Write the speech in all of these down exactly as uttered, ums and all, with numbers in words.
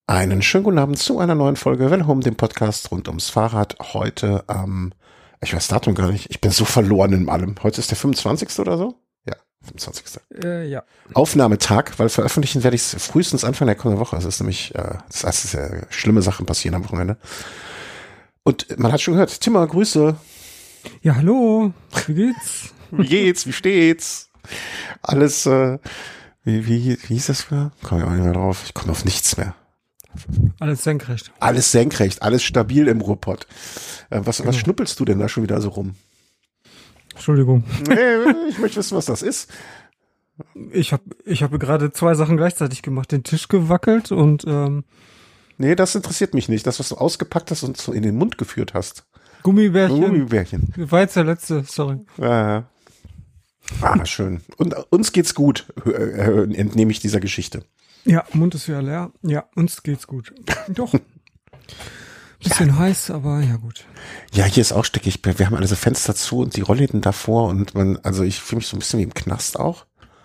Einen schönen guten Abend zu einer neuen Folge Welle Home, dem Podcast rund ums Fahrrad. Heute am, ähm, ich weiß das Datum gar nicht, ich bin so verloren in allem. Heute ist der fünfundzwanzigste oder so? Ja, fünfundzwanzigste Äh, ja. Aufnahmetag, weil veröffentlichen werde ich es frühestens Anfang der kommenden Woche. Es ist nämlich, äh, das heißt, es ist ja schlimme Sachen passieren am Wochenende. Und man hat schon gehört, Timmer, Grüße. Ja, hallo, wie geht's? Wie geht's, wie steht's? Alles, äh, wie, wie, wie hieß das für? Komme ich auch nicht mehr drauf. Ich komme auf nichts mehr. Alles senkrecht. Alles senkrecht, alles stabil im Ruhrpott. Äh, was, genau. was schnuppelst du denn da schon wieder so rum? Entschuldigung. Nee, ich möchte wissen, was das ist. Ich habe ich hab gerade zwei Sachen gleichzeitig gemacht. Den Tisch gewackelt und ähm, nee, das interessiert mich nicht. Das, was du ausgepackt hast und so in den Mund geführt hast. Gummibärchen. Gummibärchen. War jetzt der letzte, sorry. Ja. Ah, schön. Und uns geht's gut, entnehme ich dieser Geschichte. Ja, Mund ist wieder leer. Ja, uns geht's gut. Doch. Bisschen ja. heiß, aber ja gut. Ja, hier ist auch stickig. Wir haben alle so Fenster zu und die Rollläden davor und man, also ich fühle mich so ein bisschen wie im Knast auch.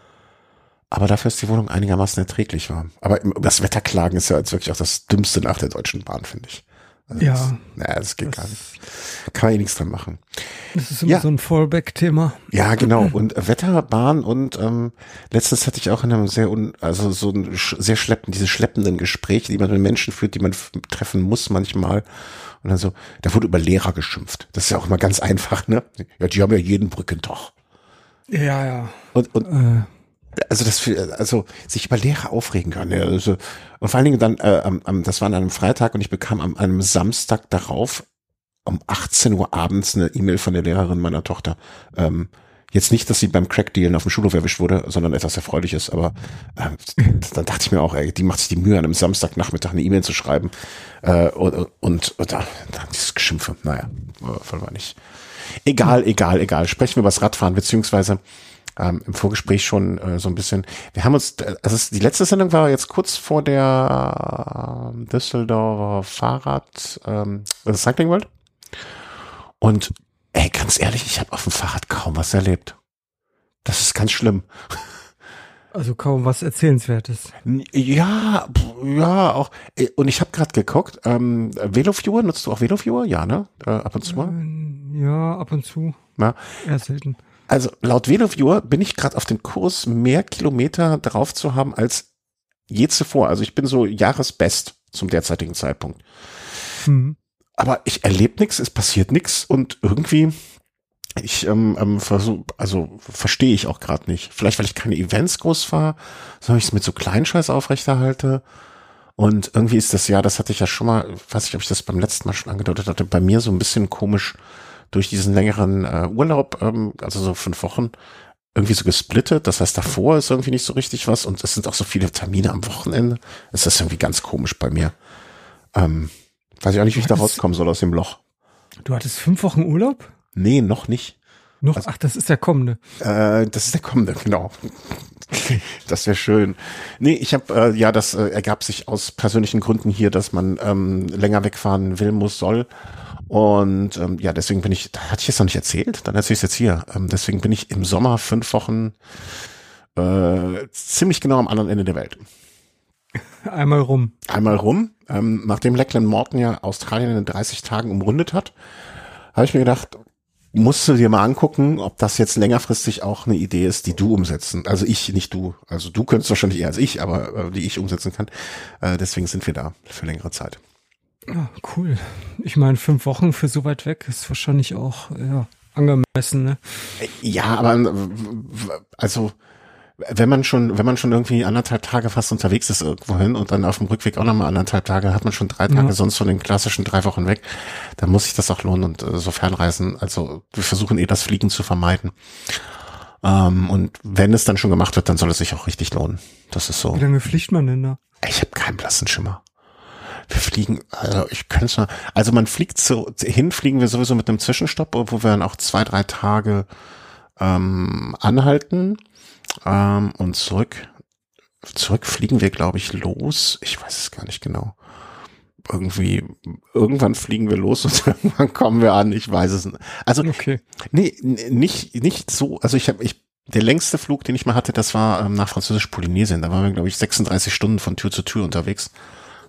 Aber dafür ist die Wohnung einigermaßen erträglich warm. Aber das Wetter klagen ist ja jetzt wirklich auch das Dümmste nach der Deutschen Bahn, finde ich. Also ja. Das, naja, das geht das gar nicht. Kann man eh nichts dran machen. Das ist immer ja. so ein Fallback-Thema. Ja, genau. Und Wetter, Bahn und ähm, letztens hatte ich auch in einem sehr, un, also so ein sehr schleppen, diese schleppenden Gespräche, die man mit Menschen führt, die man f- treffen muss manchmal. Und dann so, da wurde über Lehrer geschimpft. Das ist ja auch immer ganz einfach, ne? Ja, die haben ja jeden Brückentag. Ja, ja. Und, und äh. Also das, also sich über Lehrer aufregen können. Ja, also, und vor allen Dingen dann, äh, am, das war an einem Freitag und ich bekam am einem Samstag darauf um achtzehn Uhr abends eine E-Mail von der Lehrerin meiner Tochter. Ähm, jetzt nicht, dass sie beim Crackdealen auf dem Schulhof erwischt wurde, sondern etwas Erfreuliches. Aber äh, dann dachte ich mir auch, ey, die macht sich die Mühe, an einem Samstagnachmittag eine E-Mail zu schreiben. Äh, und und, und da, da dieses Geschimpfe. Naja, voll war nicht. Egal, egal, egal. Sprechen wir über das Radfahren, beziehungsweise Ähm, im Vorgespräch schon äh, so ein bisschen. Wir haben uns, also es, die letzte Sendung war jetzt kurz vor der äh, Düsseldorfer Fahrrad, ähm, Cycling World. Und ey, ganz ehrlich, ich habe auf dem Fahrrad kaum was erlebt. Das ist ganz schlimm. Also kaum was Erzählenswertes. Ja, ja, auch. Und ich habe gerade geguckt, ähm, VeloViewer, nutzt du auch VeloViewer? Ja, ne? Äh, ab und zu mal? Ja, ab und zu. Na? Eher selten. Also laut VeloViewer bin ich gerade auf dem Kurs, mehr Kilometer drauf zu haben als je zuvor. Also ich bin so Jahresbest zum derzeitigen Zeitpunkt. Mhm. Aber ich erlebe nichts, es passiert nichts und irgendwie, ich ähm, ähm, versuch, also verstehe ich auch gerade nicht. Vielleicht, weil ich keine Events groß fahre, sondern ich es mit so Kleinscheiß aufrechterhalte. Und irgendwie ist das, ja, das hatte ich ja schon mal, weiß nicht, ob ich das beim letzten Mal schon angedeutet hatte, bei mir so ein bisschen komisch durch diesen längeren äh, Urlaub, ähm, also so fünf Wochen, irgendwie so gesplittet. Das heißt, davor ist irgendwie nicht so richtig was und es sind auch so viele Termine am Wochenende. Es ist irgendwie ganz komisch bei mir. Ähm, weiß ich auch nicht, wie ich da rauskommen soll aus dem Loch. Du hattest fünf Wochen Urlaub? Nee, noch nicht. Noch? Also, ach, das ist der kommende. Äh, das ist der kommende, genau. Das wäre schön. Nee, ich habe, äh, ja, das äh, ergab sich aus persönlichen Gründen hier, dass man ähm, länger wegfahren will, muss, soll. Und ähm, ja, deswegen bin ich, da hatte ich es noch nicht erzählt, dann erzähle ich es jetzt hier. Ähm, deswegen bin ich im Sommer fünf Wochen äh, ziemlich genau am anderen Ende der Welt. Einmal rum. Einmal rum. Ähm, nachdem Lachlan Morton ja Australien in dreißig Tagen umrundet hat, habe ich mir gedacht, musst du dir mal angucken, ob das jetzt längerfristig auch eine Idee ist, die du umsetzen. Also ich, nicht du. Also du könntest wahrscheinlich eher als ich, aber äh, die ich umsetzen kann. Äh, deswegen sind wir da für längere Zeit. Ja, cool. Ich meine, fünf Wochen für so weit weg ist wahrscheinlich auch ja, angemessen, ne? Ja, aber also wenn man schon, wenn man schon irgendwie anderthalb Tage fast unterwegs ist irgendwo hin und dann auf dem Rückweg auch nochmal anderthalb Tage, hat man schon drei Tage ja. sonst von den klassischen drei Wochen weg, dann muss sich das auch lohnen und äh, so Fernreisen. Also wir versuchen eh das Fliegen zu vermeiden. Ähm, und wenn es dann schon gemacht wird, dann soll es sich auch richtig lohnen. Das ist so. Wie lange fliegt man denn da? Ich habe keinen blassen Schimmer. Wir fliegen, also ich kann es mal, also man fliegt so, hin fliegen wir sowieso mit einem Zwischenstopp, wo wir dann auch zwei, drei Tage ähm, anhalten ähm, und zurück, zurück fliegen wir, glaube ich, los. Ich weiß es gar nicht genau. Irgendwie, irgendwann fliegen wir los und irgendwann kommen wir an, ich weiß es nicht. Also, okay. nee, nicht, nicht so, also ich habe, ich, der längste Flug, den ich mal hatte, das war ähm, nach Französisch-Polynesien. Da waren wir, glaube ich, sechsunddreißig Stunden von Tür zu Tür unterwegs.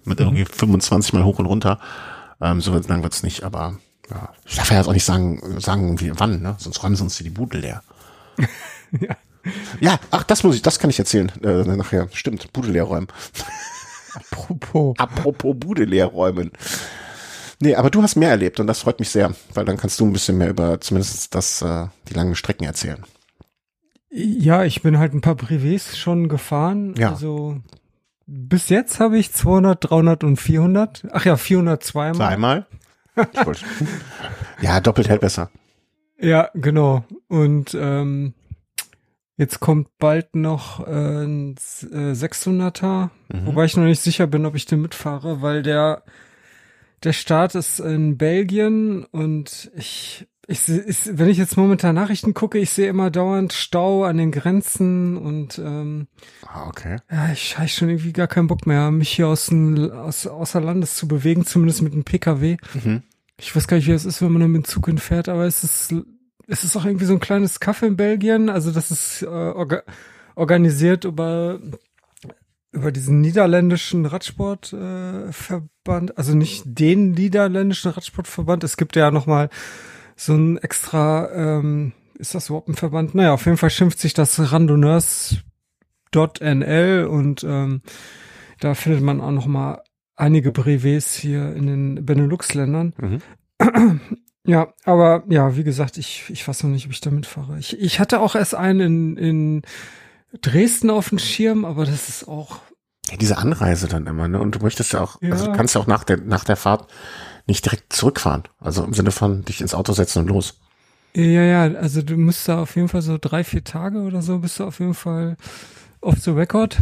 mit irgendwie fünfundzwanzig Mal hoch und runter. Ähm, so lang wird's nicht, aber ja, ich darf ja jetzt auch nicht sagen, sagen wie wann, ne? Sonst räumen sie uns hier die Bude leer. Ja. Ja, ach, das muss ich, das kann ich erzählen äh, nachher. Stimmt, Bude leer räumen. Apropos. Apropos Bude leer räumen. Nee, aber du hast mehr erlebt und das freut mich sehr, weil dann kannst du ein bisschen mehr über zumindest das, äh, die langen Strecken erzählen. Ja, ich bin halt ein paar Privés schon gefahren. Ja. Also bis jetzt habe ich zweihundert, dreihundert und vierhundert. Ach ja, vierhundertzwei Mal. Zweimal? Ich wollte. Ja, doppelt hält besser. Ja, genau. Und ähm, jetzt kommt bald noch äh, ein äh, sechshunderter, Mhm. wobei ich noch nicht sicher bin, ob ich den mitfahre, weil der der Start ist in Belgien und ich ich, seh- ich wenn ich jetzt momentan Nachrichten gucke, ich sehe immer dauernd Stau an den Grenzen und ähm, Ah, okay. ja, ich habe schon irgendwie gar keinen Bock mehr, mich hier aus, dem, aus außer Landes zu bewegen, zumindest mit dem P K W. Mhm. Ich weiß gar nicht, wie das ist, wenn man dann mit dem Zug hinfährt, aber es ist, es ist auch irgendwie so ein kleines Kaff in Belgien. Also das ist äh, orga organisiert über, über diesen niederländischen Radsportverband. Äh, Verband. Also nicht den niederländischen Radsportverband. Es gibt ja nochmal so ein extra, ähm, ist das überhaupt ein Verband? Naja, auf jeden Fall schimpft sich das Randonneurs Punkt N L und ähm, da findet man auch nochmal einige Brevets hier in den Benelux-Ländern. Mhm. Ja, aber ja, wie gesagt, ich, ich weiß noch nicht, ob ich da mitfahre. Ich, ich hatte auch erst einen in, in Dresden auf dem Schirm, aber das ist auch. Ja, diese Anreise dann immer, ne? Und du möchtest ja auch, Ja. also du kannst ja auch nach der, nach der Fahrt nicht direkt zurückfahren. Also im Sinne von dich ins Auto setzen und los. Ja, ja, also du musst da auf jeden Fall so drei, vier Tage oder so bist du auf jeden Fall off the record.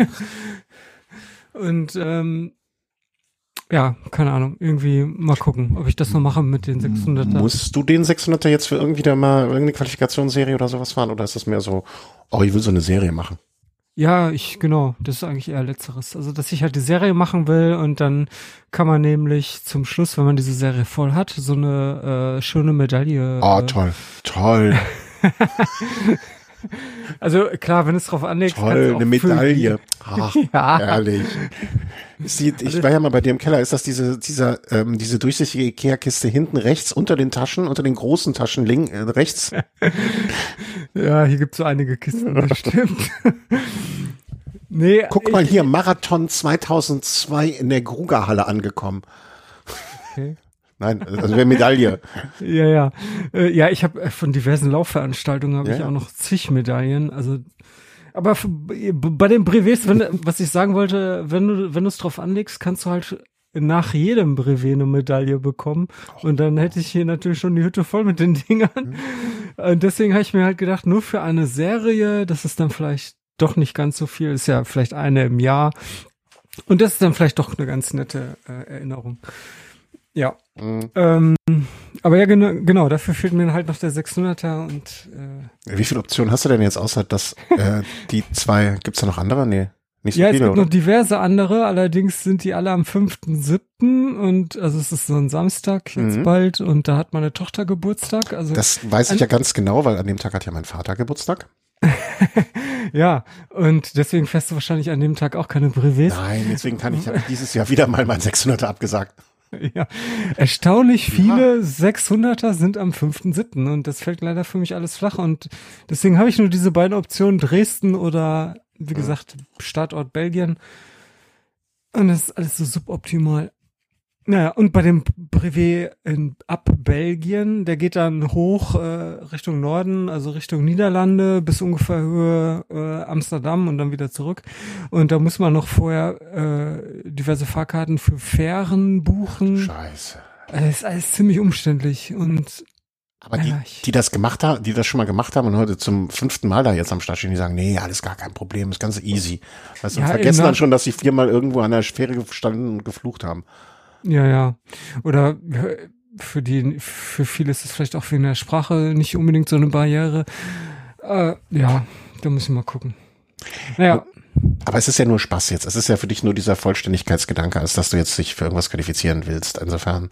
Und ähm, ja, keine Ahnung, irgendwie mal gucken, ob ich das noch mache mit den sechshunderter. Musst du den sechshunderter jetzt für irgendwie da mal irgendeine Qualifikationsserie oder sowas fahren? Oder ist das mehr so, oh, ich will so eine Serie machen? Ja, ich, genau, das ist eigentlich eher Letzteres. Also, dass ich halt die Serie machen will und dann kann man nämlich zum Schluss, wenn man diese Serie voll hat, so eine äh, schöne Medaille. Oh, äh, toll, toll, Also klar, wenn es drauf anlegt, kannst toll, du auch eine Medaille. Ach, Ja. herrlich. Sieht, ich war ja mal bei dir im Keller, ist das diese, dieser, ähm, diese durchsichtige Ikea-Kiste hinten rechts unter den Taschen, unter den großen Taschen links, äh, rechts? Ja, hier gibt's so einige Kisten, das stimmt. Nee, Guck mal hier, Marathon zweitausendzwei in der Grugerhalle angekommen. Okay. Nein, also eine Medaille. Ja, ja. Äh, ja, ich habe von diversen Laufveranstaltungen habe Ja, ich ja. auch noch zig Medaillen. Also, aber f- bei den Brevets, wenn, was ich sagen wollte, wenn du wenn du es drauf anlegst, kannst du halt nach jedem Brevet eine Medaille bekommen. Und dann hätte ich hier natürlich schon die Hütte voll mit den Dingern. Und deswegen habe ich mir halt gedacht, nur für eine Serie, das ist dann vielleicht doch nicht ganz so viel, ist ja vielleicht eine im Jahr. Und das ist dann vielleicht doch eine ganz nette äh, Erinnerung. Ja. Mhm. Ähm, aber ja, genau, genau, dafür fehlt mir halt noch der sechshunderter und äh, Wie viele Optionen hast du denn jetzt außer das, äh, die zwei, gibt's da noch andere? Nee, nicht so ja, es viele, gibt oder? noch diverse andere, allerdings sind die alle am fünften siebten und also es ist so ein Samstag jetzt Mhm. bald und da hat meine Tochter Geburtstag, also Das weiß ich ja ganz genau, weil an dem Tag hat ja mein Vater Geburtstag. ja, und deswegen fährst du wahrscheinlich an dem Tag auch keine Brevets. Nein, deswegen kann ich, habe ich dieses Jahr wieder mal mein sechshunderter abgesagt. Ja, erstaunlich viele sechshunderter sind am fünften siebten und das fällt leider für mich alles flach und deswegen habe ich nur diese beiden Optionen, Dresden oder wie gesagt Startort Belgien und das ist alles so suboptimal. Naja, und bei dem Brevet in, ab Belgien, der geht dann hoch äh, Richtung Norden, also Richtung Niederlande bis ungefähr Höhe äh, Amsterdam und dann wieder zurück. Und da muss man noch vorher äh, diverse Fahrkarten für Fähren buchen. Scheiße. Das ist alles ziemlich umständlich und Aber die, Ja, ich- die das gemacht haben, die das schon mal gemacht haben und heute zum fünften Mal da jetzt am Start stehen, die sagen, nee, alles gar kein Problem, ist ganz easy. Weißt du, Ja, und vergessen eben, dann schon, dass sie viermal irgendwo an der Fähre gestanden und geflucht haben. ja, ja. Oder äh, für die, für viele ist es vielleicht auch wegen der Sprache nicht unbedingt so eine Barriere. Äh, ja, da muss ich mal gucken. Naja. Aber es ist ja nur Spaß jetzt. Es ist ja für dich nur dieser Vollständigkeitsgedanke, als dass du jetzt dich für irgendwas qualifizieren willst. Insofern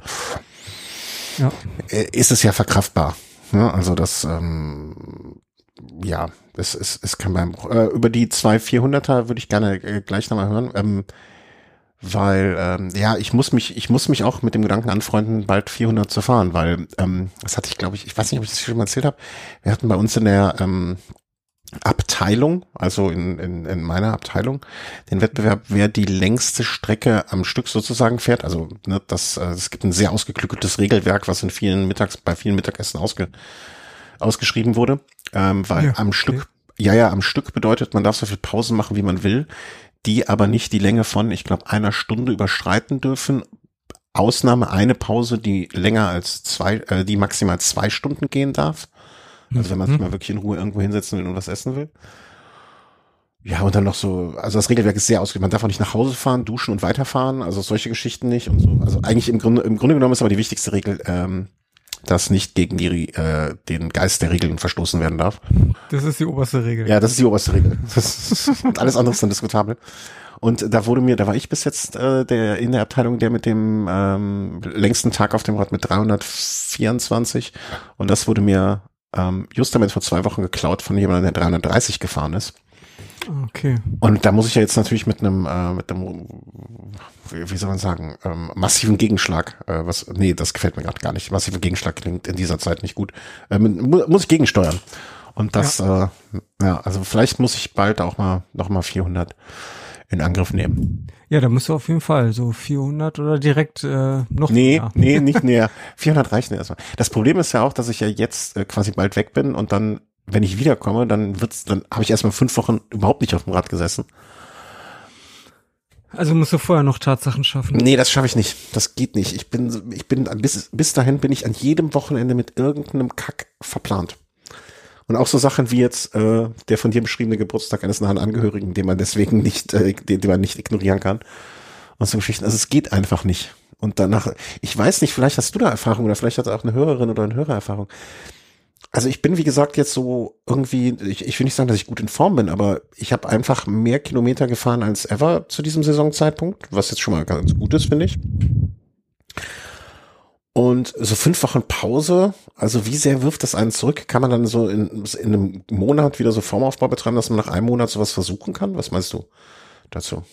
Ja. äh, ist es ja verkraftbar. Ne? Also das, ähm, ja, es, es, es kann beim, äh, über die zwei vierhunderter würde ich gerne äh, gleich nochmal hören. Ähm, weil ähm, ja, ich muss mich, ich muss mich auch mit dem Gedanken anfreunden, bald vierhundert zu fahren, weil ähm, das hatte ich, glaube ich, ich weiß nicht, ob ich das schon mal erzählt habe. Wir hatten bei uns in der ähm, Abteilung, also in, in, in meiner Abteilung, den Wettbewerb, wer die längste Strecke am Stück sozusagen fährt. Also ne, das, äh, es gibt ein sehr ausgeklügeltes Regelwerk, was in vielen Mittags, bei vielen Mittagessen ausge, ausgeschrieben wurde, ähm, weil Ja, am okay. Stück, ja ja, am Stück bedeutet, man darf so viel Pausen machen, wie man will, die aber nicht die Länge von, ich glaube, einer Stunde überschreiten dürfen. Ausnahme eine Pause, die länger als zwei, äh, die maximal zwei Stunden gehen darf. Also wenn man sich Mhm. mal wirklich in Ruhe irgendwo hinsetzen will und was essen will. Ja, und dann noch so, also das Regelwerk ist sehr ausgegeben. Man darf auch nicht nach Hause fahren, duschen und weiterfahren, also solche Geschichten nicht und so. Also eigentlich im Grunde, im Grunde genommen ist aber die wichtigste Regel, ähm, dass nicht gegen die, äh, den Geist der Regeln verstoßen werden darf. Das ist die oberste Regel. Ja, das ist die oberste Regel. Das ist, und alles andere ist dann diskutabel. Und da wurde mir, da war ich bis jetzt äh, der in der Abteilung, der mit dem ähm, längsten Tag auf dem Rad mit dreihundertvierundzwanzig. Und das wurde mir ähm, just damit vor zwei Wochen geklaut von jemandem, der dreihundertdreißig gefahren ist. Okay. Und da muss ich ja jetzt natürlich mit einem, äh, mit einem, wie, wie soll man sagen, ähm, massiven Gegenschlag, äh, was, nee, das gefällt mir gerade gar nicht. Massiver Gegenschlag klingt in dieser Zeit nicht gut. Äh, mu muss ich gegensteuern. Und das, ja. Äh, ja, also vielleicht muss ich bald auch mal noch mal vierhundert in Angriff nehmen. Ja, da musst du auf jeden Fall so vierhundert oder direkt äh, noch Nee, mehr. nee, nicht näher. vierhundert reichen erstmal. Das Problem ist ja auch, dass ich ja jetzt äh, quasi bald weg bin und dann, wenn ich wiederkomme, dann wird's, dann habe ich erstmal fünf Wochen überhaupt nicht auf dem Rad gesessen. Also musst du vorher noch Tatsachen schaffen. Nee, das schaffe ich nicht. Das geht nicht. Ich bin, ich bin, bis, bis dahin bin ich an jedem Wochenende mit irgendeinem Kack verplant. Und auch so Sachen wie jetzt äh, der von dir beschriebene Geburtstag eines nahen Angehörigen, den man deswegen nicht, äh, den, den man nicht ignorieren kann. Und so Geschichten. Also es geht einfach nicht. Und danach, ich weiß nicht, vielleicht hast du da Erfahrung oder vielleicht hat auch eine Hörerin oder ein Hörer Erfahrung. Also ich bin, wie gesagt, jetzt so irgendwie, ich, ich will nicht sagen, dass ich gut in Form bin, aber ich habe einfach mehr Kilometer gefahren als ever zu diesem Saisonzeitpunkt, was jetzt schon mal ganz gut ist, finde ich. Und so fünf Wochen Pause, also wie sehr wirft das einen zurück? Kann man dann so in, in einem Monat wieder so Formaufbau betreiben, dass man nach einem Monat sowas versuchen kann? Was meinst du dazu?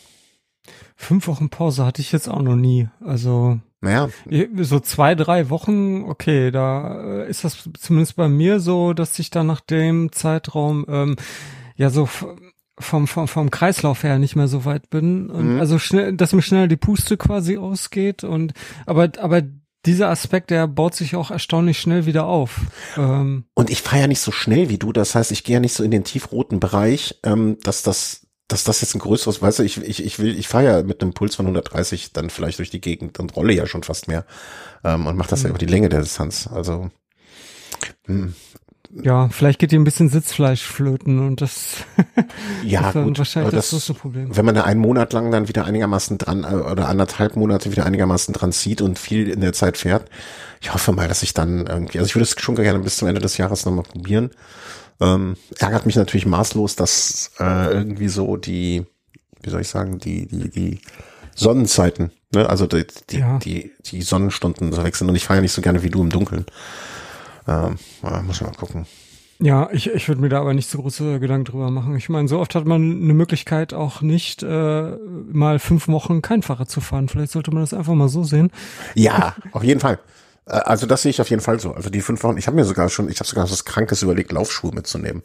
Fünf Wochen Pause hatte ich jetzt auch noch nie. Also Naja. so zwei, drei Wochen, okay, da äh, ist das zumindest bei mir so, dass ich dann nach dem Zeitraum ähm, ja so vom, vom, vom Kreislauf her nicht mehr so weit bin. Und Mhm. also schnell, dass mir schnell die Puste quasi ausgeht. Und aber, aber dieser Aspekt, der baut sich auch erstaunlich schnell wieder auf. Ähm, Und ich fahre ja nicht so schnell wie du, das heißt, ich gehe ja nicht so in den tiefroten Bereich, ähm, dass das dass das jetzt ein größeres, weißt du, ich, ich, ich will, ich fahre ja mit einem Puls von hundertdreißig dann vielleicht durch die Gegend und rolle ja schon fast mehr ähm, und mache das ja über die Länge der Distanz. Also mh. ja, vielleicht geht dir ein bisschen Sitzfleisch flöten und das ja ist dann gut, wahrscheinlich aber das das, größte Problem. wenn man da einen Monat lang dann wieder einigermaßen dran äh, oder anderthalb Monate wieder einigermaßen dran zieht und viel in der Zeit fährt, ich hoffe mal, dass ich dann irgendwie, also ich würde es schon gerne bis zum Ende des Jahres nochmal probieren. Ähm, ärgert mich natürlich maßlos, dass äh, irgendwie so die, wie soll ich sagen, die die die Sonnenzeiten, ne, also die die, Ja. die die Sonnenstunden so wechseln und ich fahre ja nicht so gerne wie du im Dunkeln. Ähm, ja, muss ich mal gucken. Ja, ich, ich würde mir da aber nicht so große Gedanken drüber machen. Ich meine, so oft hat man eine Möglichkeit auch nicht, äh, mal fünf Wochen kein Fahrrad zu fahren. Vielleicht sollte man das einfach mal so sehen. Ja, auf jeden Fall. Äh, Also das sehe ich auf jeden Fall so. Also die fünf Wochen, ich habe mir sogar schon, ich habe sogar was Krankes überlegt, Laufschuhe mitzunehmen.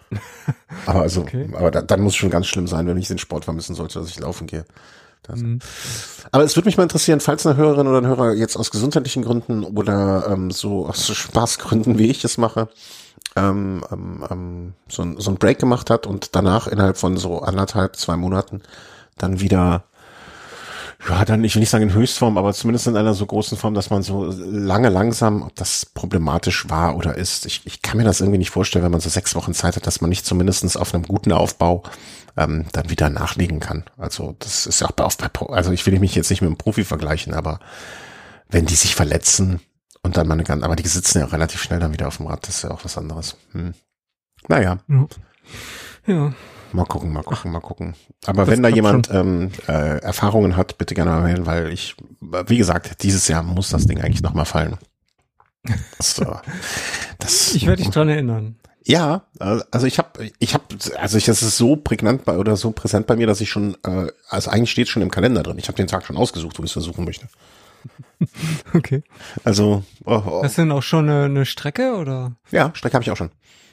Aber also, Okay. aber da, dann muss es schon ganz schlimm sein, wenn ich den Sport vermissen sollte, dass ich laufen gehe. Das. Mhm. Aber es würde mich mal interessieren, falls eine Hörerin oder ein Hörer jetzt aus gesundheitlichen Gründen oder ähm, so aus so Spaßgründen, wie ich es mache, ähm, ähm, ähm, so, ein, so ein Break gemacht hat und danach innerhalb von so anderthalb, zwei Monaten dann wieder, ja, dann, ich will nicht sagen in Höchstform, aber zumindest in einer so großen Form, dass man so lange langsam, ob das problematisch war oder ist. Ich, ich kann mir das irgendwie nicht vorstellen, wenn man so sechs Wochen Zeit hat, dass man nicht zumindestens auf einem guten Aufbau ähm, dann wieder nachlegen kann. Also das ist ja auch bei, auf bei, also ich will mich jetzt nicht mit einem Profi vergleichen, aber wenn die sich verletzen und dann mal eine ganz, aber die sitzen ja auch relativ schnell dann wieder auf dem Rad, das ist ja auch was anderes. Hm. Naja. Ja. Ja. Mal gucken, mal gucken, mal gucken. Aber Das wenn da klappt jemand ähm, äh, Erfahrungen hat, bitte gerne mal melden, weil ich, wie gesagt, dieses Jahr muss das Ding eigentlich nochmal fallen. Das, äh, das, Ich werde dich dran erinnern. Ja, äh, also ich habe, ich habe, also ich, das ist so prägnant bei oder so präsent bei mir, dass ich schon, äh, also eigentlich steht schon im Kalender drin. Ich habe den Tag schon ausgesucht, wo ich es versuchen möchte. Okay. Also, oh, oh. Hast du denn auch schon eine, eine Strecke oder? Ja, Strecke habe ich auch schon.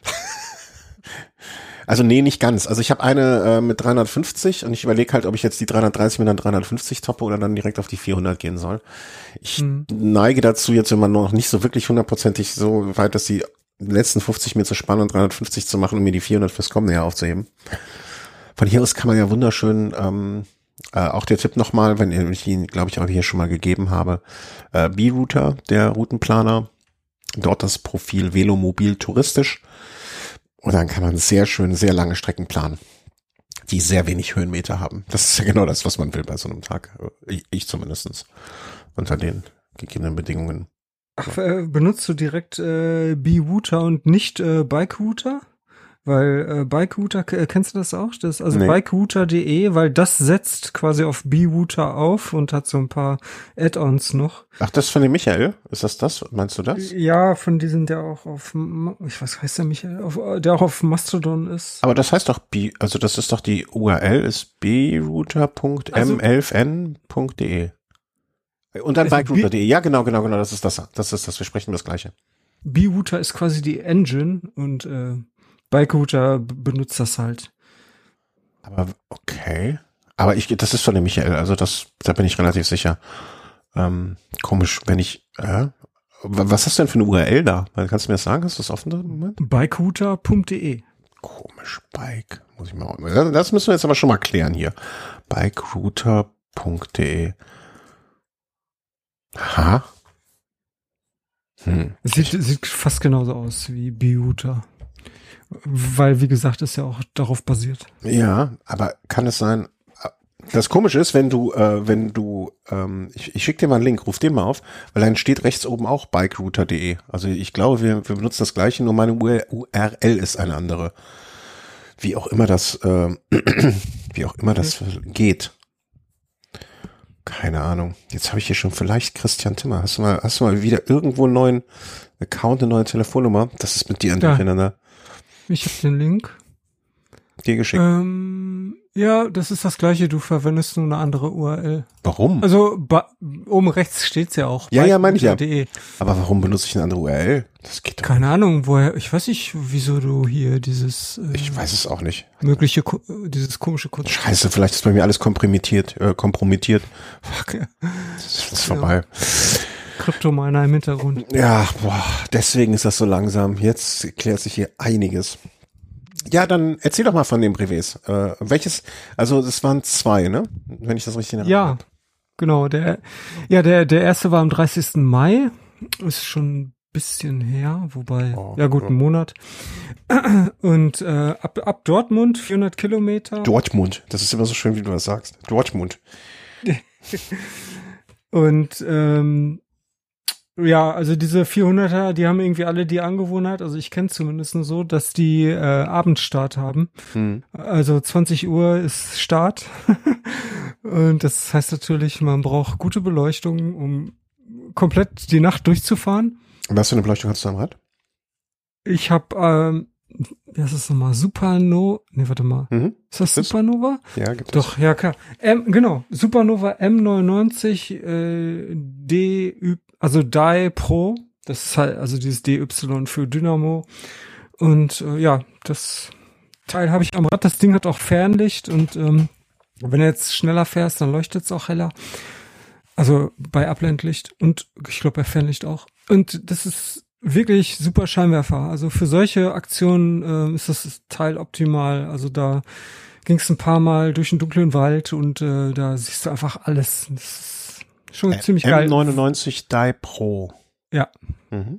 Also nee, nicht ganz. Also ich habe eine äh, mit dreihundertfünfzig und ich überlege halt, ob ich jetzt die dreihundertdreißig mit dann dreihundertfünfzig toppe oder dann direkt auf die vierhundert gehen soll. Ich hm. neige dazu jetzt immer noch nicht so wirklich hundertprozentig so weit, dass die letzten fünfzig mir zu spannen und dreihundertfünfzig zu machen, um mir die vierhundert fürs kommende Jahr aufzuheben. Von hier aus kann man ja wunderschön, ähm, äh, auch der Tipp nochmal, wenn ich ihn, glaube ich, auch hier schon mal gegeben habe, äh, B-Router, der Routenplaner, dort das Profil Velomobil touristisch. Und dann kann man sehr schön, sehr lange Strecken planen, die sehr wenig Höhenmeter haben. Das ist ja genau das, was man will bei so einem Tag. Ich, ich zumindest. Unter den gegebenen Bedingungen. Ach, äh, benutzt du direkt äh, B-Router und nicht äh, Bike-Router? Weil äh, Bike-Router, äh, kennst du das auch? Das, also nee. bike router punkt de, weil das setzt quasi auf B-Router auf und hat so ein paar Add-ons noch. Ach, das ist von dem Michael? Ist das das? Meinst du das? Ja, von diesem, der auch auf, ich weiß, heißt der Michael, auf, der auch auf Mastodon ist. Aber das heißt doch, B, also das ist doch die U R L, ist b router punkt m elf n punkt de. Und dann bike router punkt de. Ja, genau, genau, genau, das ist das. Das ist das, wir sprechen das Gleiche. B-Router ist quasi die Engine und äh, Bike-Router benutzt das halt. Aber okay. Aber ich, das ist von dem Michael, also das, da bin ich relativ sicher. Ähm, komisch, wenn ich, äh, was hast du denn für eine U R L da? Kannst du mir das sagen? Hast du das offen da? bike router punkt de. Komisch, Bike, muss ich mal, das müssen wir jetzt aber schon mal klären hier. bike router punkt de. Aha. Hm. Sieht, sieht fast genauso aus wie B-Router. Weil, wie gesagt, ist ja auch darauf basiert. Ja, aber kann es sein, das Komische ist, wenn du, äh, wenn du, ähm, ich, ich schicke dir mal einen Link, ruf den mal auf, weil dann steht rechts oben auch bike router punkt de. Also ich glaube, wir, wir benutzen das Gleiche, nur meine U R L ist eine andere. Wie auch immer das, äh, wie auch immer das geht. Keine Ahnung. Jetzt habe ich hier schon vielleicht Christian Timmer. Hast du mal, hast du mal wieder irgendwo einen neuen Account, eine neue Telefonnummer? Das ist mit dir durcheinander. Ich habe den Link. Dir geschickt. Ähm, ja, das ist das Gleiche. Du verwendest nur eine andere U R L. Warum? Also ba- oben rechts steht's ja auch. Ja, ja, meine ich ja. Aber warum benutze ich eine andere U R L? Das geht doch. Keine Ahnung, woher. Ich weiß nicht, wieso du hier dieses. Äh, ich weiß es auch nicht. Mögliche, dieses komische Code. Scheiße, vielleicht ist bei mir alles kompromittiert. Äh, kompromittiert. Fuck. Ja. Das ist vorbei. Ja. Kryptominer im Hintergrund. Ja, boah, deswegen ist das so langsam. Jetzt klärt sich hier einiges. Ja, dann erzähl doch mal von den Brevets. Äh, welches, also es waren zwei, ne? Wenn ich das richtig erinnere. Ja, genau. Der, ja, der, der erste war am dreißigsten Mai. Ist schon ein bisschen her, wobei, oh, ja gut, ein Monat. Und äh, ab, ab Dortmund, vierhundert Kilometer. Dortmund, das ist immer so schön, wie du das sagst. Dortmund. Und ähm, ja, also diese vierhunderter, die haben irgendwie alle die Angewohnheit, also ich kenne zumindest nur so, dass die äh, Abendstart haben. Hm. Also zwanzig Uhr ist Start. Und das heißt natürlich, man braucht gute Beleuchtung, um komplett die Nacht durchzufahren. Und was für eine Beleuchtung hast du am Rad? Ich habe, ähm, wie heißt das nochmal? Supernova? Nee, warte mal. Mhm. Ist das gibt's? Supernova? Ja, gibt es. Doch, ja, klar. M, genau, Supernova M neunundneunzig äh, D, also D A I Pro. Das ist halt, also dieses D Y für Dynamo. Und äh, ja, das Teil habe ich am Rad. Das Ding hat auch Fernlicht und ähm, wenn du jetzt schneller fährst, dann leuchtet es auch heller. Also bei Abblendlicht und ich glaube bei Fernlicht auch. Und das ist wirklich super Scheinwerfer. Also für solche Aktionen äh, ist das Teil optimal. Also da ging es ein paar Mal durch den dunklen Wald und äh, da siehst du einfach alles. Das ist schon äh, ziemlich geil. M neunundneunzig D A I Pro. Ja. Mhm.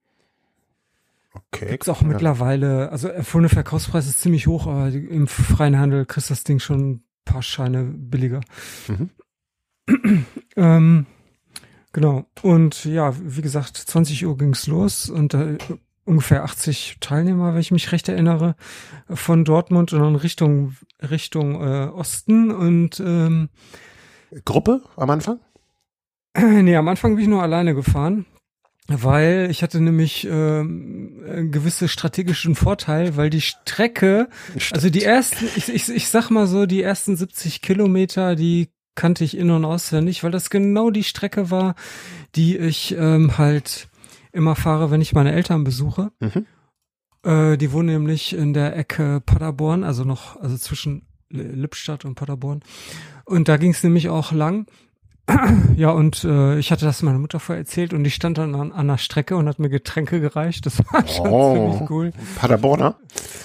Okay. Gibt's auch ja. mittlerweile, also empfohlene Verkaufspreis ist ziemlich hoch, aber im freien Handel kriegst du das Ding schon ein paar Scheine billiger. Mhm. ähm, genau. Und ja, wie gesagt, zwanzig Uhr ging's los und äh, ungefähr achtzig Teilnehmer, wenn ich mich recht erinnere, von Dortmund und dann Richtung Richtung äh, Osten und ähm, Gruppe am Anfang? Äh, nee, am Anfang bin ich nur alleine gefahren. weil ich hatte nämlich ähm, einen gewissen strategischen Vorteil, weil die Strecke, Stimmt. also die ersten, ich, ich, ich sag mal so, die ersten siebzig Kilometer, die kannte ich in- und auswendig, weil das genau die Strecke war, die ich ähm, halt immer fahre, wenn ich meine Eltern besuche. Mhm. Äh, die wohnen nämlich in der Ecke Paderborn, also noch, also zwischen Lippstadt und Paderborn. Und da ging es nämlich auch lang. Ja, und äh, ich hatte das meiner Mutter vorher erzählt und die stand dann an, an der Strecke und hat mir Getränke gereicht. Das war schon Oh, ziemlich cool. Paderborner?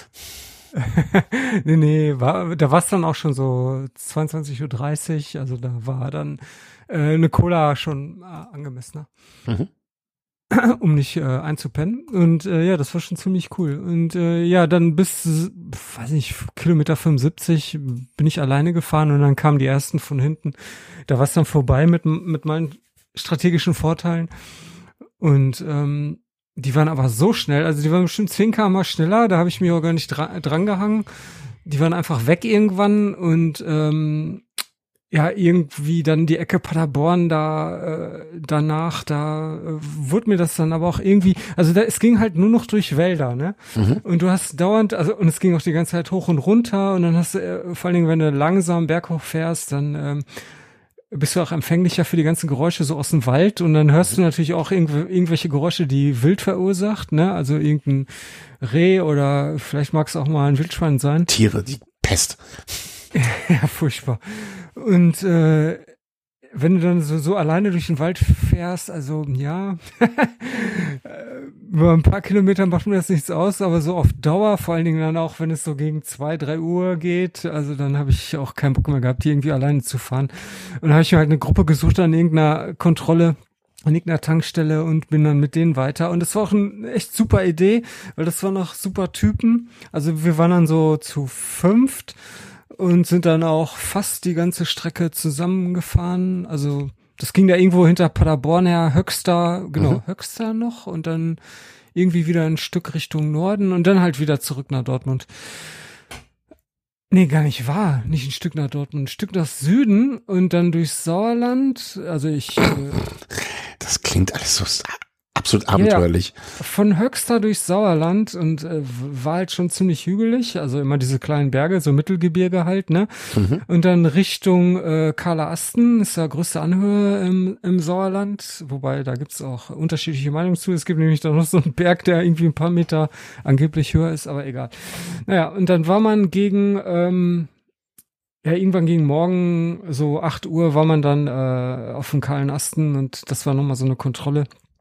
nee, nee, war, da war es dann auch schon so zweiundzwanzig Uhr dreißig, also da war dann äh, eine Cola schon äh, angemessener, Mhm. um nicht äh, einzupennen. Und äh, ja, das war schon ziemlich cool. Und äh, ja, dann bis, weiß nicht, Kilometer fünfundsiebzig bin ich alleine gefahren und dann kamen die ersten von hinten. Da war es dann vorbei mit, mit meinen strategischen Vorteilen. Und ähm, die waren aber so schnell, also die waren bestimmt zehn Kilometer pro Stunde schneller, da habe ich mich auch gar nicht dra- dran gehangen. Die waren einfach weg irgendwann und ähm, ja, irgendwie dann die Ecke Paderborn da äh, danach, da äh, wurde mir das dann aber auch irgendwie, also da, es ging halt nur noch durch Wälder, ne? Mhm. Und du hast dauernd, also und es ging auch die ganze Zeit hoch und runter und dann hast du, äh, vor allen Dingen, wenn du langsam berghoch fährst, dann ähm, bist du auch empfänglicher für die ganzen Geräusche so aus dem Wald und dann hörst du natürlich auch irgendw- irgendwelche Geräusche, die Wild verursacht, ne? Also irgendein Reh oder vielleicht mag es auch mal ein Wildschwein sein. Tiere, die Pest. Ja, furchtbar. Und äh, wenn du dann so, so alleine durch den Wald fährst, also ja, über ein paar Kilometer macht mir das nichts aus, aber so auf Dauer, vor allen Dingen dann auch, wenn es so gegen zwei, drei Uhr geht, also dann habe ich auch keinen Bock mehr gehabt, hier irgendwie alleine zu fahren. Und dann habe ich mir halt eine Gruppe gesucht an irgendeiner Kontrolle, an irgendeiner Tankstelle und bin dann mit denen weiter. Und das war auch eine echt super Idee, weil das waren auch super Typen. Also wir waren dann so zu fünft und sind dann auch fast die ganze Strecke zusammengefahren. Also das ging da irgendwo hinter Paderborn her, Höxter, genau, Mhm. Höxter noch und dann irgendwie wieder ein Stück Richtung Norden und dann halt wieder zurück nach Dortmund. Nee, gar nicht wahr. Nicht ein Stück nach Dortmund, ein Stück nach Süden und dann durchs Sauerland. Also ich äh, Das klingt alles so absolut abenteuerlich. von Höxter durchs Sauerland und äh, war halt schon ziemlich hügelig, also immer diese kleinen Berge, so Mittelgebirge halt, ne? Mhm. Und dann Richtung äh, Kahler-Asten, ist ja größte Anhöhe im, im Sauerland, wobei da gibt's auch unterschiedliche Meinungen zu. Es gibt nämlich da noch so einen Berg, der irgendwie ein paar Meter angeblich höher ist, aber egal. Naja, und dann war man gegen ähm, ja, irgendwann gegen morgen, so acht Uhr, war man dann äh, auf dem kahlen Asten und das war nochmal so eine Kontrolle.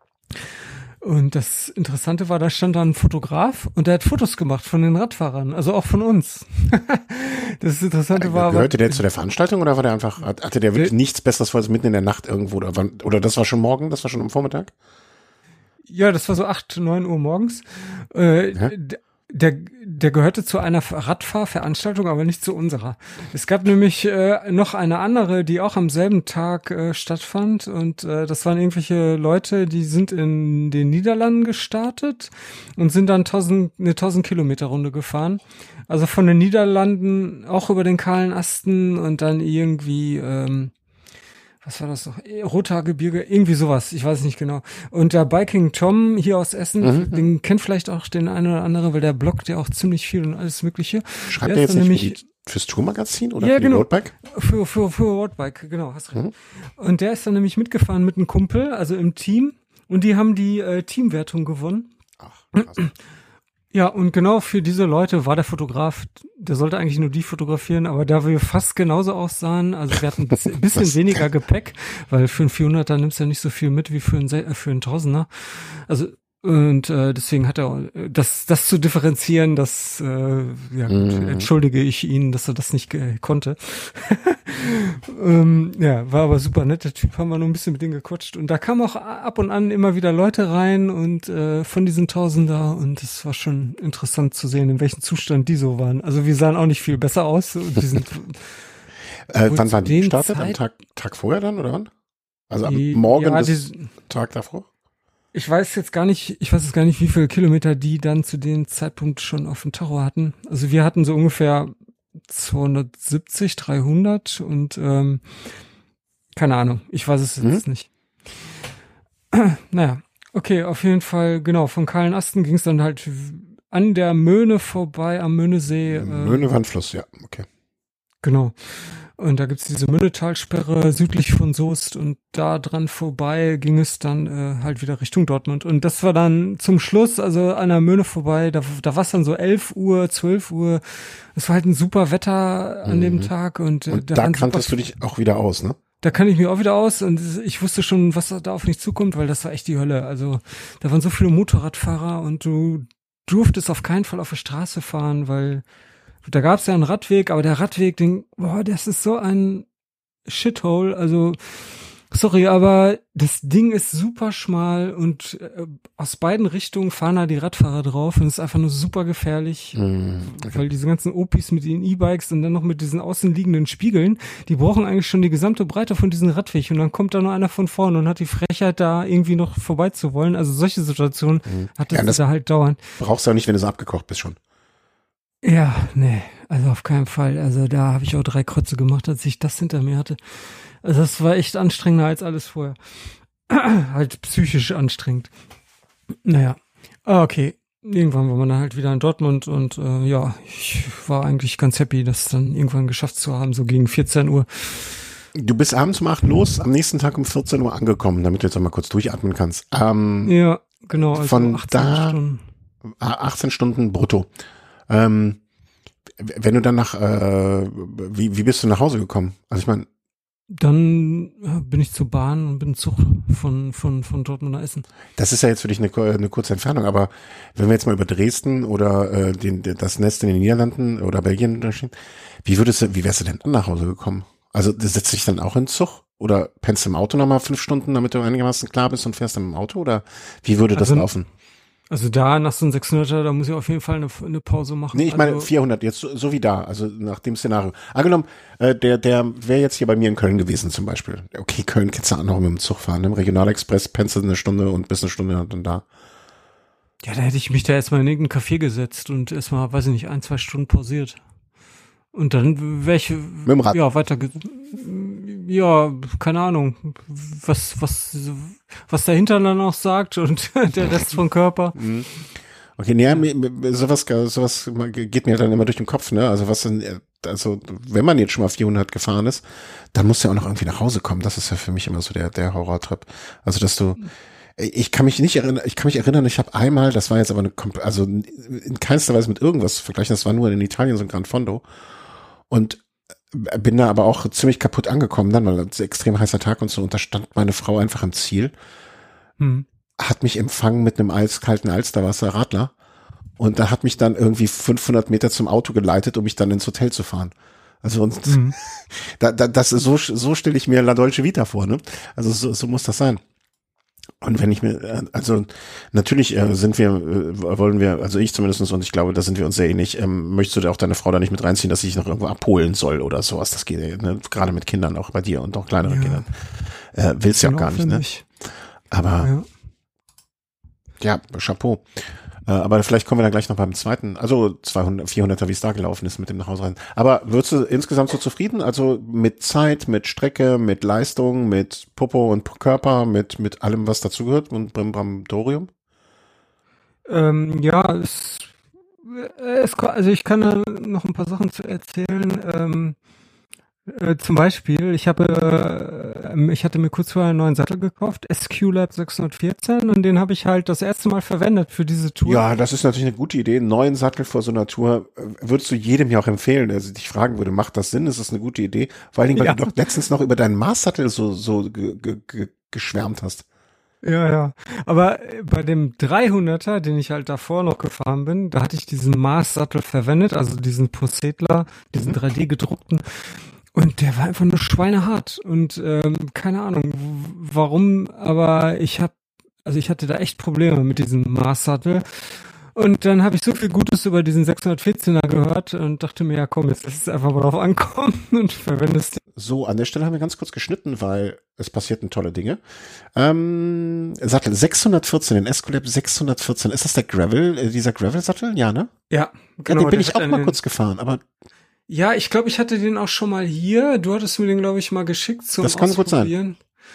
Und das Interessante war, da stand da ein Fotograf und der hat Fotos gemacht von den Radfahrern, also auch von uns. Das Interessante war aber, Gehörte der zu der Veranstaltung oder war der einfach, hat- hatte der wirklich nichts Besseres vor als mitten in der Nacht irgendwo oder wann, oder das war schon morgen, das war schon am Vormittag? ja, das war so acht, neun Uhr morgens. Äh, Ja. d- Der, der gehörte zu einer Radfahrveranstaltung, aber nicht zu unserer. Es gab nämlich äh, noch eine andere, die auch am selben Tag äh, stattfand und äh, das waren irgendwelche Leute, die sind in den Niederlanden gestartet und sind dann tausend, eine tausend Kilometer Runde gefahren. Also von den Niederlanden auch über den kahlen Asten und dann irgendwie ähm, was war das noch? Eh, Roter Gebirge, irgendwie sowas, ich weiß nicht genau. Und der Biking Tom hier aus Essen, Mhm. den kennt vielleicht auch den einen oder anderen, weil der bloggt ja auch ziemlich viel und alles Mögliche. Schreibt Der der ist jetzt dann nicht nämlich für die, fürs Tourmagazin oder Ja, für die genau. Roadbike? für, für, für Roadbike, genau, hast recht. Mhm. Und der ist dann nämlich mitgefahren mit einem Kumpel, also im Team. Und die haben die äh, Teamwertung gewonnen. Ach, krass. Ja, und genau für diese Leute war der Fotograf, der sollte eigentlich nur die fotografieren, aber da wir fast genauso aussahen, also wir hatten ein bisschen, bisschen Was? weniger Gepäck, weil für einen vierhunderter nimmst du ja nicht so viel mit wie für einen, Se- äh, für einen Tausender. Also, und äh, deswegen hat er, äh, das, das zu differenzieren, das, äh, ja gut, Mhm. entschuldige ich ihn, dass er das nicht äh, konnte. ähm, ja, war aber super nett, der Typ, haben wir nur ein bisschen mit ihm gequatscht und da kamen auch ab und an immer wieder Leute rein und äh, von diesen Tausender und es war schon interessant zu sehen, in welchem Zustand die so waren. Also wir sahen auch nicht viel besser aus und die sind Äh, Wohl wann zu waren die den gestartet? Am Zeit- Tag, Tag vorher dann oder wann? Also am die, Morgen ja, des die, Tag davor? ich weiß jetzt gar nicht, ich weiß jetzt gar nicht, wie viele Kilometer die dann zu dem Zeitpunkt schon auf dem Tacho hatten. Also wir hatten so ungefähr zweihundertsiebzig, dreihundert und ähm, keine Ahnung, ich weiß es jetzt Mhm. nicht. Naja, Okay, auf jeden Fall, genau, von Kahlenasten ging es dann halt an der Möhne vorbei, am Möhnesee. Äh, Möhne war ein Fluss, ja, okay. Genau. Und da gibt's diese Mönnetalsperre südlich von Soest und da dran vorbei ging es dann äh, halt wieder Richtung Dortmund. Und das war dann zum Schluss, also an der Möhne vorbei, da, da war es dann so elf Uhr, zwölf Uhr. Es war halt ein super Wetter an mhm. dem Tag. Und, äh, und da da kanntest du dich auch wieder aus, ne? Da kann ich mir auch wieder aus und ich wusste schon, was da auf mich zukommt, weil das war echt die Hölle. Also da waren so viele Motorradfahrer und du durftest auf keinen Fall auf der Straße fahren, weil da gab es ja einen Radweg, aber der Radweg, den, boah, das ist so ein Shithole. Also sorry, aber das Ding ist super schmal und äh, aus beiden Richtungen fahren da die Radfahrer drauf und es ist einfach nur super gefährlich, mm, okay. weil diese ganzen Opis mit den E-Bikes und dann noch mit diesen außenliegenden Spiegeln, die brauchen eigentlich schon die gesamte Breite von diesem Radweg und dann kommt da nur einer von vorne und hat die Frechheit, da irgendwie noch vorbei zu wollen. Also solche Situationen mm. hat das, ja, das da halt dauernd. Brauchst du auch nicht, wenn du so abgekocht bist schon. Ja, nee, also auf keinen Fall. Also da habe ich auch drei Kreuze gemacht, als ich das hinter mir hatte. Also das war echt anstrengender als alles vorher. Halt psychisch anstrengend. Naja, okay. Irgendwann war man dann halt wieder in Dortmund und äh, ja, ich war eigentlich ganz happy, das dann irgendwann geschafft zu haben, so gegen vierzehn Uhr. Du bist abends um acht los, am nächsten Tag um vierzehn Uhr angekommen, damit du jetzt auch mal kurz durchatmen kannst. Ähm, ja, genau. Also von achtzehn da Stunden. achtzehn Stunden brutto. Ähm, wenn du dann nach, äh, wie, wie bist du nach Hause gekommen? Also ich meine, dann bin ich zur Bahn und bin Zug von, von, von Dortmund nach Essen. Das ist ja jetzt für dich eine, eine kurze Entfernung, aber wenn wir jetzt mal über Dresden oder äh, den, das Nest in den Niederlanden oder Belgien unterstehen, wie würdest du, wie wärst du denn dann nach Hause gekommen? Also setzt du dich dann auch in den Zug oder pennst du im Auto nochmal fünf Stunden, damit du einigermaßen klar bist und fährst dann im Auto oder wie würde das also, laufen? Also da nach so einem sechshunderter, da muss ich auf jeden Fall eine, eine Pause machen. Nee, ich meine also, vierhundert, jetzt so, so wie da, also nach dem Szenario. Angenommen, äh, der der wäre jetzt hier bei mir in Köln gewesen zum Beispiel. Okay, Köln kannst du auch noch mit dem Zug fahren, im Regionalexpress pennst du eine Stunde und bis eine Stunde dann da. Ja, da hätte ich mich da erstmal in irgendein Café gesetzt und erstmal, weiß ich nicht, ein, zwei Stunden pausiert. Und dann wäre ich, mit dem Rad. ja, weiter, ja, keine Ahnung, was, was, was der Hintern dann auch sagt und der Rest vom Körper. Okay, nee, ja, sowas, sowas geht mir dann immer durch den Kopf, ne, also was denn, also, wenn man jetzt schon mal vierhundert gefahren ist, dann muss ja auch noch irgendwie nach Hause kommen, das ist ja für mich immer so der, der Horrortrip. Also, dass du, ich kann mich nicht erinnern, ich kann mich erinnern, ich habe einmal, das war jetzt aber eine, also in keinster Weise mit irgendwas vergleichen, das war nur in Italien so ein Gran Fondo. Und bin da aber auch ziemlich kaputt angekommen dann, weil es extrem heißer Tag und so, und da stand meine Frau einfach am Ziel, hm. hat mich empfangen mit einem eiskalten Alsterwasser Radler und da hat mich dann irgendwie fünfhundert Meter zum Auto geleitet, um mich dann ins Hotel zu fahren. Also und hm. da, da, das so so stelle ich mir La Dolce Vita vor, ne? Also so, so muss das sein. Und wenn ich mir, also natürlich äh, sind wir, äh, wollen wir, also ich zumindest, und ich glaube, da sind wir uns sehr ähnlich, ähm, möchtest du auch deine Frau da nicht mit reinziehen, dass sie sich noch irgendwo abholen soll oder sowas, das geht, ne? Gerade mit Kindern, auch bei dir und auch kleineren ja. Kindern. Äh, willst du ja auch gar nicht, ne? Aber ja, ja Chapeau. Äh, aber vielleicht kommen wir dann gleich noch beim zweiten, also zweihundert, vierhunderter, wie es da gelaufen ist mit dem Nachhausereisen. Aber würdest du insgesamt so zufrieden? Also mit Zeit, mit Strecke, mit Leistung, mit Popo und Körper, mit mit allem, was dazugehört und Brimborium? Ähm, ja, es, es, also ich kann da noch ein paar Sachen zu erzählen. Ähm, Äh, zum Beispiel, ich habe, äh, ich hatte mir kurz vorher einen neuen Sattel gekauft, S Q Lab sechshundertvierzehn, und den habe ich halt das erste Mal verwendet für diese Tour. Ja, das ist natürlich eine gute Idee. Einen neuen Sattel vor so einer Tour würdest du jedem ja auch empfehlen, der dich fragen würde, macht das Sinn? Ist das eine gute Idee? Vor allen Dingen, weil ja. du doch letztens noch über deinen Mars-Sattel so, so ge, ge, ge, geschwärmt hast. Ja, ja. Aber bei dem dreihunderter, den ich halt davor noch gefahren bin, da hatte ich diesen Mars-Sattel verwendet, also diesen Possetler, diesen drei D gedruckten. Und der war einfach nur schweinehart und ähm, keine Ahnung warum, aber ich hab, also ich hatte da echt Probleme mit diesem Mars-Sattel. Und dann habe ich so viel Gutes über diesen sechshundertvierzehner gehört und dachte mir, ja komm, jetzt lass es einfach mal drauf ankommen und verwendest den. So, an der Stelle haben wir ganz kurz geschnitten, weil es passierten tolle Dinge. Ähm, Sattel sechshundertvierzehn, den Escolab sechshundertvierzehn, ist das der Gravel, äh, dieser Gravel-Sattel? Ja, ne? Ja, genau. Ja, den bin ich auch mal kurz gefahren, aber ja, ich glaube, ich hatte den auch schon mal hier. Du hattest mir den, glaube ich, mal geschickt zum Das kann gut sein.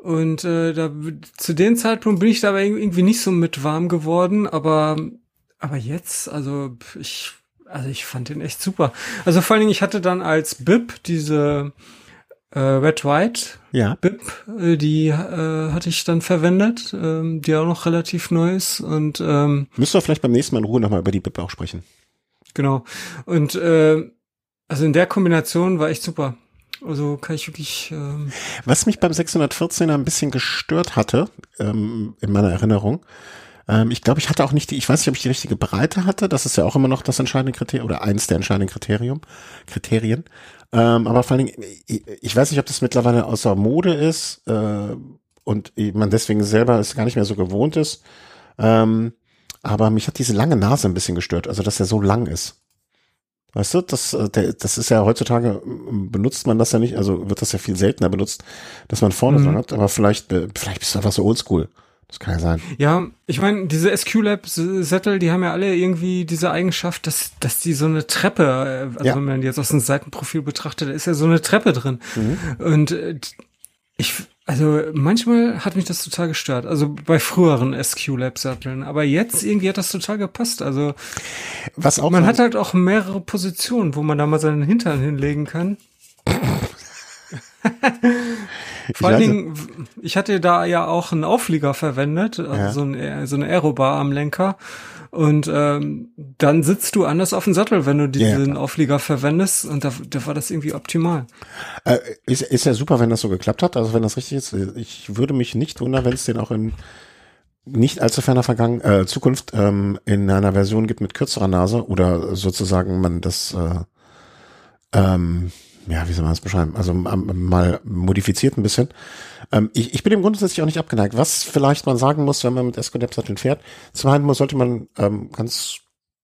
Und äh, da zu dem Zeitpunkt bin ich da aber irgendwie nicht so mit warm geworden, aber aber jetzt, also ich also ich fand den echt super. Also vor allen Dingen, ich hatte dann als B I P diese äh, Red White Ja. B I P, äh, die äh, hatte ich dann verwendet, ähm, die auch noch relativ neu ist und ähm, Müssen wir vielleicht beim nächsten Mal in Ruhe nochmal über die B I P auch sprechen. genau. Und äh, also in der Kombination war echt super. Also kann ich wirklich. Ähm Was mich beim sechshundertvierzehner ein bisschen gestört hatte, ähm, in meiner Erinnerung, ähm, ich glaube, ich hatte auch nicht die, ich weiß nicht, ob ich die richtige Breite hatte, das ist ja auch immer noch das entscheidende Kriterium oder eins der entscheidenden Kriterium, Kriterien. Ähm, aber vor allen Dingen, ich, ich weiß nicht, ob das mittlerweile außer Mode ist äh, und man deswegen selber es gar nicht mehr so gewohnt ist. Ähm, aber mich hat diese lange Nase ein bisschen gestört, also dass er so lang ist. Weißt du, das, äh, der, das ist ja heutzutage, ähm, benutzt man das ja nicht, also wird das ja viel seltener benutzt, dass man vorne Mhm. dran hat, aber vielleicht, äh, vielleicht bist du einfach so oldschool. Das kann ja sein. Ja, ich meine, diese S Q-Lab-Sättel, die haben ja alle irgendwie diese Eigenschaft, dass dass die so eine Treppe, äh, also Ja. wenn man die jetzt aus dem Seitenprofil betrachtet, da ist ja so eine Treppe drin. Mhm. Und äh, ich, also manchmal hat mich das total gestört, also bei früheren S Q-Lab-Satteln, aber jetzt irgendwie hat das total gepasst. Also Was auch man so- hat halt auch mehrere Positionen, wo man da mal seinen Hintern hinlegen kann. Vor allen weiß Dingen, ich hatte da ja auch einen Auflieger verwendet, also Ja. so, ein, so eine Aerobar am Lenker. Und ähm, dann sitzt du anders auf dem Sattel, wenn du Ja, diesen ja. Auflieger verwendest. Und da, da war das irgendwie optimal. Äh, ist, ist ja super, wenn das so geklappt hat, also wenn das richtig ist. Ich würde mich nicht wundern, wenn es den auch in nicht allzu ferner Vergangen, äh, Zukunft ähm, in einer Version gibt mit kürzerer Nase oder sozusagen man das äh, ähm, ja, wie soll man das beschreiben? Also ähm, mal modifiziert ein bisschen. Ähm, ich, ich bin dem grundsätzlich auch nicht abgeneigt. Was vielleicht man sagen muss, wenn man mit Escodep-Satteln fährt, zum einen sollte man ähm, ganz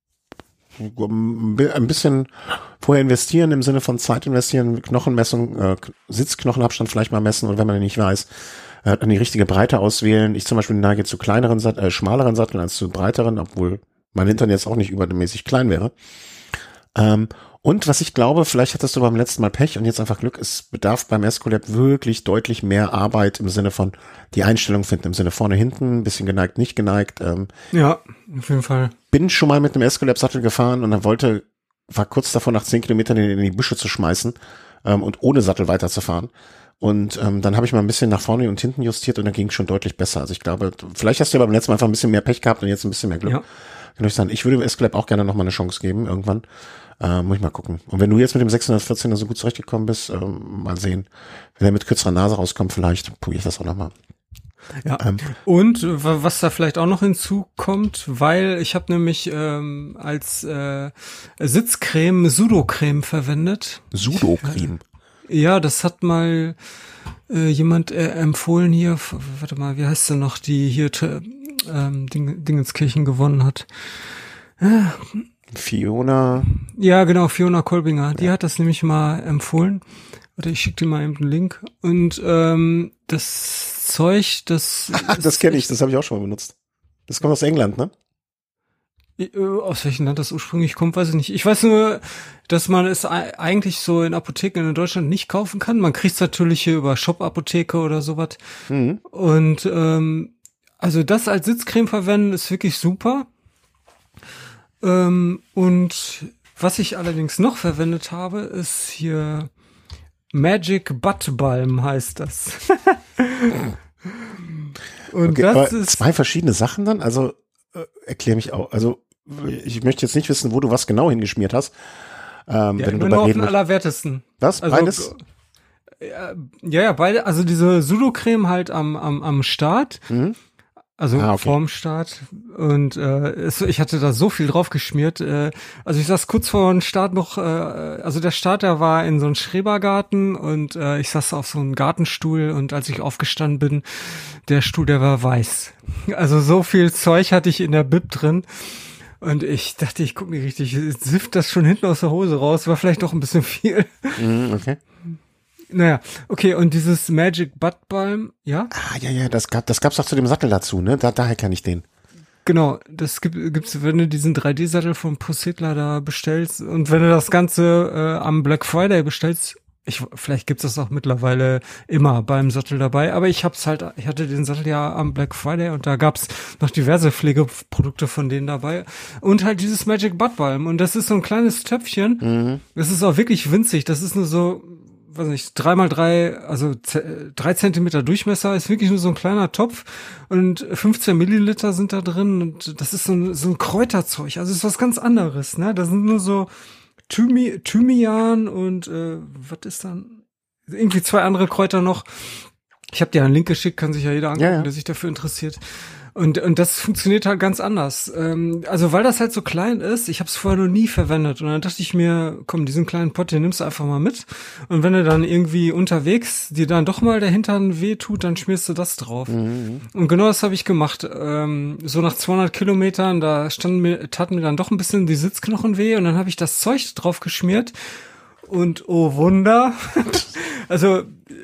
ein bisschen vorher investieren, im Sinne von Zeit investieren, Knochenmessung, äh, Sitzknochenabstand vielleicht mal messen und wenn man den nicht weiß, äh, dann die richtige Breite auswählen. Ich zum Beispiel neige zu kleineren, Sat äh, schmaleren Satteln als zu breiteren, obwohl mein Hintern jetzt auch nicht übermäßig klein wäre. Ähm, und was ich glaube, vielleicht hattest du beim letzten Mal Pech und jetzt einfach Glück, es bedarf beim Escolab wirklich deutlich mehr Arbeit im Sinne von die Einstellung finden, im Sinne vorne, hinten, ein bisschen geneigt, nicht geneigt. Ähm, Ja, auf jeden Fall. bin schon mal mit einem Escolab-Sattel gefahren und dann wollte, war kurz davor, nach zehn Kilometern in, in die Büsche zu schmeißen ähm, und ohne Sattel weiterzufahren. Und ähm, dann habe ich mal ein bisschen nach vorne und hinten justiert und dann ging es schon deutlich besser. Also ich glaube, vielleicht hast du ja beim letzten Mal einfach ein bisschen mehr Pech gehabt und jetzt ein bisschen mehr Glück. Ja. Kann ich sagen, ich würde dem Escolab auch gerne noch mal eine Chance geben, irgendwann. Äh, muss ich mal gucken. Und wenn du jetzt mit dem sechshundertvierzehner so gut zurechtgekommen bist, ähm, mal sehen. Wenn er mit kürzerer Nase rauskommt, vielleicht probiere ich das auch noch mal. Ja. Ähm, Und w- was da vielleicht auch noch hinzukommt, weil ich habe nämlich ähm, als äh, Sitzcreme Sudocreme verwendet. Sudocreme. Ja, das hat mal äh, jemand äh, empfohlen hier. F- Warte mal, wie heißt sie noch, die hier t- ähm, Ding, Dingenskirchen gewonnen hat? Fiona. Ja, genau, Fiona Kolbinger. Die hat das nämlich mal empfohlen. Warte, ich schicke dir mal eben einen Link. Und ähm, das Zeug, das... Das kenne ich, das habe ich auch schon mal benutzt. Das kommt aus England, ne? Äh, Aus welchem Land das ursprünglich kommt, weiß ich nicht. Ich weiß nur, dass man es ei- eigentlich so in Apotheken in Deutschland nicht kaufen kann. Man kriegt es natürlich hier über Shop-Apotheke oder sowas. Mhm. Und ähm, also das als Sitzcreme verwenden ist wirklich super. Ähm, und was ich allerdings noch verwendet habe, ist hier Magic Butt Balm heißt das. Und Okay, das aber ist zwei verschiedene Sachen dann? Also äh, erklär mich auch. Also ich möchte jetzt nicht wissen, wo du was genau hingeschmiert hast. Ähm, ja, wenn du nur darüber auf reden den möchtest. allerwertesten. Was? Also, Beides? Ja, ja, beide, also diese Sudocreme halt am, am, am Start, Mhm. also Ah, okay. vorm Start. Und äh, es, ich hatte da so viel drauf geschmiert. Äh, also ich saß kurz vor dem Start noch, äh, also der Start, der war in so einem Schrebergarten und äh, ich saß auf so einem Gartenstuhl und als ich aufgestanden bin, der Stuhl, der war weiß. Also so viel Zeug hatte ich in der Bib drin. Und ich dachte, ich guck nicht richtig, sifft das schon hinten aus der Hose raus, war vielleicht doch ein bisschen viel. Mhm, okay. Naja, okay, und dieses Magic Butt Balm, ja, Ah, ja, ja, das gab, das gab's doch zu dem Sattel dazu, ne? Da, daher kann ich den. genau, das gibt, gibt's, wenn du diesen drei D-Sattel von Positler da bestellst und wenn du das Ganze äh, am Black Friday bestellst, Ich, vielleicht gibt's das auch mittlerweile immer beim Sattel dabei, aber ich hab's halt, ich hatte den Sattel ja am Black Friday und da gab's noch diverse Pflegeprodukte von denen dabei und halt dieses Magic Butt Balm und das ist so ein kleines Töpfchen. Mhm. Das ist auch wirklich winzig. Das ist nur so, weiß nicht, drei mal drei, also z- drei Zentimeter Durchmesser, ist wirklich nur so ein kleiner Topf und fünfzehn Milliliter sind da drin und das ist so ein, so ein Kräuterzeug. Also ist was ganz anderes, ne? Da sind nur so Thymi, Thymian und äh, was ist dann? Irgendwie zwei andere Kräuter noch. Ich habe dir einen Link geschickt, kann sich ja jeder angucken, ja, ja. der sich dafür interessiert. Und und das funktioniert halt ganz anders. Ähm, also weil das halt so klein ist, ich habe es vorher noch nie verwendet. Und dann dachte ich mir, komm, diesen kleinen Pott, den nimmst du einfach mal mit. Und wenn du dann irgendwie unterwegs dir dann doch mal der Hintern weh tut, dann schmierst du das drauf. Mhm. Und genau das habe ich gemacht. Ähm, so nach zweihundert Kilometern, da standen mir, taten mir dann doch ein bisschen die Sitzknochen weh. Und dann habe ich das Zeug drauf geschmiert. Und oh Wunder, also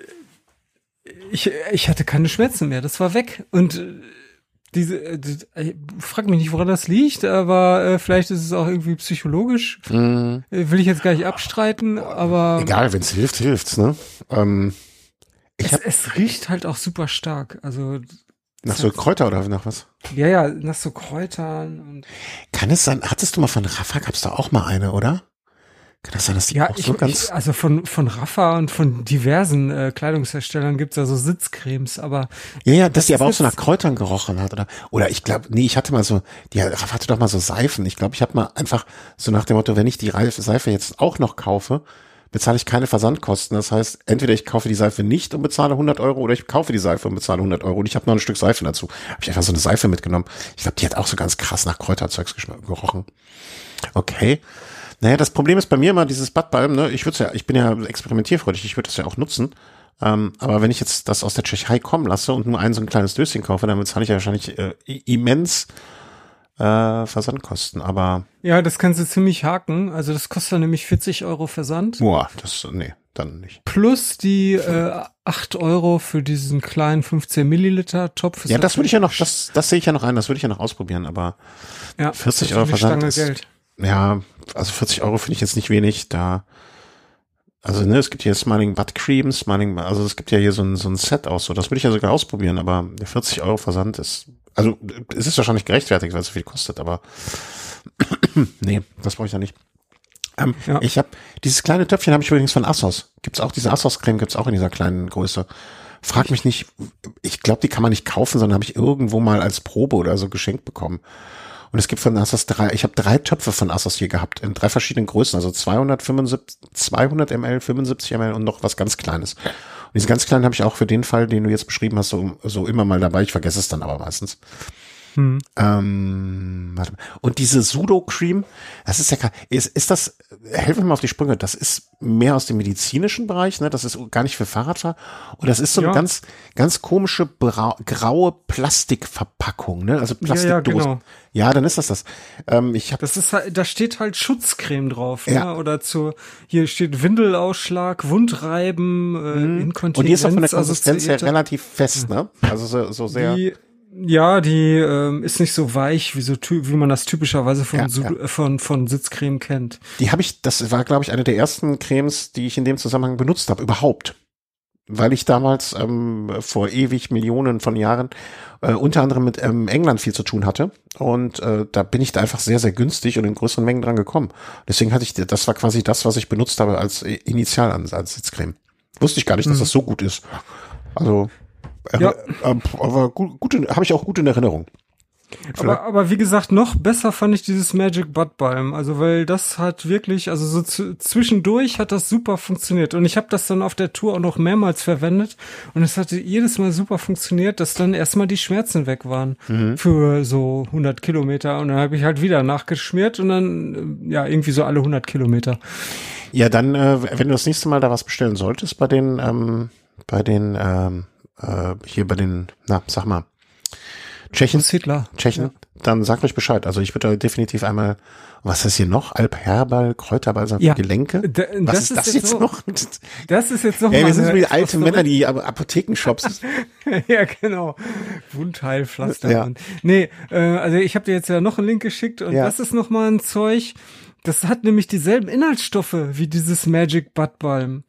ich ich hatte keine Schmerzen mehr. Das war weg. Und Diese, die, ich frag mich nicht, woran das liegt, aber äh, vielleicht ist es auch irgendwie psychologisch. Mm. Will ich jetzt gar nicht abstreiten, aber egal, wenn es hilft, hilft's, ne? Ähm, ich es, hab, es riecht halt auch super stark. Also nach so Kräuter oder nach was? Ja, ja, nach so Kräutern. Und kann es sein? Hattest du mal von Rafa? Gab's da auch mal eine, oder? Kann das sein, dass die ja, auch ich, so ganz... Ich, also von von Rafa und von diversen äh, Kleidungsherstellern gibt's ja so Sitzcremes, aber... Ja, ja, dass die aber auch so nach Kräutern gerochen hat, oder? Oder ich glaube, nee, ich hatte mal so, die Rafa hatte doch mal so Seifen. Ich glaube, ich habe mal einfach so nach dem Motto, wenn ich die Seife jetzt auch noch kaufe, bezahle ich keine Versandkosten. Das heißt, entweder ich kaufe die Seife nicht und bezahle hundert Euro oder ich kaufe die Seife und bezahle hundert Euro und ich habe noch ein Stück Seife dazu. Habe ich einfach so eine Seife mitgenommen. Ich glaube, die hat auch so ganz krass nach Kräuterzeugs gerochen. Okay. Naja, das Problem ist bei mir immer dieses Butt Balm, ne? Ich würde ja, ich bin ja experimentierfreudig, ich würde das ja auch nutzen. Ähm, aber wenn ich jetzt das aus der Tschechei kommen lasse und nur ein so ein kleines Döschen kaufe, dann bezahle ich ja wahrscheinlich äh, immens äh, Versandkosten. Aber ja, das kannst du ziemlich haken. Also das kostet dann nämlich vierzig Euro Versand. Boah, das, nee, dann nicht. Plus die äh, acht Euro für diesen kleinen fünfzehn Milliliter Topf. Ja, das würde ich ja noch, das, das sehe ich ja noch ein, das würde ich ja noch ausprobieren, aber ja, vierzig Euro Versand ist, Geld. Ja, also vierzig Euro finde ich jetzt nicht wenig, da, also ne, es gibt hier Smiling Butt Cream, Smiling, also es gibt ja hier so ein, so ein Set aus, so, das würde ich ja sogar ausprobieren, aber der vierzig Euro Versand ist, also es ist wahrscheinlich gerechtfertigt, weil es so viel kostet, aber nee, das brauche ich ja nicht. Ähm, ja. Ich habe, dieses kleine Töpfchen habe ich übrigens von Assos, gibt's auch, diese Assos-Creme gibt's auch in dieser kleinen Größe. Frag mich nicht, ich glaube, die kann man nicht kaufen, sondern habe ich irgendwo mal als Probe oder so geschenkt bekommen. Und es gibt von Assos drei, ich habe drei Töpfe von Assos hier gehabt, in drei verschiedenen Größen, also zweihundertfünfundsiebzig, zweihundert Milliliter, fünfundsiebzig Milliliter und noch was ganz Kleines. Und diese ganz kleinen habe ich auch für den Fall, den du jetzt beschrieben hast, so, so immer mal dabei, ich vergesse es dann aber meistens. Hm. Ähm, warte mal. Und diese Sudo-Cream, das ist ja, ist, ist das, helfen wir mal auf die Sprünge, das ist mehr aus dem medizinischen Bereich, ne? Das ist gar nicht für Fahrradfahrer. Und das ist so eine ja. ganz, ganz komische bra- graue Plastikverpackung, ne? Also Plastikdose. Ja, ja, genau. Ja, dann ist das das. Ähm, ich hab, das ist halt, da steht halt Schutzcreme drauf, ja. Ne? Oder zu, hier steht Windelausschlag, Wundreiben, äh, mhm. Inkontinenz. Und die ist auch von der Konsistenz her relativ fest, ne? Also so, so sehr. Die, Ja, die ähm, ist nicht so weich, wie so ty- wie man das typischerweise von ja, Sud- ja. von von Sitzcreme kennt. Die habe ich, das war glaube ich eine der ersten Cremes, die ich in dem Zusammenhang benutzt habe überhaupt, weil ich damals ähm, vor ewig Millionen von Jahren äh, unter anderem mit ähm, England viel zu tun hatte und äh, da bin ich da einfach sehr sehr günstig und in größeren Mengen dran gekommen. Deswegen hatte ich, das war quasi das, was ich benutzt habe als Initial als, als Sitzcreme. Wusste ich gar nicht, dass mhm. das so gut ist. Also Ja. Äh, aber gut, gut habe ich auch gut in Erinnerung. Aber, aber wie gesagt, noch besser fand ich dieses Magic Butt Balm. Also, weil das hat wirklich, also so zu, zwischendurch hat das super funktioniert. Und ich habe das dann auf der Tour auch noch mehrmals verwendet. Und es hatte jedes Mal super funktioniert, dass dann erstmal die Schmerzen weg waren. Mhm. Für so hundert Kilometer. Und dann habe ich halt wieder nachgeschmiert und dann, ja, irgendwie so alle hundert Kilometer. Ja, dann, äh, wenn du das nächste Mal da was bestellen solltest, bei den, ähm, bei den, ähm, äh, hier bei den, na, sag mal, Tschechen, Hitler. Tschechen, ja. Dann sagt euch Bescheid. Also ich würde da definitiv einmal, was ist hier noch? Alp-Herbal, Kräuterbalsam für ja. Gelenke? Da, was das ist, ist das jetzt jetzt so, noch? Das ist jetzt noch ja, mal wir sind so wie alte Männer, die Apothekenshops. Ja, genau. Wundheilpflaster. Ja. Und, nee, äh, also ich habe dir jetzt ja noch einen Link geschickt und ja. das ist noch mal ein Zeug, das hat nämlich dieselben Inhaltsstoffe wie dieses Magic Butt Balm.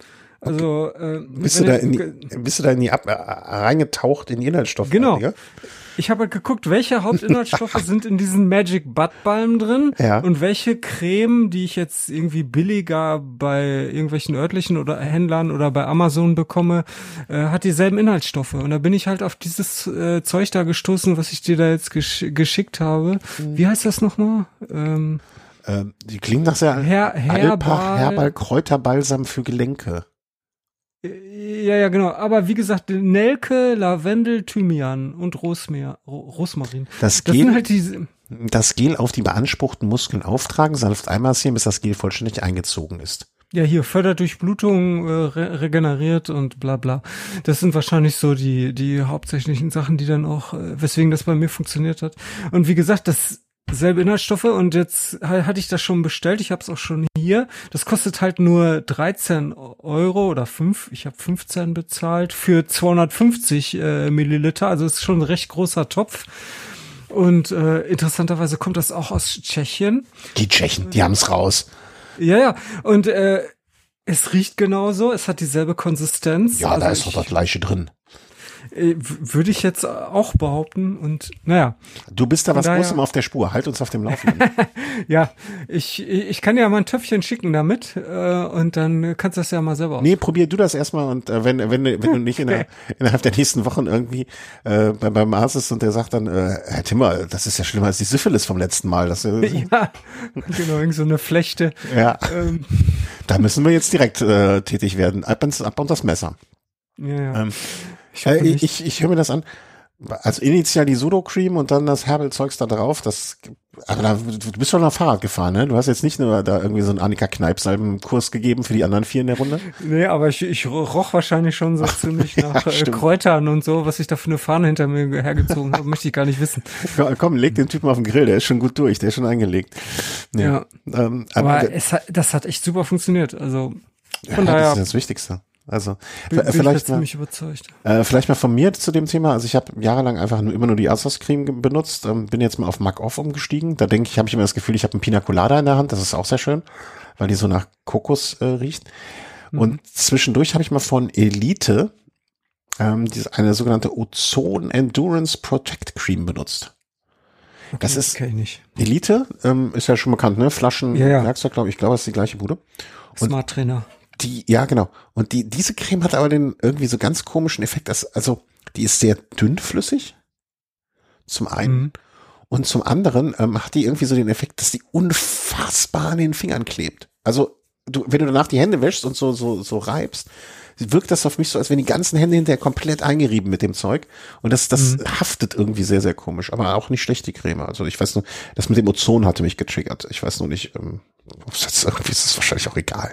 Also äh, bist, du da in die, bist du da in die ab, äh, reingetaucht in die Inhaltsstoffe? Genau. Digga? Ich habe halt geguckt, welche Hauptinhaltsstoffe sind in diesen Magic Butt Balm drin Ja. und welche Creme, die ich jetzt irgendwie billiger bei irgendwelchen örtlichen oder Händlern oder bei Amazon bekomme, äh, hat dieselben Inhaltsstoffe. Und da bin ich halt auf dieses äh, Zeug da gestoßen, was ich dir da jetzt gesch geschickt habe. Mhm. Wie heißt das nochmal? Ähm, Ähm, die klingen nach sehr Her Alpach Herbal, Herbal Kräuterbalsam für Gelenke. Ja, ja, genau. Aber wie gesagt, Nelke, Lavendel, Thymian und Rosmer, Rosmarin. Das Das Gel, sind halt diese. das Gel auf die beanspruchten Muskeln auftragen, sanft einmassieren, bis das Gel vollständig eingezogen ist. Ja, hier fördert Durchblutung, äh, re regeneriert und bla bla. Das sind wahrscheinlich so die die hauptsächlichen Sachen, die dann auch, äh, weswegen das bei mir funktioniert hat. Und wie gesagt, das selbe Inhaltsstoffe und jetzt hatte ich das schon bestellt. Ich habe es auch schon hier. Das kostet halt nur dreizehn Euro oder fünf. Ich habe fünfzehn bezahlt für zweihundertfünfzig äh, Milliliter. Also ist schon ein recht großer Topf. Und äh, interessanterweise kommt das auch aus Tschechien. Die Tschechen, die haben's raus. Ja, ja. Und äh, es riecht genauso. Es hat dieselbe Konsistenz. Ja, also da ist ich, doch das Gleiche drin. Äh, würde ich jetzt auch behaupten. Und naja. Du bist da was daher, Großem auf der Spur. Halt uns auf dem Laufenden. Ja, ich, ich kann ja mal ein Töpfchen schicken damit äh, und dann kannst du das ja mal selber Nee, probier du das erstmal und äh, wenn, wenn, wenn du nicht in der, innerhalb der nächsten Wochen irgendwie äh, bei, beim Arzt ist und der sagt dann, äh, Herr Timmer, das ist ja schlimmer als die Syphilis vom letzten Mal. Das, äh, Ja, genau, irgend so eine Flechte. ja. Ähm, Da müssen wir jetzt direkt äh, tätig werden. Ab ins, ab und das Messer. ja, ja. Ähm, Ich, äh, hoffe nicht. ich, ich höre mir das an. Also initial die Sudocreme und dann das Herbal-Zeugs da drauf. Das, aber da, du bist schon noch Fahrrad gefahren, ne? Du hast jetzt nicht nur da irgendwie so einen Annika-Kneipsalben-Kurs gegeben für die anderen vier in der Runde. Nee, aber ich, ich roch wahrscheinlich schon so ziemlich Ja, nach äh, stimmt. Kräutern und so, was ich da für eine Fahne hinter mir hergezogen habe, möchte ich gar nicht wissen. Ja, komm, leg den Typen auf den Grill, der ist schon gut durch, der ist schon eingelegt. Ja, Ähm, aber aber, es hat, das hat echt super funktioniert. Also von ja, daher das ist das Wichtigste. Also bin, bin ich da vielleicht mal, ziemlich überzeugt. äh, vielleicht mal von mir zu dem Thema. Also ich habe jahrelang einfach nur, immer nur die Asos-Creme ge- benutzt, ähm, bin jetzt mal auf Mug Off umgestiegen. Da denke ich, habe ich immer das Gefühl, ich habe einen Pina Colada in der Hand. Das ist auch sehr schön, weil die so nach Kokos äh, riecht. Mhm. Und zwischendurch habe ich mal von Elite ähm, diese, eine sogenannte Ozon Endurance Protect Cream benutzt. Okay, das ist kenn ich nicht. Elite, ähm, ist ja schon bekannt, ne? Flaschen, Ja, ja. Werkzeug, glaube ich, ich glaube, das ist die gleiche Bude. Und Smart Trainer. die, ja, genau. Und die, diese Creme hat aber den irgendwie so ganz komischen Effekt, dass, also, die ist sehr dünnflüssig. Zum einen. Mhm. Und zum anderen ähm, hat die irgendwie so den Effekt, dass die unfassbar an den Fingern klebt. Also, du, wenn du danach die Hände wäschst und so, so, so reibst, wirkt das auf mich so, als wenn die ganzen Hände hinterher komplett eingerieben mit dem Zeug. Und das, das Mhm. haftet irgendwie sehr, sehr komisch. Aber auch nicht schlecht, die Creme. Also, ich weiß nur, das mit dem Ozon hatte mich getriggert. Ich weiß nur nicht, ähm, ob es jetzt irgendwie ist, es wahrscheinlich auch egal.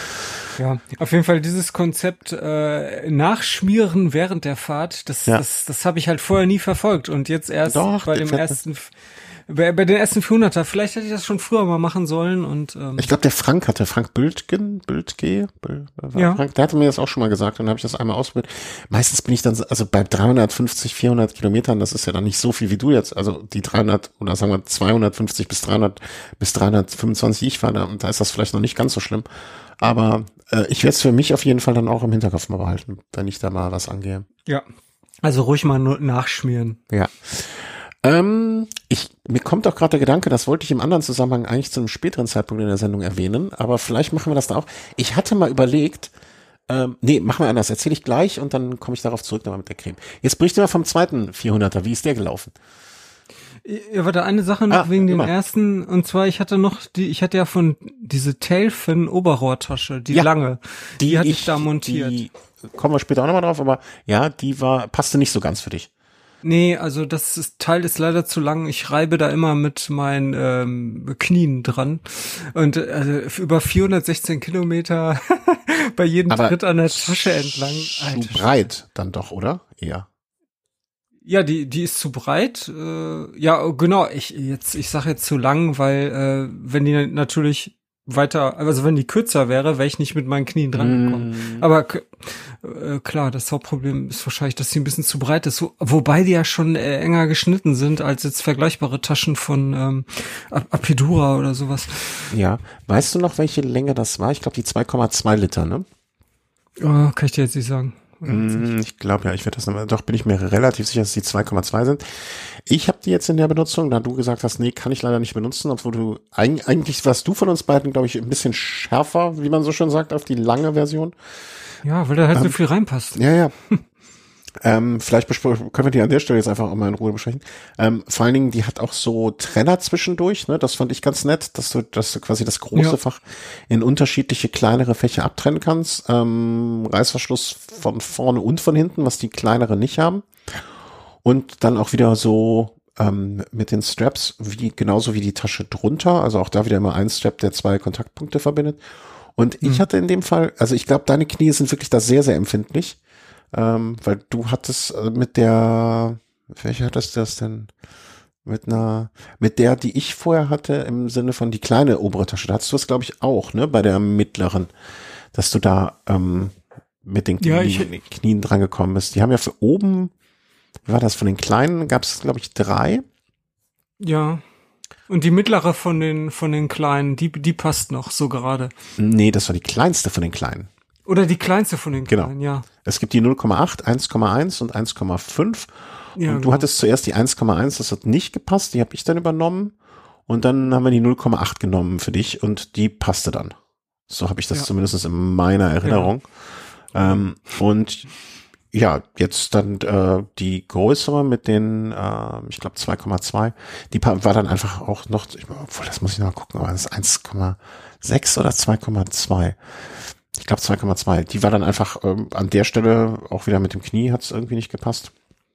Ja, auf jeden Fall dieses Konzept äh, Nachschmieren während der Fahrt, das, Ja. das, das habe ich halt vorher nie verfolgt und jetzt erst Doch, bei der dem fährt- ersten, bei, bei den ersten vierhunderter. Vielleicht hätte ich das schon früher mal machen sollen und ähm, Ich glaube, der Frank hatte, Frank Bültgen, Bültge, Bül, war Ja. Frank, der hatte mir das auch schon mal gesagt und dann habe ich das einmal ausprobiert. Meistens bin ich dann, so- also bei dreihundertfünfzig, vierhundert Kilometern, das ist ja dann nicht so viel wie du jetzt, also die dreihundert oder sagen wir zweihundertfünfzig bis dreihundert bis dreihundertfünfundzwanzig, die ich fahre, da, da ist das vielleicht noch nicht ganz so schlimm. Aber äh, ich werde es für mich auf jeden Fall dann auch im Hinterkopf mal behalten, wenn ich da mal was angehe. ja, also ruhig mal nur nachschmieren. Ja. Ähm, ich, mir kommt auch gerade der Gedanke, das wollte ich im anderen Zusammenhang eigentlich zu einem späteren Zeitpunkt in der Sendung erwähnen, aber vielleicht machen wir das da auch. Ich hatte mal überlegt, ähm, nee, machen wir anders, erzähle ich gleich und dann komme ich darauf zurück nochmal mit der Creme. Jetzt berichte mal vom zweiten vierhunderter, wie ist der gelaufen? Ja, warte, eine Sache noch Ah, wegen dem immer. ersten, und zwar, ich hatte noch die, ich hatte ja von diese Tailfin Oberrohrtasche, die Ja, lange, die, hatte ich, da montiert. Die, kommen wir später auch nochmal drauf, aber ja, die war, passte nicht so ganz für dich. Nee, also das ist, Teil ist leider zu lang. Ich reibe da immer mit meinen ähm, Knien dran. Und also über vierhundertsechzehn Kilometer bei jedem Aber Tritt an der Tasche entlang. Zu Alter. breit dann doch, oder? Eher. Ja, die die ist zu breit. Äh, ja, genau. Ich jetzt ich sage jetzt zu lang, weil äh, wenn die natürlich weiter, also wenn die kürzer wäre, wäre ich nicht mit meinen Knien dran gekommen. Mm. Aber k- äh, klar, das Hauptproblem ist wahrscheinlich, dass sie ein bisschen zu breit ist. Wo, wobei die ja schon äh, enger geschnitten sind als jetzt vergleichbare Taschen von ähm, Ap- Apidura oder sowas. Ja. Weißt du noch, welche Länge das war? Ich glaube, die zwei Komma zwei Liter, ne? Oh, kann ich dir jetzt nicht sagen. Mm, ich glaube ja, ich werde das nochmal, doch bin ich mir relativ sicher, dass die zwei Komma zwei sind. Ich habe die jetzt in der Benutzung, da du gesagt hast, nee, kann ich leider nicht benutzen, obwohl du, eigentlich warst du von uns beiden, glaube ich, ein bisschen schärfer, wie man so schön sagt, auf die lange Version. Ja, weil da halt ähm, so viel reinpasst. Ja, ja. Ähm, vielleicht können wir die an der Stelle jetzt einfach auch mal in Ruhe besprechen. Ähm, vor allen Dingen, die hat auch so Trenner zwischendurch, ne? Das fand ich ganz nett, dass du, dass du quasi das große ja. Fach in unterschiedliche kleinere Fächer abtrennen kannst. Ähm, Reißverschluss von vorne und von hinten, was die kleinere nicht haben. Und dann auch wieder so ähm, mit den Straps, wie genauso wie die Tasche drunter. Also auch da wieder immer ein Strap, der zwei Kontaktpunkte verbindet. Und ich hm. hatte in dem Fall, also ich glaube, deine Knie sind wirklich da sehr, sehr empfindlich. Ähm, weil du hattest äh, mit der, welche hattest du das denn? Mit einer, mit der, die ich vorher hatte, im Sinne von die kleine obere Tasche. Da hattest du es, glaube ich, auch, ne, bei der mittleren, dass du da ähm, mit den Knien, ja, ich, Knien dran gekommen bist. Die haben ja für oben, wie war das, von den kleinen gab es, glaube ich, drei. Ja. Und die mittlere von den, von den kleinen, die, die passt noch so gerade. Nee, das war die kleinste von den kleinen. Oder die kleinste von den kleinen, genau. ja. Es gibt die null Komma acht, eins Komma eins und eins Komma fünf. Ja, und du genau. hattest zuerst die eins Komma eins, das hat nicht gepasst, die habe ich dann übernommen. Und dann haben wir die null Komma acht genommen für dich und die passte dann. So habe ich das ja. zumindest in meiner Erinnerung. Ja. Ähm, und ja, jetzt dann äh, die größere mit den, äh, ich glaube zwei Komma zwei, die war dann einfach auch noch, ich, obwohl das muss ich noch gucken, aber das ist eins Komma sechs oder zwei Komma zwei. Ich glaube zwei Komma zwei. Die war dann einfach ähm, an der Stelle auch wieder mit dem Knie, hat es irgendwie nicht gepasst.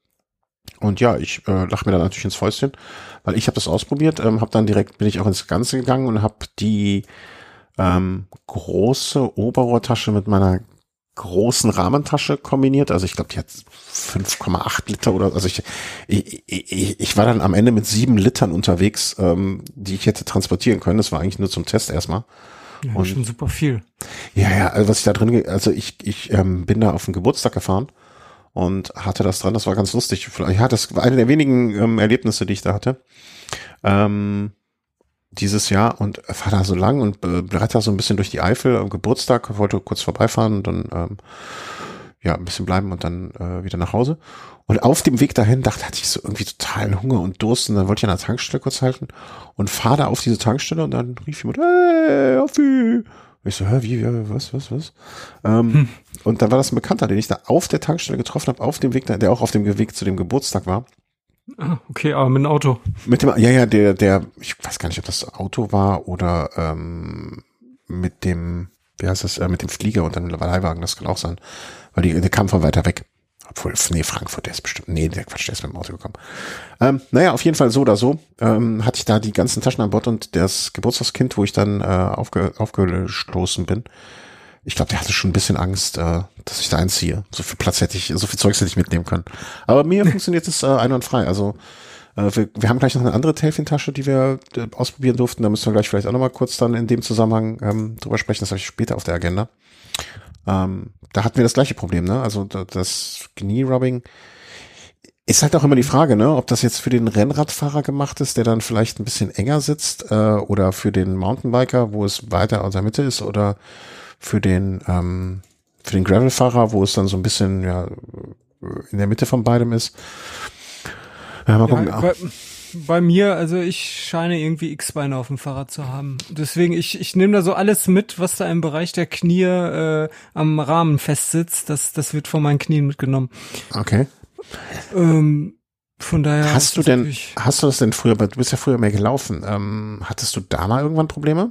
Und ja, ich äh, lache mir dann natürlich ins Fäustchen, weil ich habe das ausprobiert, ähm, habe dann direkt, bin ich auch ins Ganze gegangen und habe die ähm, große Oberrohrtasche mit meiner großen Rahmentasche kombiniert. Also ich glaube, die hat fünf Komma acht Liter oder, also ich, ich, ich, ich war dann am Ende mit sieben Litern unterwegs, ähm, die ich hätte transportieren können. Das war eigentlich nur zum Test erstmal. Ja, und, schon super viel. Ja, ja, also was ich da drin, also ich, ich ähm, bin da auf den Geburtstag gefahren und hatte das dran, das war ganz lustig. Ja, das war eine der wenigen ähm, Erlebnisse, die ich da hatte. Ähm, dieses Jahr und fahr da so lang und blätter so ein bisschen durch die Eifel am Geburtstag, wollte kurz vorbeifahren und dann ähm, ja ein bisschen bleiben und dann äh, wieder nach Hause. Und auf dem Weg dahin dachte, hatte ich so irgendwie totalen Hunger und Durst und dann wollte ich an der Tankstelle kurz halten und fahre da auf diese Tankstelle und dann rief jemand, hey, Affi. Ich so, hä, wie, wie, was, was, was? Ähm, hm. Und dann war das ein Bekannter, den ich da auf der Tankstelle getroffen habe, auf dem Weg, der auch auf dem Weg zu dem Geburtstag war. Ah, okay, aber mit dem Auto. Mit dem, ja, ja, der, der, ich weiß gar nicht, ob das Auto war oder ähm, mit dem, wie heißt das, äh, mit dem Flieger und dann Leihwagen, das kann auch sein, weil die, der kam von weiter weg. Obwohl, nee, Frankfurt, der ist bestimmt, nee, der Quatsch, der ist mit dem Auto gekommen. Ähm, naja, auf jeden Fall so oder so, ähm, hatte ich da die ganzen Taschen an Bord und das Geburtstagskind, wo ich dann äh, aufge, aufgestoßen bin, ich glaube, der hatte schon ein bisschen Angst, äh, dass ich da einziehe. So viel Platz hätte ich, so viel Zeugs hätte ich mitnehmen können. Aber mir funktioniert es äh, einwandfrei. Also äh, wir, wir haben gleich noch eine andere Tailfin-Tasche, die wir äh, ausprobieren durften. Da müssen wir gleich vielleicht auch nochmal kurz dann in dem Zusammenhang ähm, drüber sprechen. Das habe ich später auf der Agenda. Ähm, da hatten wir das gleiche Problem, ne? Also das Knie-Rubbing ist halt auch immer die Frage, ne? Ob das jetzt für den Rennradfahrer gemacht ist, der dann vielleicht ein bisschen enger sitzt, äh, oder für den Mountainbiker, wo es weiter aus der Mitte ist, oder für den ähm, für den Gravelfahrer, wo es dann so ein bisschen ja in der Mitte von beidem ist. Ja, mal gucken. Ja, bei, bei mir, also ich scheine irgendwie X-Beine auf dem Fahrrad zu haben. Deswegen, ich ich nehme da so alles mit, was da im Bereich der Knie äh, am Rahmen festsitzt. Das das wird von meinen Knien mitgenommen. Okay. Ähm, von daher. Hast du denn, hast du das denn früher, du bist ja früher mehr gelaufen, ähm, hattest du da mal irgendwann Probleme?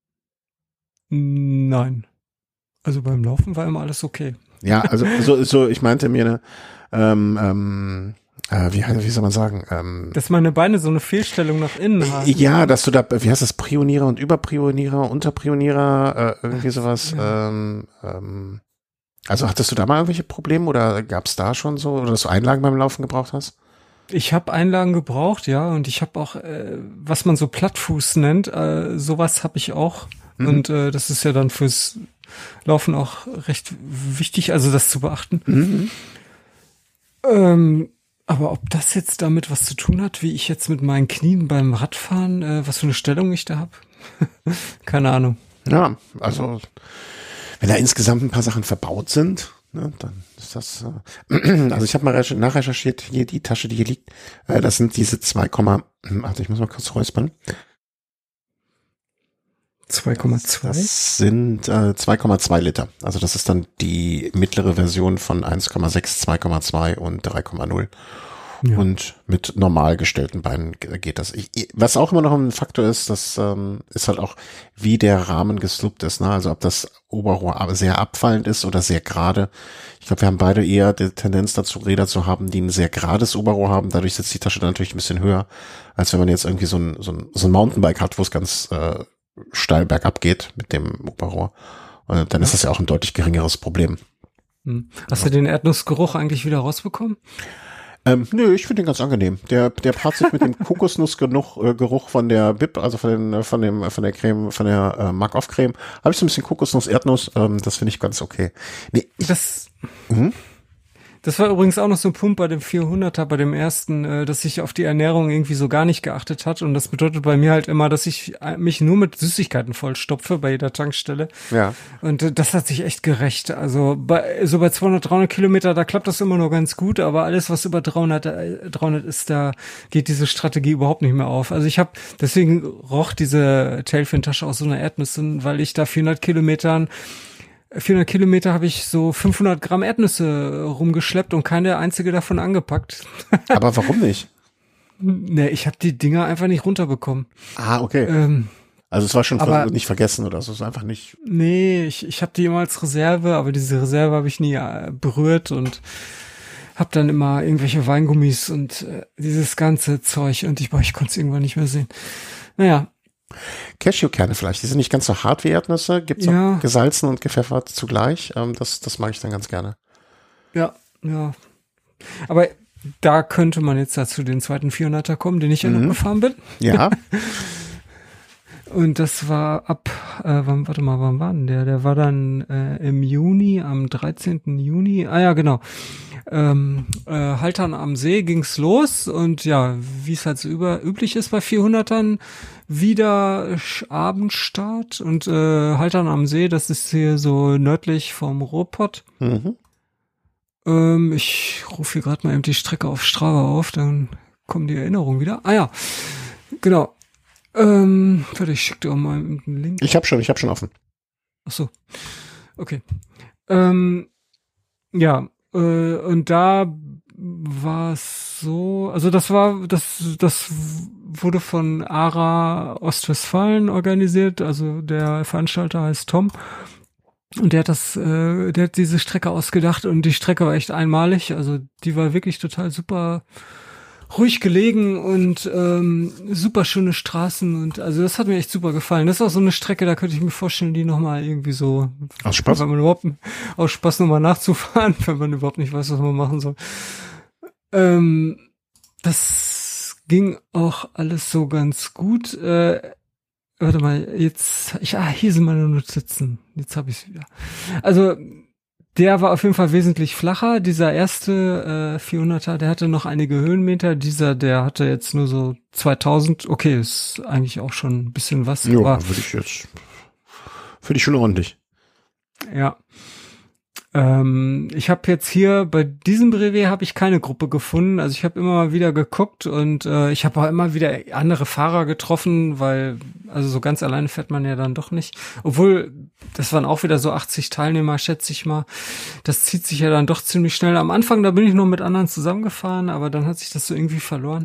Nein. Also beim Laufen war immer alles okay. Ja, also so, so ich meinte mir, ne, ähm, ähm, äh, wie, wie soll man sagen? Ähm, dass meine Beine so eine Fehlstellung nach innen haben. Ja, dass du da, wie heißt das, Prionierer und Überprionierer, Unterprionierer, äh, irgendwie sowas. Ja. Ähm, ähm, also hattest du da mal irgendwelche Probleme oder gab es da schon so, oder dass du Einlagen beim Laufen gebraucht hast? Ich habe Einlagen gebraucht, ja, und ich habe auch, äh, was man so Plattfuß nennt, äh, sowas habe ich auch. Mhm. Und äh, das ist ja dann fürs Laufen auch recht wichtig, also das zu beachten. Mhm. Ähm, aber ob das jetzt damit was zu tun hat, wie ich jetzt mit meinen Knien beim Radfahren, äh, was für eine Stellung ich da habe, keine Ahnung. Ja, also Wenn da insgesamt ein paar Sachen verbaut sind, ne, dann ist das, äh, also ich habe mal recher- nachrecherchiert, hier die Tasche, die hier liegt, äh, das sind diese zwei, also ich muss mal kurz räuspern. zwei Komma zwei? Das sind äh, zwei Komma zwei Liter. Also das ist dann die mittlere Version von eins Komma sechs, zwei Komma zwei und drei Komma null. Ja. Und mit normal gestellten Beinen geht das. Ich, was auch immer noch ein Faktor ist, das ähm, ist halt auch, wie der Rahmen gesloopt ist. Ne? Also ob das Oberrohr sehr abfallend ist oder sehr gerade. Ich glaube, wir haben beide eher die Tendenz dazu, Räder zu haben, die ein sehr gerades Oberrohr haben. Dadurch sitzt die Tasche dann natürlich ein bisschen höher, als wenn man jetzt irgendwie so ein, so ein, so ein Mountainbike hat, wo es ganz äh, steil bergab geht mit dem Oberrohr. Und dann ja. ist das ja auch ein deutlich geringeres Problem. Hm. Hast du den Erdnussgeruch eigentlich wieder rausbekommen? Ähm, nö, ich finde den ganz angenehm. Der, der paart sich mit dem Kokosnussgeruch äh, Geruch von der Bib, also von den, von dem, von der Creme, von der äh, Mark-Off-Creme. Habe ich so ein bisschen Kokosnuss, Erdnuss, ähm, das finde ich ganz okay. Nee, ich, das, mhm. das war übrigens auch noch so ein Punkt bei dem vierhunderter, bei dem ersten, äh, dass ich auf die Ernährung irgendwie so gar nicht geachtet hat. Und das bedeutet bei mir halt immer, dass ich mich nur mit Süßigkeiten vollstopfe bei jeder Tankstelle. Ja. Und äh, das hat sich echt gerecht. Also bei so bei zweihundert, dreihundert Kilometer, da klappt das immer nur ganz gut. Aber alles, was über dreihundert, dreihundert ist, da geht diese Strategie überhaupt nicht mehr auf. Also ich habe, deswegen roch diese Tailfin-Tasche aus so einer Erdnüsse, weil ich da vierhundert Kilometern vierhundert Kilometer habe ich so fünfhundert Gramm Erdnüsse rumgeschleppt und keine einzige davon angepackt. Aber warum nicht? Ne, ich habe die Dinger einfach nicht runterbekommen. Ah, okay. Ähm, also es war schon aber, nicht vergessen oder so, es ist einfach nicht. Nee, ich, ich habe die immer als Reserve, aber diese Reserve habe ich nie äh, berührt und habe dann immer irgendwelche Weingummis und äh, dieses ganze Zeug und ich, boah, ich konnte es irgendwann nicht mehr sehen. Naja. Cashewkerne vielleicht, die sind nicht ganz so hart wie Erdnüsse, gibt's ja. auch gesalzen und gepfeffert zugleich, ähm, das, das mag ich dann ganz gerne. Ja, ja. Aber da könnte man jetzt dazu den zweiten vierhunderter kommen, den ich ja mhm. noch gefahren bin. Ja. Und das war ab, äh, wann, warte mal, wann war denn der? Der war dann äh, im Juni, am dreizehnten Juni. Ah ja, genau. Ähm, äh, Haltern am See ging's los und ja, wie es halt so über, üblich ist bei vierhundertern, wieder Abendstart und äh, Haltern am See, das ist hier so nördlich vom Ruhrpott. Mhm. Ähm, ich rufe hier gerade mal eben die Strecke auf Strava auf, dann kommen die Erinnerungen wieder. Ah ja, genau. Ähm, warte, ich schicke dir auch mal einen Link. Ich habe schon, ich habe schon offen. Ach so, okay. Ähm, ja, äh, und da war es so, also das war, das, das wurde von ARA Ostwestfalen organisiert, also der Veranstalter heißt Tom. Und der hat das, äh, der hat diese Strecke ausgedacht und die Strecke war echt einmalig, also die war wirklich total super ruhig gelegen und ähm, super schöne Straßen und also das hat mir echt super gefallen. Das ist auch so eine Strecke, da könnte ich mir vorstellen, die nochmal irgendwie so aus Spaß, wenn man überhaupt aus Spaß nochmal nachzufahren, wenn man überhaupt nicht weiß, was man machen soll. Ähm, das ging auch alles so ganz gut. Äh, warte mal, jetzt, ich, ah, hier sind meine Notizen. Jetzt habe ich es wieder. Also der war auf jeden Fall wesentlich flacher. Dieser erste äh, vierhunderter, der hatte noch einige Höhenmeter. Dieser, der hatte jetzt nur so zweitausend. Okay, ist eigentlich auch schon ein bisschen was. Ja, würde ich jetzt, finde ich schon ordentlich. Ja. Ähm, ich habe jetzt hier bei diesem Brevet habe ich keine Gruppe gefunden. Also ich habe immer mal wieder geguckt und äh, ich habe auch immer wieder andere Fahrer getroffen, weil also so ganz alleine fährt man ja dann doch nicht. Obwohl, das waren auch wieder so achtzig Teilnehmer, schätze ich mal. Das zieht sich ja dann doch ziemlich schnell. Am Anfang, da bin ich noch mit anderen zusammengefahren, aber dann hat sich das so irgendwie verloren.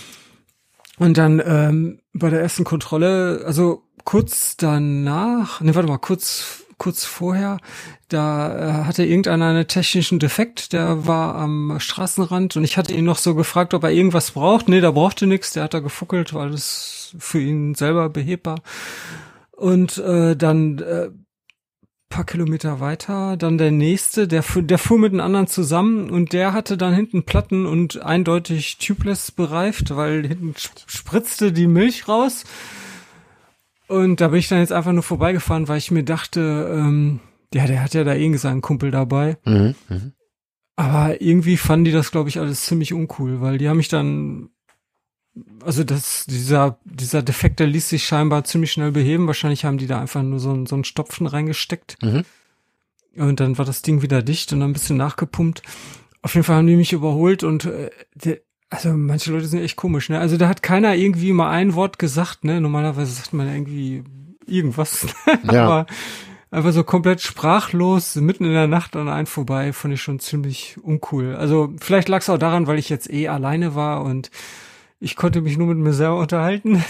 Und dann ähm, bei der ersten Kontrolle, also kurz danach, ne, warte mal, kurz kurz vorher, da äh, hatte irgendeiner einen technischen Defekt, der war am Straßenrand und ich hatte ihn noch so gefragt, ob er irgendwas braucht. Nee, der brauchte nichts, der hat da gefuckelt, weil das für ihn selber behebbar. Und äh, dann äh, paar Kilometer weiter, dann der nächste, der, der fuhr mit einem anderen zusammen und der hatte dann hinten Platten und eindeutig tubeless bereift, weil hinten spritzte die Milch raus. Und da bin ich dann jetzt einfach nur vorbeigefahren, weil ich mir dachte, ähm, ja, der hat ja da irgendwie seinen Kumpel dabei. Mhm, mh. Aber irgendwie fanden die das, glaube ich, alles ziemlich uncool, weil die haben mich dann, also das, dieser, dieser Defekt, der ließ sich scheinbar ziemlich schnell beheben. Wahrscheinlich haben die da einfach nur so, so einen Stopfen reingesteckt. Mhm. Und dann war das Ding wieder dicht und dann ein bisschen nachgepumpt. Auf jeden Fall haben die mich überholt und äh, der, also manche Leute sind echt komisch, ne? Also da hat keiner irgendwie mal ein Wort gesagt, ne? Normalerweise sagt man irgendwie irgendwas. Ja. Aber einfach so komplett sprachlos, mitten in der Nacht an einen vorbei, fand ich schon ziemlich uncool. Also vielleicht lag es auch daran, weil ich jetzt eh alleine war und ich konnte mich nur mit mir selber unterhalten.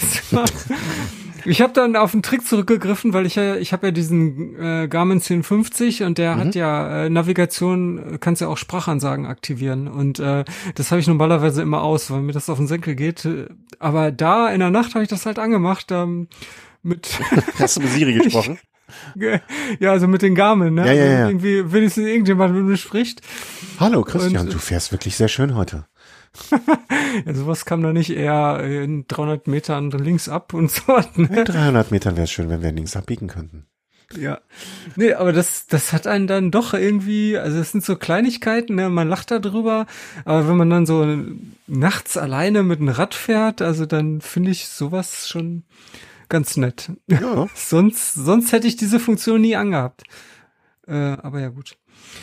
Ich habe dann auf einen Trick zurückgegriffen, weil ich ja, ich habe ja diesen äh, Garmin zehn fünfzig und der mhm. hat ja äh, Navigation, kannst ja auch Sprachansagen aktivieren und äh, das habe ich normalerweise immer aus, weil mir das auf den Senkel geht. Aber da in der Nacht habe ich das halt angemacht. Ähm, mit Hast du mit Siri gesprochen? Ja, also mit den Garmin, ne? Ja, ja, ja. Irgendwie wenigstens irgendjemand mit mir spricht. Hallo Christian, und, du fährst wirklich sehr schön heute. Ja, sowas kam da nicht eher in dreihundert Metern links ab und so. Ne? In dreihundert Metern wäre es schön, wenn wir links abbiegen könnten. Ja. Nee, aber das, das hat einen dann doch irgendwie, also es sind so Kleinigkeiten, ne? Man lacht da drüber, aber wenn man dann so nachts alleine mit dem Rad fährt, also dann finde ich sowas schon ganz nett. Ja. sonst, sonst hätte ich diese Funktion nie angehabt. Äh, aber ja, gut.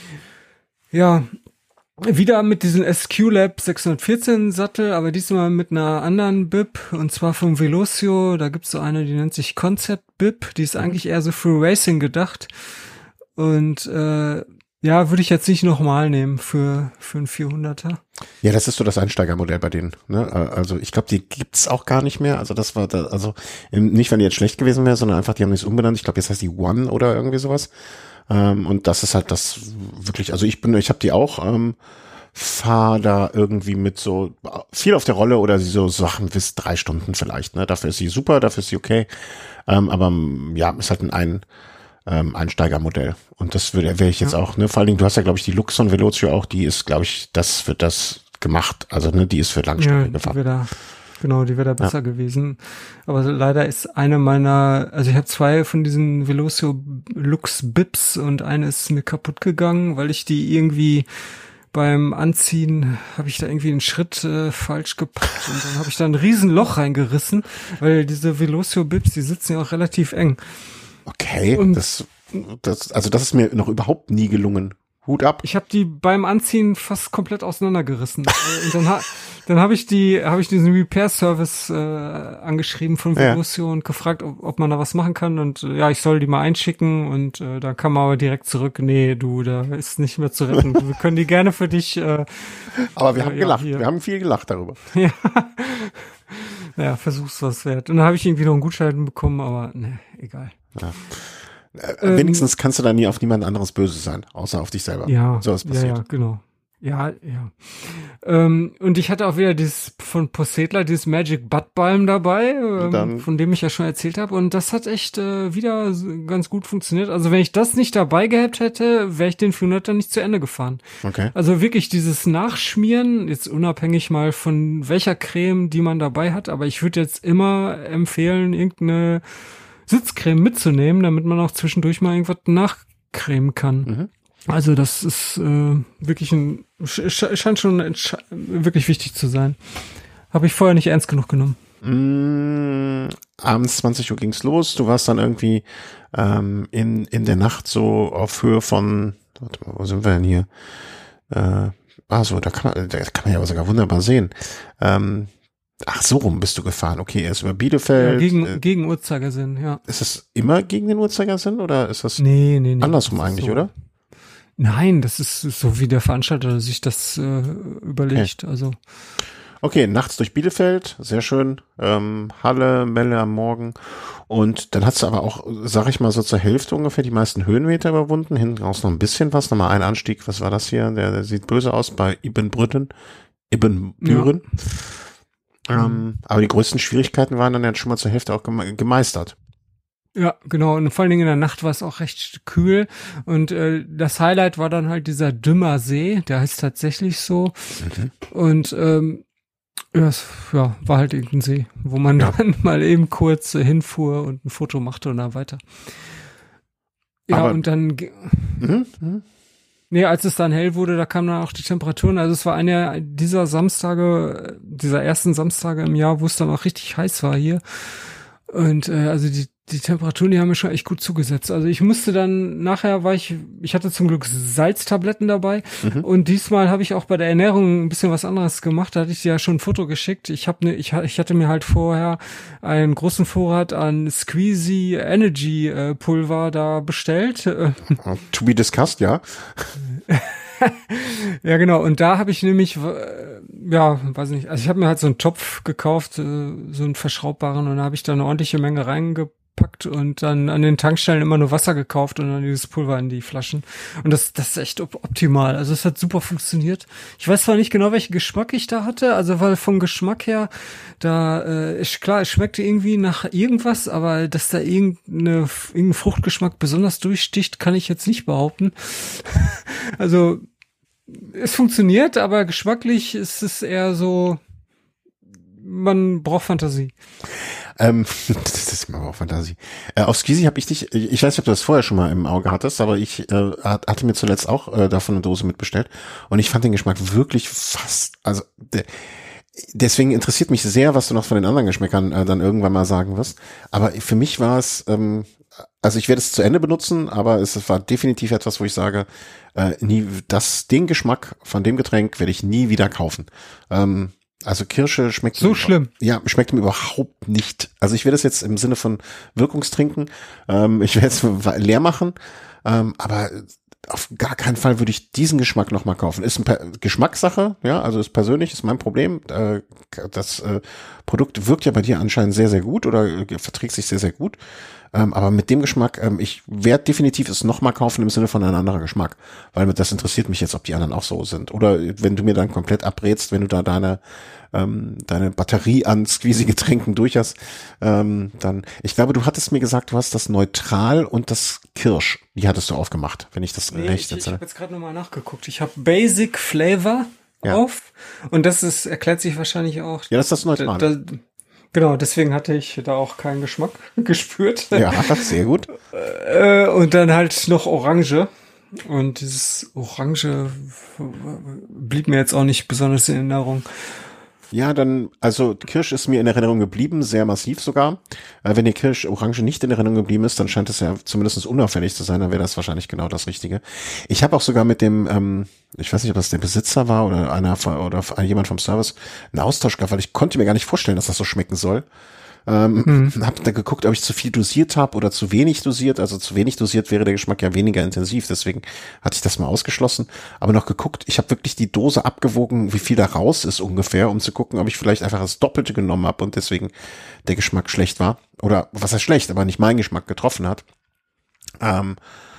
Ja. Wieder mit diesem S Q Lab sechshundertvierzehn Sattel, aber diesmal mit einer anderen B I P, und zwar vom Velocio. Da gibt's so eine, die nennt sich Concept B I P, die ist eigentlich eher so für Racing gedacht. Und äh, ja, würde ich jetzt nicht nochmal nehmen für für einen vierhunderter. Ja, das ist so das Einsteigermodell bei denen. Ne? Also ich glaube, die gibt's auch gar nicht mehr. Also das war da, also nicht, weil die jetzt schlecht gewesen wäre, sondern einfach, die haben das umbenannt. Ich glaube, jetzt heißt die One oder irgendwie sowas. Ähm, und das ist halt das wirklich, also ich bin, ich habe die auch, ähm, fahr da irgendwie mit so viel auf der Rolle oder so Sachen bis drei Stunden vielleicht, ne? Dafür ist sie super, dafür ist sie okay. Ähm, aber ja, ist halt ein, ein ähm, Einsteigermodell. Und das würde wäre ich jetzt ja. auch, ne? Vor allen Dingen, du hast ja, glaube ich, die Luxon Velocio auch, die ist, glaube ich, das für das gemacht. Also, ne, die ist für Langstrecke ja, gefahren. Genau, die wäre da besser ja. gewesen. Aber leider ist eine meiner, also ich habe zwei von diesen Velocio Lux Bips und eine ist mir kaputt gegangen, weil ich die irgendwie beim Anziehen habe ich da irgendwie einen Schritt äh, falsch gepackt und dann habe ich da ein riesen Loch reingerissen, weil diese Velocio Bips, die sitzen ja auch relativ eng. Okay, und das, das, also das ist mir noch überhaupt nie gelungen. Hut ab. Ich habe die beim Anziehen fast komplett auseinandergerissen. Und dann, ha, dann habe ich die, habe ich diesen Repair-Service äh, angeschrieben von Velocio ja. und gefragt, ob, ob man da was machen kann. Und äh, ja, ich soll die mal einschicken. Und äh, da kam man aber direkt zurück. Nee, du, da ist nicht mehr zu retten. Wir können die gerne für dich. Äh, aber wir äh, haben ja, gelacht. Hier. Wir haben viel gelacht darüber. Ja. Ja, versuch's was wert. Und dann habe ich irgendwie noch einen Gutschein bekommen, aber ne, egal. Ja. Äh, wenigstens ähm, kannst du da nie auf niemand anderes böse sein, außer auf dich selber. Ja, so was passiert. Ja, ja, genau. Ja, ja. Ähm, und ich hatte auch wieder dieses von Possetler, dieses Magic Butt Balm dabei, ähm, dann, von dem ich ja schon erzählt habe. Und das hat echt äh, wieder ganz gut funktioniert. Also wenn ich das nicht dabei gehabt hätte, wäre ich den vierhunderter nicht zu Ende gefahren. Okay. Also wirklich dieses Nachschmieren, jetzt unabhängig mal von welcher Creme, die man dabei hat. Aber ich würde jetzt immer empfehlen, irgendeine Sitzcreme mitzunehmen, damit man auch zwischendurch mal irgendwas nachcremen kann. Mhm. Also das ist äh, wirklich ein, scheint schon entsche- wirklich wichtig zu sein. Habe ich vorher nicht ernst genug genommen. Mm, abends zwanzig Uhr ging's los. Du warst dann irgendwie ähm, in in der Nacht so auf Höhe von, warte mal, wo sind wir denn hier? Äh, ah so, da kann man, da kann man ja sogar wunderbar sehen. Ähm, Ach, so rum bist du gefahren. Okay, erst über Bielefeld. Ja, gegen, äh, gegen Uhrzeigersinn, ja. Ist das immer gegen den Uhrzeigersinn oder ist das nee, nee, nee, andersrum eigentlich, so. Oder? Nein, das ist so, wie der Veranstalter sich das äh, überlegt. Okay. Also. Okay, nachts durch Bielefeld, sehr schön. Ähm, Halle, Melle am Morgen. Und dann hast du aber auch, sag ich mal, so zur Hälfte ungefähr die meisten Höhenmeter überwunden. Hinten raus noch ein bisschen was. Nochmal ein Anstieg. Was war das hier? Der, der sieht böse aus bei Ibbenbrücken. Ibbenbüren. Ja. Ähm, aber die größten Schwierigkeiten waren dann jetzt schon mal zur Hälfte auch geme- gemeistert. Ja, genau. Und vor allen Dingen in der Nacht war es auch recht kühl. Und äh, das Highlight war dann halt dieser Dümmer See. Der heißt tatsächlich so. Mhm. Und ähm, ja, es, ja, war halt irgendein See, wo man ja. dann mal eben kurz äh, hinfuhr und ein Foto machte und dann weiter. Ja, aber, und dann... Ge- mhm. Mhm. Nee, als es dann hell wurde, da kamen dann auch die Temperaturen. Also es war einer dieser Samstage, dieser ersten Samstage im Jahr, wo es dann auch richtig heiß war hier. Und äh, also die die Temperaturen, die haben mir schon echt gut zugesetzt. Also ich musste dann, nachher war ich, ich hatte zum Glück Salztabletten dabei mhm. und diesmal habe ich auch bei der Ernährung ein bisschen was anderes gemacht. Da hatte ich dir ja schon ein Foto geschickt. Ich habe ne, ich, ich hatte mir halt vorher einen großen Vorrat an Squeezy Energy äh, Pulver da bestellt. To be discussed, ja. Ja, genau. Und da habe ich nämlich, äh, ja, weiß nicht, also ich habe mir halt so einen Topf gekauft, äh, so einen verschraubbaren, und da habe ich da eine ordentliche Menge reingepackt und dann an den Tankstellen immer nur Wasser gekauft und dann dieses Pulver in die Flaschen. Und das, das ist echt op- optimal. Also es hat super funktioniert. Ich weiß zwar nicht genau, welchen Geschmack ich da hatte, also weil vom Geschmack her, da äh, ist klar, es schmeckte irgendwie nach irgendwas, aber dass da irgendeine, irgendein Fruchtgeschmack besonders durchsticht, kann ich jetzt nicht behaupten. Also es funktioniert, aber geschmacklich ist es eher so, man braucht Fantasie. Ähm, das ist immer auch Fantasie. Äh, auf Squeezy habe ich dich, ich weiß nicht, ob du das vorher schon mal im Auge hattest, aber ich äh, hatte mir zuletzt auch äh, davon eine Dose mitbestellt und ich fand den Geschmack wirklich fast, also der, deswegen interessiert mich sehr, was du noch von den anderen Geschmäckern äh, dann irgendwann mal sagen wirst. Aber für mich war es, ähm, also ich werde es zu Ende benutzen, aber es war definitiv etwas, wo ich sage, äh, nie, das, den Geschmack von dem Getränk werde ich nie wieder kaufen. Ähm, Also Kirsche schmeckt so mir, schlimm. Ja, schmeckt mir überhaupt nicht. Also ich werde es jetzt im Sinne von Wirkungstrinken, ähm, ich werde es leer machen, ähm, aber auf gar keinen Fall würde ich diesen Geschmack nochmal kaufen. Ist eine Geschmackssache, ja, also ist persönlich, ist mein Problem. Äh, das äh, Produkt wirkt ja bei dir anscheinend sehr, sehr gut oder äh, verträgt sich sehr, sehr gut. Ähm, aber mit dem Geschmack, ähm, ich werde definitiv es nochmal kaufen im Sinne von einem anderen Geschmack, weil das interessiert mich jetzt, ob die anderen auch so sind. Oder wenn du mir dann komplett abrätst, wenn du da deine ähm, deine Batterie an Squeezy-Getränken durch hast, ähm, dann, ich glaube, du hattest mir gesagt, du hast das Neutral und das Kirsch, die hattest du aufgemacht, wenn ich das nee, recht ich, erzähle. Ich habe jetzt gerade nochmal nachgeguckt. Ich habe Basic Flavor ja. auf und das ist, erklärt sich wahrscheinlich auch. Ja, das ist das Neutral. Da, da, Genau, deswegen hatte ich da auch keinen Geschmack gespürt. Ja, sehr gut. Und dann halt noch Orange. Und dieses Orange blieb mir jetzt auch nicht besonders in Erinnerung. Ja, dann, also Kirsch ist mir in Erinnerung geblieben, sehr massiv sogar. Äh, wenn die Kirsch Orange nicht in Erinnerung geblieben ist, dann scheint es ja zumindest unauffällig zu sein, dann wäre das wahrscheinlich genau das Richtige. Ich habe auch sogar mit dem, ähm, ich weiß nicht, ob das der Besitzer war oder einer oder jemand vom Service, einen Austausch gehabt, weil ich konnte mir gar nicht vorstellen, dass das so schmecken soll. Ähm, hm. Hab dann geguckt, ob ich zu viel dosiert habe oder zu wenig dosiert. Also zu wenig dosiert wäre der Geschmack ja weniger intensiv. Deswegen hatte ich das mal ausgeschlossen. Aber noch geguckt, ich habe wirklich die Dose abgewogen, wie viel da raus ist ungefähr, um zu gucken, ob ich vielleicht einfach das Doppelte genommen habe und deswegen der Geschmack schlecht war. Oder was heißt schlecht, aber nicht meinen Geschmack getroffen hat. Ähm,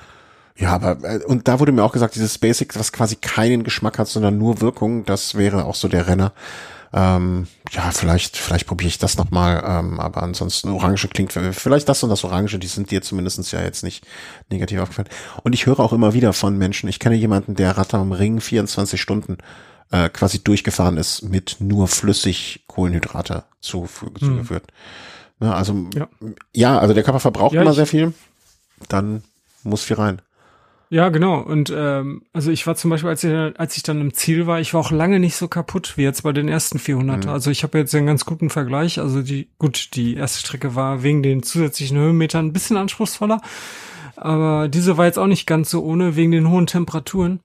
ja, aber und da wurde mir auch gesagt, dieses Basic, was quasi keinen Geschmack hat, sondern nur Wirkung, das wäre auch so der Renner. Ähm, ja, vielleicht, vielleicht probiere ich das nochmal, ähm, aber ansonsten Orange klingt, vielleicht das und das Orange, die sind dir zumindest ja jetzt nicht negativ aufgefallen. Und ich höre auch immer wieder von Menschen, ich kenne jemanden, der Rad am Ring vierundzwanzig Stunden äh, quasi durchgefahren ist mit nur flüssig Kohlenhydrate zu, zugeführt. Hm. Ja, also, ja. ja, also der Körper verbraucht ja, immer sehr viel, dann muss viel rein. Ja, genau. Und ähm, also ich war zum Beispiel, als ich, als ich dann im Ziel war, ich war auch lange nicht so kaputt wie jetzt bei den ersten vierhundert. Mhm. Also ich habe jetzt einen ganz guten Vergleich. Also die gut, die erste Strecke war wegen den zusätzlichen Höhenmetern ein bisschen anspruchsvoller, aber diese war jetzt auch nicht ganz so ohne wegen den hohen Temperaturen.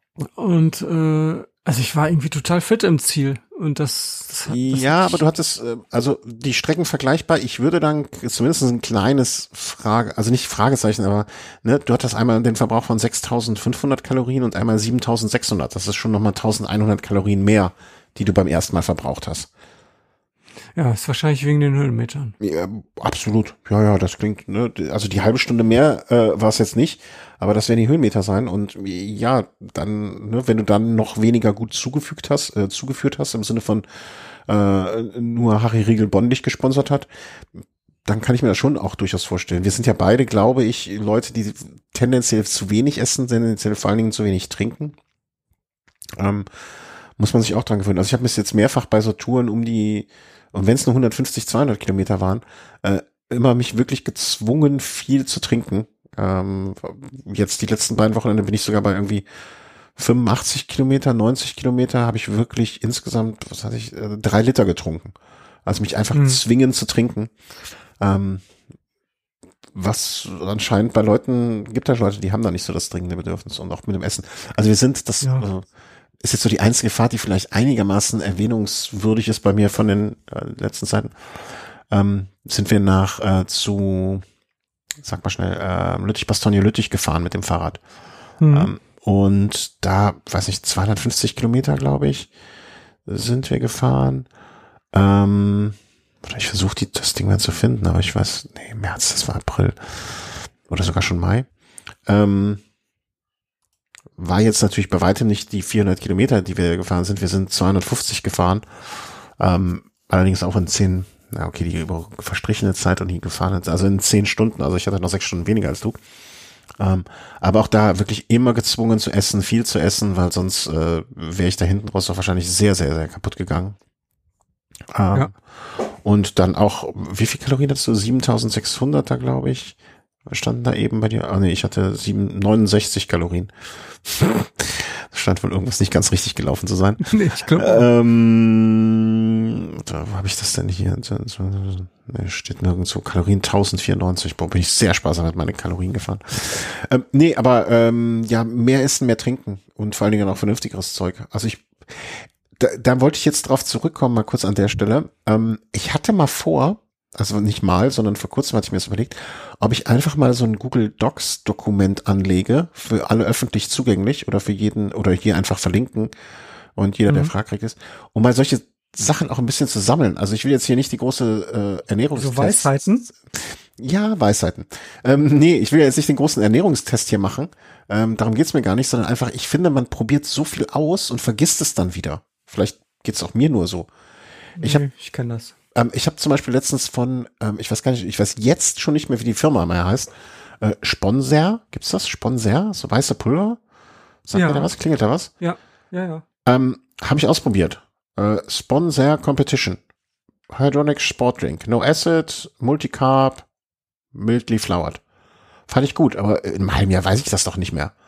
Und äh, also ich war irgendwie total fit im Ziel. Und das, das, hat, das ja, aber du hattest also die Strecken vergleichbar. Ich würde dann zumindest ein kleines Frage, also nicht Fragezeichen, aber ne, du hattest einmal den Verbrauch von sechstausendfünfhundert Kalorien und einmal siebentausendsechshundert. Das ist schon nochmal eintausendeinhundert Kalorien mehr, die du beim ersten Mal verbraucht hast. Ja, ist wahrscheinlich wegen den Höhenmetern. Ja, absolut. Ja, ja, das klingt, ne, also die halbe Stunde mehr äh, war es jetzt nicht, aber das werden die Höhenmeter sein und ja, dann, ne, wenn du dann noch weniger gut zugefügt hast, äh, zugeführt hast, im Sinne von äh, nur Harry Riegel Bonn dich gesponsert hat, dann kann ich mir das schon auch durchaus vorstellen. Wir sind ja beide, glaube ich, Leute, die tendenziell zu wenig essen, tendenziell vor allen Dingen zu wenig trinken. Ähm, muss man sich auch dran gewöhnen. Also ich habe mich jetzt mehrfach bei so Touren um die, und wenn es nur hundertfünfzig, zweihundert Kilometer waren, äh, immer mich wirklich gezwungen, viel zu trinken. Ähm, jetzt die letzten beiden Wochenende bin ich sogar bei irgendwie fünfundachtzig Kilometer, neunzig Kilometer habe ich wirklich insgesamt, was hatte ich, äh, drei Liter getrunken. Also mich einfach mhm. zwingen zu trinken. Ähm, was anscheinend bei Leuten, gibt ja Leute, die haben da nicht so das dringende Bedürfnis und auch mit dem Essen. Also wir sind, das ja. äh, ist jetzt so die einzige Fahrt, die vielleicht einigermaßen erwähnungswürdig ist bei mir von den äh, letzten Zeiten. Ähm, sind wir nach äh, zu, sag mal schnell, äh, Lüttich-Bastogne-Lüttich gefahren mit dem Fahrrad. Mhm. Ähm, und da, weiß nicht, zweihundertfünfzig Kilometer, glaube ich, sind wir gefahren. Ähm, ich versuche das Ding mal zu finden, aber ich weiß, nee, März, das war April. Oder sogar schon Mai. Ähm, war jetzt natürlich bei weitem nicht die vierhundert Kilometer, die wir gefahren sind. Wir sind zweihundertfünfzig gefahren. Ähm, allerdings auch in zehn, na okay, die über verstrichene Zeit und nie gefahren ist. Also in zehn Stunden. Also ich hatte noch sechs Stunden weniger als du. Ähm, aber auch da wirklich immer gezwungen zu essen, viel zu essen, weil sonst äh, wäre ich da hinten raus auch wahrscheinlich sehr, sehr, sehr kaputt gegangen. Ähm, ja. Und dann auch, wie viel Kalorien hattest du? siebentausendsechshundert da, glaube ich. Standen da eben bei dir? Ah nee, ich hatte sieben, neunundsechzig Kalorien. Da stand wohl irgendwas nicht ganz richtig gelaufen zu sein. Nee, ich glaube. Ähm, da, wo habe ich das denn hier? Nee, steht nirgendwo. Kalorien tausendvierundneunzig. Boah, bin ich sehr sparsam mit meinen Kalorien gefahren. Ähm, nee, aber ähm, ja, mehr essen, mehr trinken und vor allen Dingen auch vernünftigeres Zeug. Also ich Da, da wollte ich jetzt drauf zurückkommen, mal kurz an der Stelle. Ähm, ich hatte mal vor, also nicht mal, sondern vor kurzem hatte ich mir das überlegt, ob ich einfach mal so ein Google Docs Dokument anlege, für alle öffentlich zugänglich oder für jeden, oder hier einfach verlinken und jeder, mhm. der fragt, kriegt es, um mal solche Sachen auch ein bisschen zu sammeln. Also ich will jetzt hier nicht die große äh, Ernährungstest. So Weisheiten? Ja, Weisheiten. Ähm, nee, ich will jetzt nicht den großen Ernährungstest hier machen. Ähm, darum geht's mir gar nicht, sondern einfach, ich finde, man probiert so viel aus und vergisst es dann wieder. Vielleicht geht's auch mir nur so. Ich habe, ich kenne das. Ähm, ich habe zum Beispiel letztens von, ähm, ich weiß gar nicht, ich weiß jetzt schon nicht mehr, wie die Firma mehr heißt. Äh, Sponsor, gibt's das? Sponsor, so weiße Pulver? Sagt ja. mir da was? Klingelt da was? Ja, ja, ja. Ähm, habe ich ausprobiert. Äh, Sponsor Competition, Hydronic Sport Drink, No Acid, Multicarb, mildly flowered. Fand ich gut, aber in einem halben Jahr weiß ich das doch nicht mehr.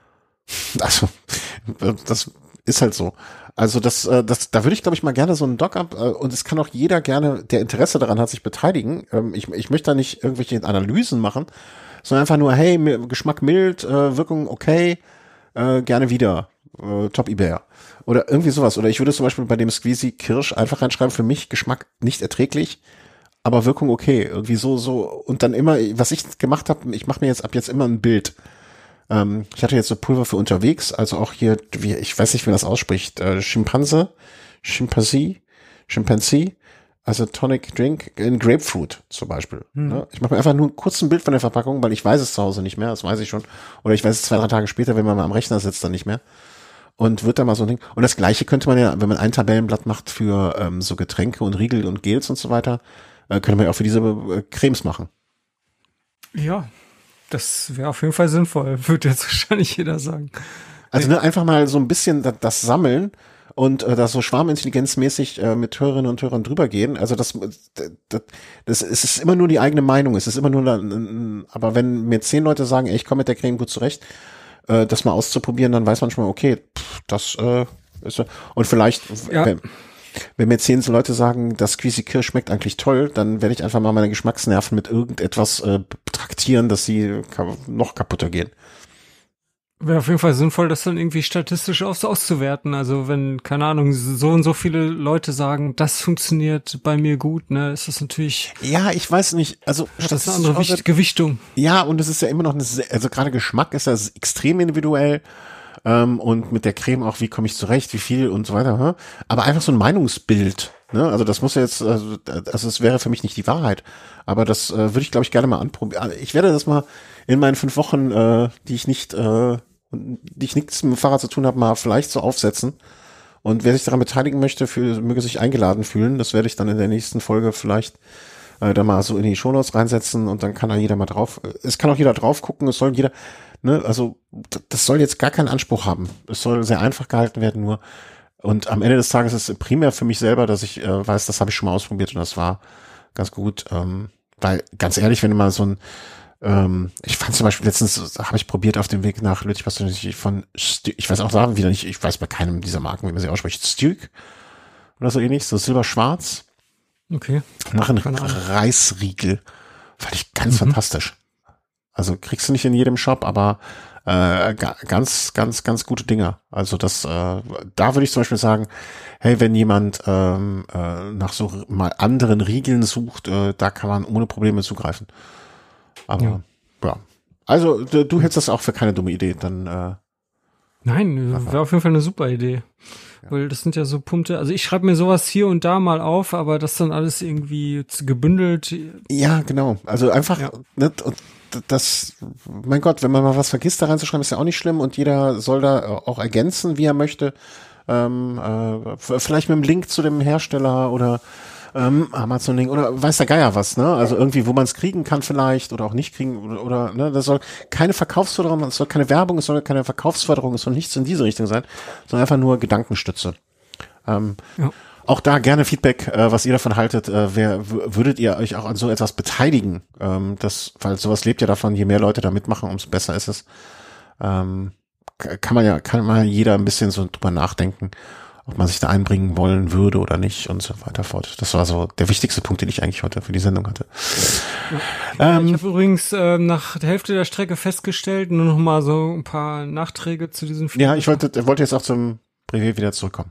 Also, das ist halt so. Also das, äh, das, da würde ich glaube ich mal gerne so einen Doc ab äh, und es kann auch jeder gerne, der Interesse daran hat, sich beteiligen. Ähm, ich, ich möchte da nicht irgendwelche Analysen machen, sondern einfach nur, hey, Geschmack mild, äh, Wirkung okay, äh, gerne wieder, äh, Top eBay. Oder irgendwie sowas. Oder ich würde zum Beispiel bei dem Squeezy Kirsch einfach reinschreiben, für mich Geschmack nicht erträglich, aber Wirkung okay. Irgendwie so, so. Und dann immer, was ich gemacht habe, ich mache mir jetzt ab jetzt immer ein Bild. Ähm, ich hatte jetzt so Pulver für unterwegs, also auch hier, wie, ich weiß nicht, wie man das ausspricht, äh, Schimpanse, Chimpanzee, Chimpanzee, also Tonic Drink in Grapefruit zum Beispiel. Hm. Ne? Ich mache mir einfach nur kurz ein Bild von der Verpackung, weil ich weiß es zu Hause nicht mehr, das weiß ich schon. Oder ich weiß es zwei, drei Tage später, wenn man mal am Rechner sitzt, dann nicht mehr. Und wird da mal so ein Ding. Und das Gleiche könnte man ja, wenn man ein Tabellenblatt macht für ähm, so Getränke und Riegel und Gels und so weiter, äh, könnte man ja auch für diese äh, Cremes machen. Ja. Das wäre auf jeden Fall sinnvoll, würde jetzt wahrscheinlich jeder sagen. Also ne, einfach mal so ein bisschen das, das sammeln und äh, da so schwarmintelligenzmäßig äh, mit Hörerinnen und Hörern drüber gehen. Also das, das, das es ist immer nur die eigene Meinung. Es ist immer nur, aber wenn mir zehn Leute sagen, ey, ich komme mit der Creme gut zurecht, äh, das mal auszuprobieren, dann weiß man schon mal, okay, pff, das äh, ist und vielleicht ja. wenn, wenn mir zehn Leute sagen, das Squeezy Kirsch schmeckt eigentlich toll, dann werde ich einfach mal meine Geschmacksnerven mit irgendetwas äh, traktieren, dass sie ka- noch kaputter gehen. Wäre auf jeden Fall sinnvoll, das dann irgendwie statistisch aus- auszuwerten. Also wenn, keine Ahnung, so und so viele Leute sagen, das funktioniert bei mir gut, ne, ist das natürlich... Ja, ich weiß nicht, also... Das ist eine andere Wicht- Gewichtung. Ja, und es ist ja immer noch eine, also gerade Geschmack ist ja extrem individuell. Ähm, und mit der Creme auch, wie komme ich zurecht, wie viel und so weiter. Hm? Aber einfach so ein Meinungsbild. Ne? Also das muss ja jetzt, also, also es wäre für mich nicht die Wahrheit. Aber das äh, würde ich, glaube ich, gerne mal anprobieren. Ich werde das mal in meinen fünf Wochen, äh, die ich nicht, äh, die ich nichts mit dem Fahrrad zu tun habe, mal vielleicht so aufsetzen. Und wer sich daran beteiligen möchte, für, möge sich eingeladen fühlen. Das werde ich dann in der nächsten Folge vielleicht äh, da mal so in die Shownotes reinsetzen und dann kann da jeder mal drauf. Es kann auch jeder drauf gucken. Es soll jeder... Ne, also das soll jetzt gar keinen Anspruch haben. Es soll sehr einfach gehalten werden nur. Und am Ende des Tages ist es primär für mich selber, dass ich äh, weiß, das habe ich schon mal ausprobiert und das war ganz gut. Ähm, weil ganz ehrlich, wenn du mal so ein, ähm, ich fand zum Beispiel letztens, habe ich probiert auf dem Weg nach Lüttich, was von, Stu- ich weiß auch sagen wieder nicht, ich weiß bei keinem dieser Marken, wie man sie ausspricht, Stück oder so ähnlich, so silber-schwarz. Okay. Nach einem Reisriegel. Fand ich ganz Mhm. fantastisch. Also kriegst du nicht in jedem Shop, aber äh, ga, ganz, ganz, ganz gute Dinger. Also das, äh, da würde ich zum Beispiel sagen, hey, wenn jemand ähm, äh, nach so mal anderen Riegeln sucht, äh, da kann man ohne Probleme zugreifen. Aber ja, ja. Also du, du hältst das auch für keine dumme Idee, dann äh, Nein, wäre auf jeden Fall eine super Idee. Ja. Weil das sind ja so Punkte, also ich schreibe mir sowas hier und da mal auf, aber das dann alles irgendwie gebündelt. Ja, genau. Also einfach, ja. ne, und das, mein Gott, wenn man mal was vergisst, da reinzuschreiben, ist ja auch nicht schlimm und jeder soll da auch ergänzen, wie er möchte. Ähm, äh, vielleicht mit einem Link zu dem Hersteller oder ähm, Amazon-Link oder weiß der Geier was, ne? Also irgendwie, wo man es kriegen kann vielleicht oder auch nicht kriegen oder, oder ne, das soll keine Verkaufsförderung, es soll keine Werbung, es soll keine Verkaufsförderung, es soll nichts in diese Richtung sein, sondern einfach nur Gedankenstütze. Ähm, ja. Auch da gerne Feedback, äh, was ihr davon haltet. Äh, wer w- würdet ihr euch auch an so etwas beteiligen? Ähm, das, weil sowas lebt ja davon, je mehr Leute da mitmachen, umso besser ist es. Ähm, kann man ja, kann man ja jeder ein bisschen so drüber nachdenken, ob man sich da einbringen wollen würde oder nicht und so weiter fort. Das war so der wichtigste Punkt, den ich eigentlich heute für die Sendung hatte. Ja. Ähm, ich habe übrigens äh, nach der Hälfte der Strecke festgestellt, nur noch mal so ein paar Nachträge zu diesem Film. Ja, ich wollte, wollte jetzt auch zum Brevet wieder zurückkommen.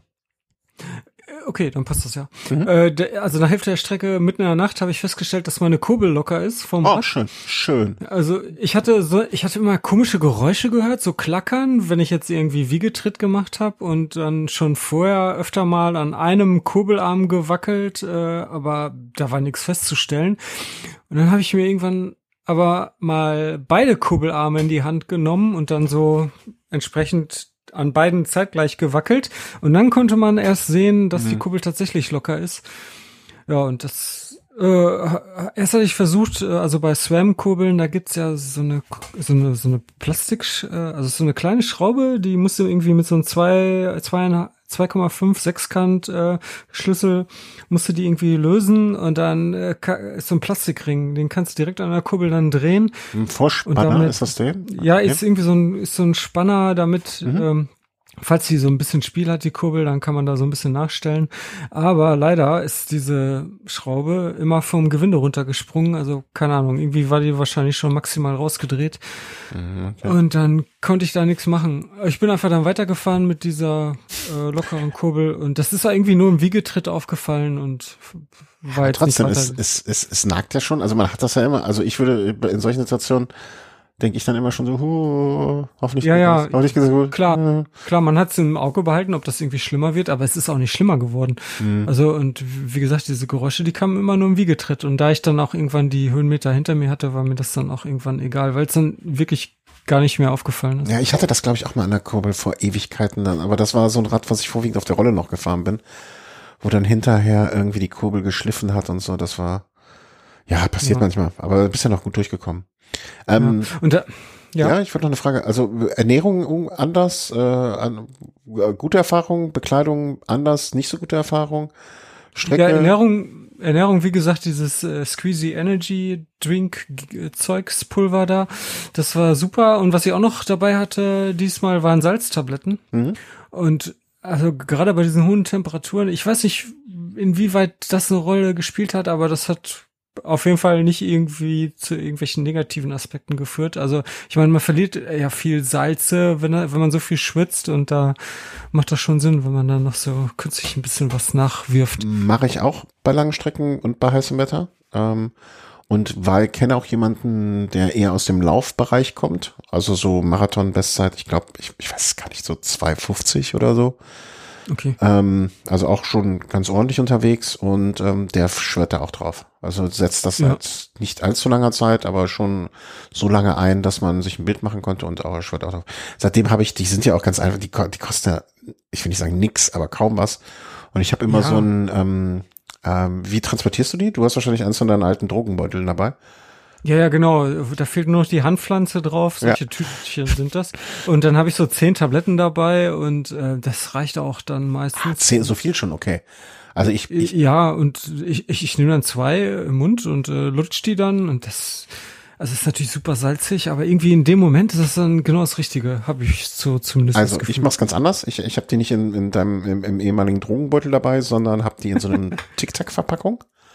Okay, dann passt das ja. Mhm. Äh, der, also nach Hälfte der Strecke mitten in der Nacht habe ich festgestellt, dass meine Kurbel locker ist vom Oh, Rad. schön, schön. Also ich hatte so, ich hatte immer komische Geräusche gehört, so klackern, wenn ich jetzt irgendwie Wiegetritt gemacht habe und dann schon vorher öfter mal an einem Kurbelarm gewackelt, äh, aber da war nichts festzustellen. Und dann habe ich mir irgendwann aber mal beide Kurbelarme in die Hand genommen und dann so entsprechend an beiden zeitgleich gewackelt und dann konnte man erst sehen, dass mhm. die Kurbel tatsächlich locker ist. Ja, und das äh, erst hatte ich versucht, also bei SRAM-Kurbeln, da gibt's ja so eine so eine so eine Plastik, also so eine kleine Schraube, die musste irgendwie mit so einem zwei zwei Komma fünf Sechskant äh, Schlüssel musste die irgendwie lösen und dann äh, ist so ein Plastikring, den kannst du direkt an der Kurbel dann drehen. Ein Vorspanner, damit, ist das der? Ja, ist irgendwie so ein ist so ein Spanner, damit mhm. ähm, falls die so ein bisschen Spiel hat, die Kurbel, dann kann man da so ein bisschen nachstellen. Aber leider ist diese Schraube immer vom Gewinde runtergesprungen. Also, keine Ahnung, irgendwie war die wahrscheinlich schon maximal rausgedreht. Okay. Und dann konnte ich da nichts machen. Ich bin einfach dann weitergefahren mit dieser äh, lockeren Kurbel. Und das ist ja irgendwie nur im Wiegetritt aufgefallen und war jetzt trotzdem, nicht es, es, es, es nagt ja schon. Also man hat das ja immer. Also ich würde in solchen Situationen denke ich dann immer schon so, huh, hoffentlich ja, ja, das, hoffentlich geht's gut. Klar, ja. klar, man hat es im Auge behalten, ob das irgendwie schlimmer wird, aber es ist auch nicht schlimmer geworden. Mhm. Also und wie gesagt, diese Geräusche, die kamen immer nur im Wiegetritt und da ich dann auch irgendwann die Höhenmeter hinter mir hatte, war mir das dann auch irgendwann egal, weil es dann wirklich gar nicht mehr aufgefallen ist. Ja, ich hatte das glaube ich auch mal an der Kurbel vor Ewigkeiten dann, aber das war so ein Rad, was ich vorwiegend auf der Rolle noch gefahren bin, wo dann hinterher irgendwie die Kurbel geschliffen hat und so, das war, ja, passiert ja. manchmal, aber bist ja noch gut durchgekommen. Ähm, ja. Und da, ja. ja, ich wollte noch eine Frage. Also Ernährung anders, äh, an, gute Erfahrung, Bekleidung anders, nicht so gute Erfahrung, Strecke. Ja, Ernährung, Ernährung, wie gesagt, dieses äh, Squeezy Energy Drink Zeugspulver da, das war super. Und was ich auch noch dabei hatte, diesmal waren Salztabletten. Mhm. Und also gerade bei diesen hohen Temperaturen, ich weiß nicht, inwieweit das eine Rolle gespielt hat, aber das hat auf jeden Fall nicht irgendwie zu irgendwelchen negativen Aspekten geführt. Also ich meine, man verliert ja viel Salze, wenn wenn man so viel schwitzt und da macht das schon Sinn, wenn man dann noch so künstlich ein bisschen was nachwirft. Mache ich auch bei langen Strecken und bei heißem Wetter. Ähm, und weil kenne auch jemanden, der eher aus dem Laufbereich kommt. Also so Marathon-Bestzeit, ich glaube, ich, ich weiß gar nicht, so zwei fünfzig oder so. Okay. Ähm, also auch schon ganz ordentlich unterwegs und ähm, der schwört da auch drauf. Also setzt das ja. seit nicht allzu langer Zeit, aber schon so lange ein, dass man sich ein Bild machen konnte und auch schwört auch drauf. Seitdem habe ich, die sind ja auch ganz einfach, die, die kosten ja, ich will nicht sagen nix, aber kaum was. Und ich habe immer ja. so ein, ähm, ähm, wie transportierst du die? Du hast wahrscheinlich eins von deinen alten Drogenbeuteln dabei. Ja, ja, genau. Da fehlt nur noch die Handpflanze drauf. Solche ja. Tütchen sind das. Und dann habe ich so zehn Tabletten dabei und äh, das reicht auch dann meistens. Ah, zehn, so viel schon, okay. Also ich, ich ja, und ich, ich, ich nehme dann zwei im Mund und äh, lutsch die dann und das, also ist natürlich super salzig, aber irgendwie in dem Moment ist das dann genau das Richtige, habe ich so zumindest Also das Gefühl. Ich mach's ganz anders. Ich, ich habe die nicht in, in deinem im, im ehemaligen Drogenbeutel dabei, sondern habe die in so einer Tic-Tac-Verpackung.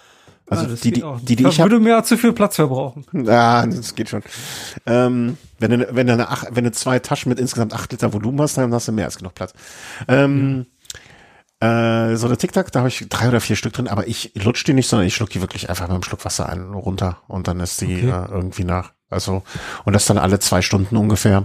Also ah, das die, geht die, auch. die, die Das ich habe. würde mir ja zu viel Platz verbrauchen. Ja, das geht schon. Ähm, wenn du, wenn du eine, ach, wenn du zwei Taschen mit insgesamt acht Liter Volumen hast, dann hast du mehr als genug Platz. Ähm, ja. äh, so eine Tic-Tac, da habe ich drei oder vier Stück drin, aber ich lutsch die nicht, sondern ich schluck die wirklich einfach mit einem Schluck Wasser ein, runter und dann ist die Okay. äh, irgendwie nach. Also, und das dann alle zwei Stunden ungefähr.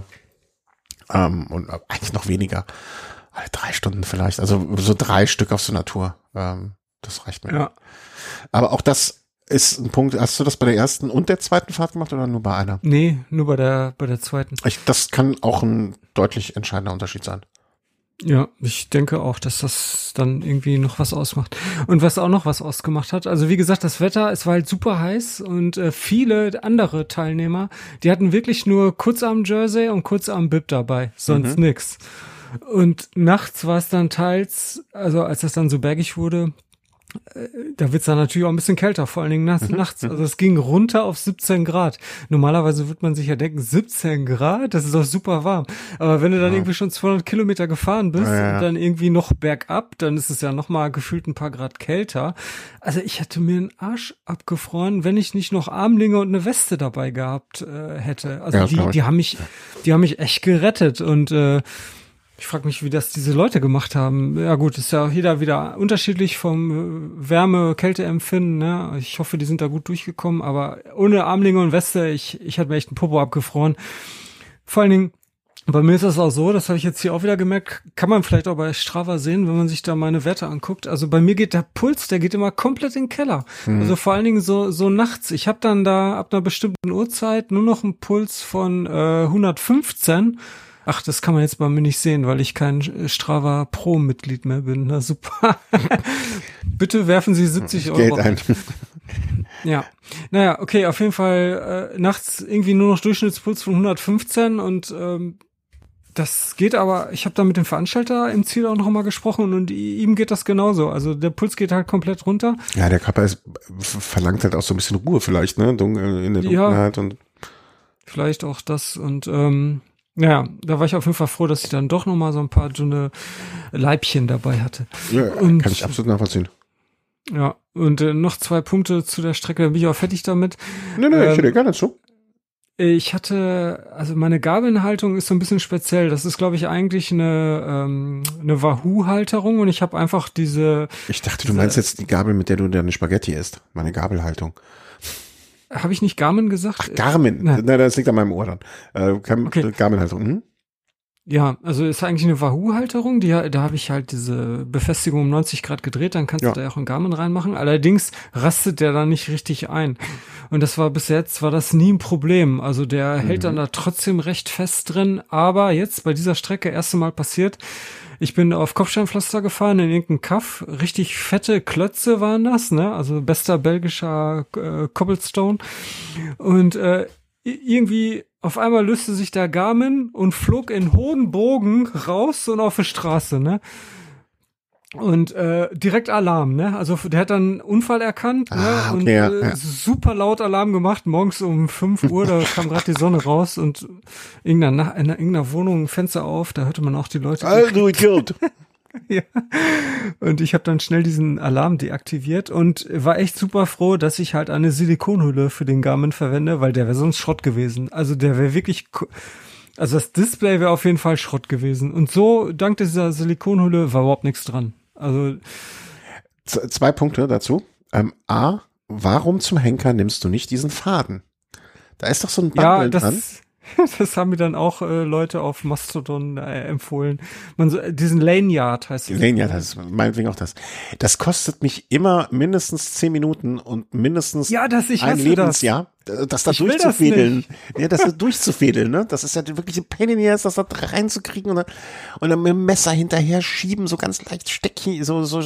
Ähm, und eigentlich noch weniger. Alle drei Stunden vielleicht. Also so drei Stück auf so einer Tour. Ähm, das reicht mir. Ja. Aber auch das ist ein Punkt. Hast du das bei der ersten und der zweiten Fahrt gemacht oder nur bei einer? Nee, nur bei der, bei der zweiten. Ich, das kann auch ein deutlich entscheidender Unterschied sein. Ja, ich denke auch, dass das dann irgendwie noch was ausmacht. Und was auch noch was ausgemacht hat, also wie gesagt, das Wetter, es war halt super heiß und äh, viele andere Teilnehmer, die hatten wirklich nur Kurzarm-Jersey und Kurzarm-Bib dabei, sonst Mhm. nix. Und nachts war es dann teils, also als das dann so bergig wurde, äh, da wird's dann natürlich auch ein bisschen kälter, vor allen Dingen nachts. Mhm. nachts. Also es ging runter auf siebzehn Grad. Normalerweise wird man sich ja denken, siebzehn Grad, das ist doch super warm. Aber wenn du dann Ja. irgendwie schon zweihundert Kilometer gefahren bist Ja, ja, ja. und dann irgendwie noch bergab, dann ist es ja noch mal gefühlt ein paar Grad kälter. Also ich hätte mir den Arsch abgefroren, wenn ich nicht noch Armlinge und eine Weste dabei gehabt äh, hätte. Also Ja, das die, glaub ich. die haben mich, die haben mich echt gerettet und äh, ich frage mich, wie das diese Leute gemacht haben. Ja gut, ist ja jeder wieder unterschiedlich vom äh, Wärme-Kälte-Empfinden. Ne? Ich hoffe, die sind da gut durchgekommen, aber ohne Armlinge und Weste, ich, ich hatte mir echt einen Popo abgefroren. Vor allen Dingen, bei mir ist das auch so, das habe ich jetzt hier auch wieder gemerkt, kann man vielleicht auch bei Strava sehen, wenn man sich da meine Werte anguckt. Also bei mir geht der Puls, der geht immer komplett in den Keller. Mhm. Also vor allen Dingen so so nachts. Ich habe dann da ab einer bestimmten Uhrzeit nur noch einen Puls von äh, hundertfünfzehn. Ach, das kann man jetzt bei mir nicht sehen, weil ich kein Strava Pro-Mitglied mehr bin. Na super. Bitte werfen Sie siebzig Euro. Geld ein. Ja. Naja, okay, auf jeden Fall äh, nachts irgendwie nur noch Durchschnittspuls von hundertfünfzehn und ähm, das geht aber, ich habe da mit dem Veranstalter im Ziel auch noch mal gesprochen und ihm geht das genauso. Also der Puls geht halt komplett runter. Ja, der Körper ist, verlangt halt auch so ein bisschen Ruhe vielleicht, ne? Dunkel, in der Dunkelheit Ja. und Vielleicht auch das und ähm, ja, da war ich auf jeden Fall froh, dass ich dann doch noch mal so ein paar dünne Leibchen dabei hatte. ja, Und- kann ich absolut nachvollziehen. Ja, und äh, noch zwei Punkte zu der Strecke, dann bin ich auch fertig damit. Nee, nee, Ähm, ich hätte gerne zu. Ich hatte, also meine Gabelhaltung ist so ein bisschen speziell. Das ist, glaube ich, eigentlich eine, ähm, eine Wahoo-Halterung und ich habe einfach diese, Ich dachte, du meinst jetzt die Gabel, mit der du deine Spaghetti isst. Meine Gabelhaltung. habe ich nicht Garmin gesagt? Ach, Garmin. Nein. Nein, das liegt an meinem Ohr dann. Äh, kein, Okay. Garmin-Haltung. Mhm. Ja, also ist eigentlich eine Wahoo-Halterung, die, da habe ich halt diese Befestigung um neunzig Grad gedreht, dann kannst Ja. du da ja auch einen Garmin reinmachen. Allerdings rastet der da nicht richtig ein. Und das war bis jetzt, war das nie ein Problem. Also der hält dann da trotzdem recht fest drin. Aber jetzt bei dieser Strecke erste Mal passiert, ich bin auf Kopfsteinpflaster gefahren in irgendeinem Kaff. Richtig fette Klötze waren das, ne? Also bester belgischer äh, Cobblestone. Und äh, irgendwie auf einmal löste sich der Garmin und flog in hohen Bogen raus und auf die Straße, ne? Und äh, direkt Alarm, ne? Also der hat dann einen Unfall erkannt, ne? Ah, okay, und ja, äh, ja. super laut Alarm gemacht. Morgens um fünf Uhr, da kam gerade die Sonne raus und irgendeiner, Nach- in irgendeiner Wohnung Fenster auf, da hörte man auch die Leute. Also, du Idiot. Ja. Und ich habe dann schnell diesen Alarm deaktiviert und war echt super froh, dass ich halt eine Silikonhülle für den Garmin verwende, weil der wäre sonst Schrott gewesen. Also der wäre wirklich, ko- also das Display wäre auf jeden Fall Schrott gewesen. Und so, dank dieser Silikonhülle, war überhaupt nichts dran. Also, Z zwei Punkte dazu. Ähm, A, warum zum Henker nimmst du nicht diesen Faden? Da ist doch so ein ja, Bundle dran. das, das haben mir dann auch äh, Leute auf Mastodon äh, empfohlen. Man so, diesen Lanyard heißt es. Lanyard, das ist meinetwegen auch das. Das kostet mich immer mindestens zehn Minuten und mindestens Ja, das, ich ein hasse Lebensjahr, das, das da Ich will das durchzufädeln. Ja, das da durchzufädeln, ne? Das ist ja wirklich ein Pain in the ass, das da reinzukriegen und dann, und dann mit dem Messer hinterher schieben, so ganz leicht Steckchen, so, so,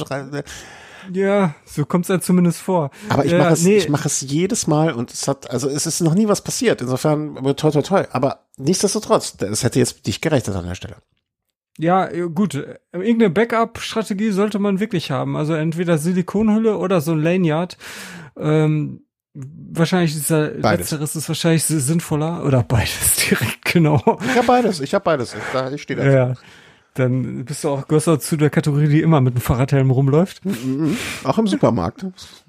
Ja, so kommt's ja zumindest vor. aber ich Ja, mache es, nee. ich mache es jedes Mal und es hat, also es ist noch nie was passiert. Insofern, aber toi, toi, toi. Aber nichtsdestotrotz, es hätte jetzt dich gerechnet an der Stelle. Ja, äh, gut. äh, Irgendeine Backup-Strategie sollte man wirklich haben. Also entweder Silikonhülle oder so ein Lanyard. Ähm, wahrscheinlich dieser Beides. letzteres ist wahrscheinlich sinnvoller oder beides direkt, genau. Ich habe beides, ich habe beides. Ich, da- ich stehe da. Ja. Dann bist du auch, gehörst du auch zu der Kategorie, die immer mit einem Fahrradhelm rumläuft. Mhm. Auch im Supermarkt.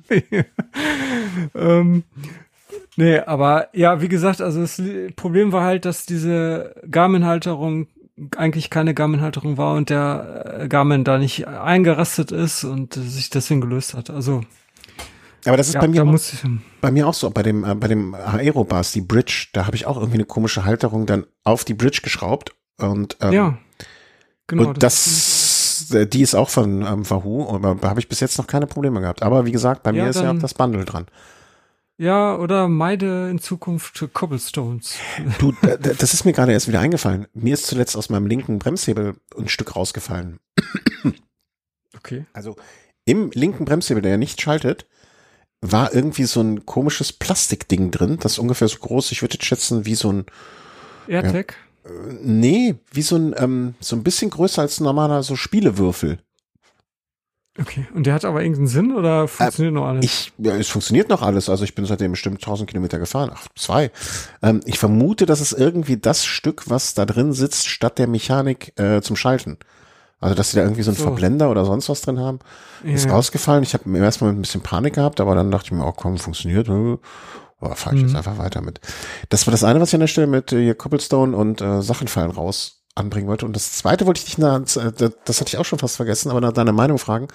ähm, nee, aber ja, wie gesagt, also das Problem war halt, dass diese Garmin-Halterung eigentlich keine Garmin-Halterung war und der Garmin da nicht eingerastet ist und sich deswegen gelöst hat. Also aber das ist ja, bei mir da auch, muss ich, bei mir auch so, bei dem äh, bei dem Aerobus, die Bridge, da habe ich auch irgendwie eine komische Halterung dann auf die Bridge geschraubt und ähm, ja, genau. und das, das die ist auch von ähm, Wahoo, aber da habe ich bis jetzt noch keine Probleme gehabt. Aber wie gesagt, bei ja, mir ist dann, ja auch das Bundle dran. Ja, oder meide in Zukunft Cobblestones. Du, das ist mir gerade erst wieder eingefallen. Mir ist zuletzt aus meinem linken Bremshebel ein Stück rausgefallen. Okay. Also im linken Bremshebel, der ja nicht schaltet, war irgendwie so ein komisches Plastikding drin, das ist ungefähr so groß, ich würde jetzt schätzen, wie so ein AirTag? Ja, äh, nee, wie so ein ähm, so ein bisschen größer als ein normaler so Spielewürfel. Okay, und der hat aber irgendeinen Sinn oder funktioniert äh, noch alles? Ich, ja, es funktioniert noch alles, also ich bin seitdem bestimmt tausend Kilometer gefahren, ach, zwei. Ähm, ich vermute, das ist irgendwie das Stück, was da drin sitzt, statt der Mechanik äh, zum Schalten. Also, dass sie da irgendwie so einen so. Verblender oder sonst was drin haben. Ja. Ist rausgefallen. Ich habe erstmal ein bisschen Panik gehabt, aber dann dachte ich mir, oh komm, funktioniert. Oh, fahr ich mhm. jetzt einfach weiter mit. Das war das eine, was ich an der Stelle mit äh, Cobblestone und äh, Sachen fallen raus anbringen wollte. Und das zweite wollte ich dich nach, das hatte ich auch schon fast vergessen, aber nach deiner Meinung fragen.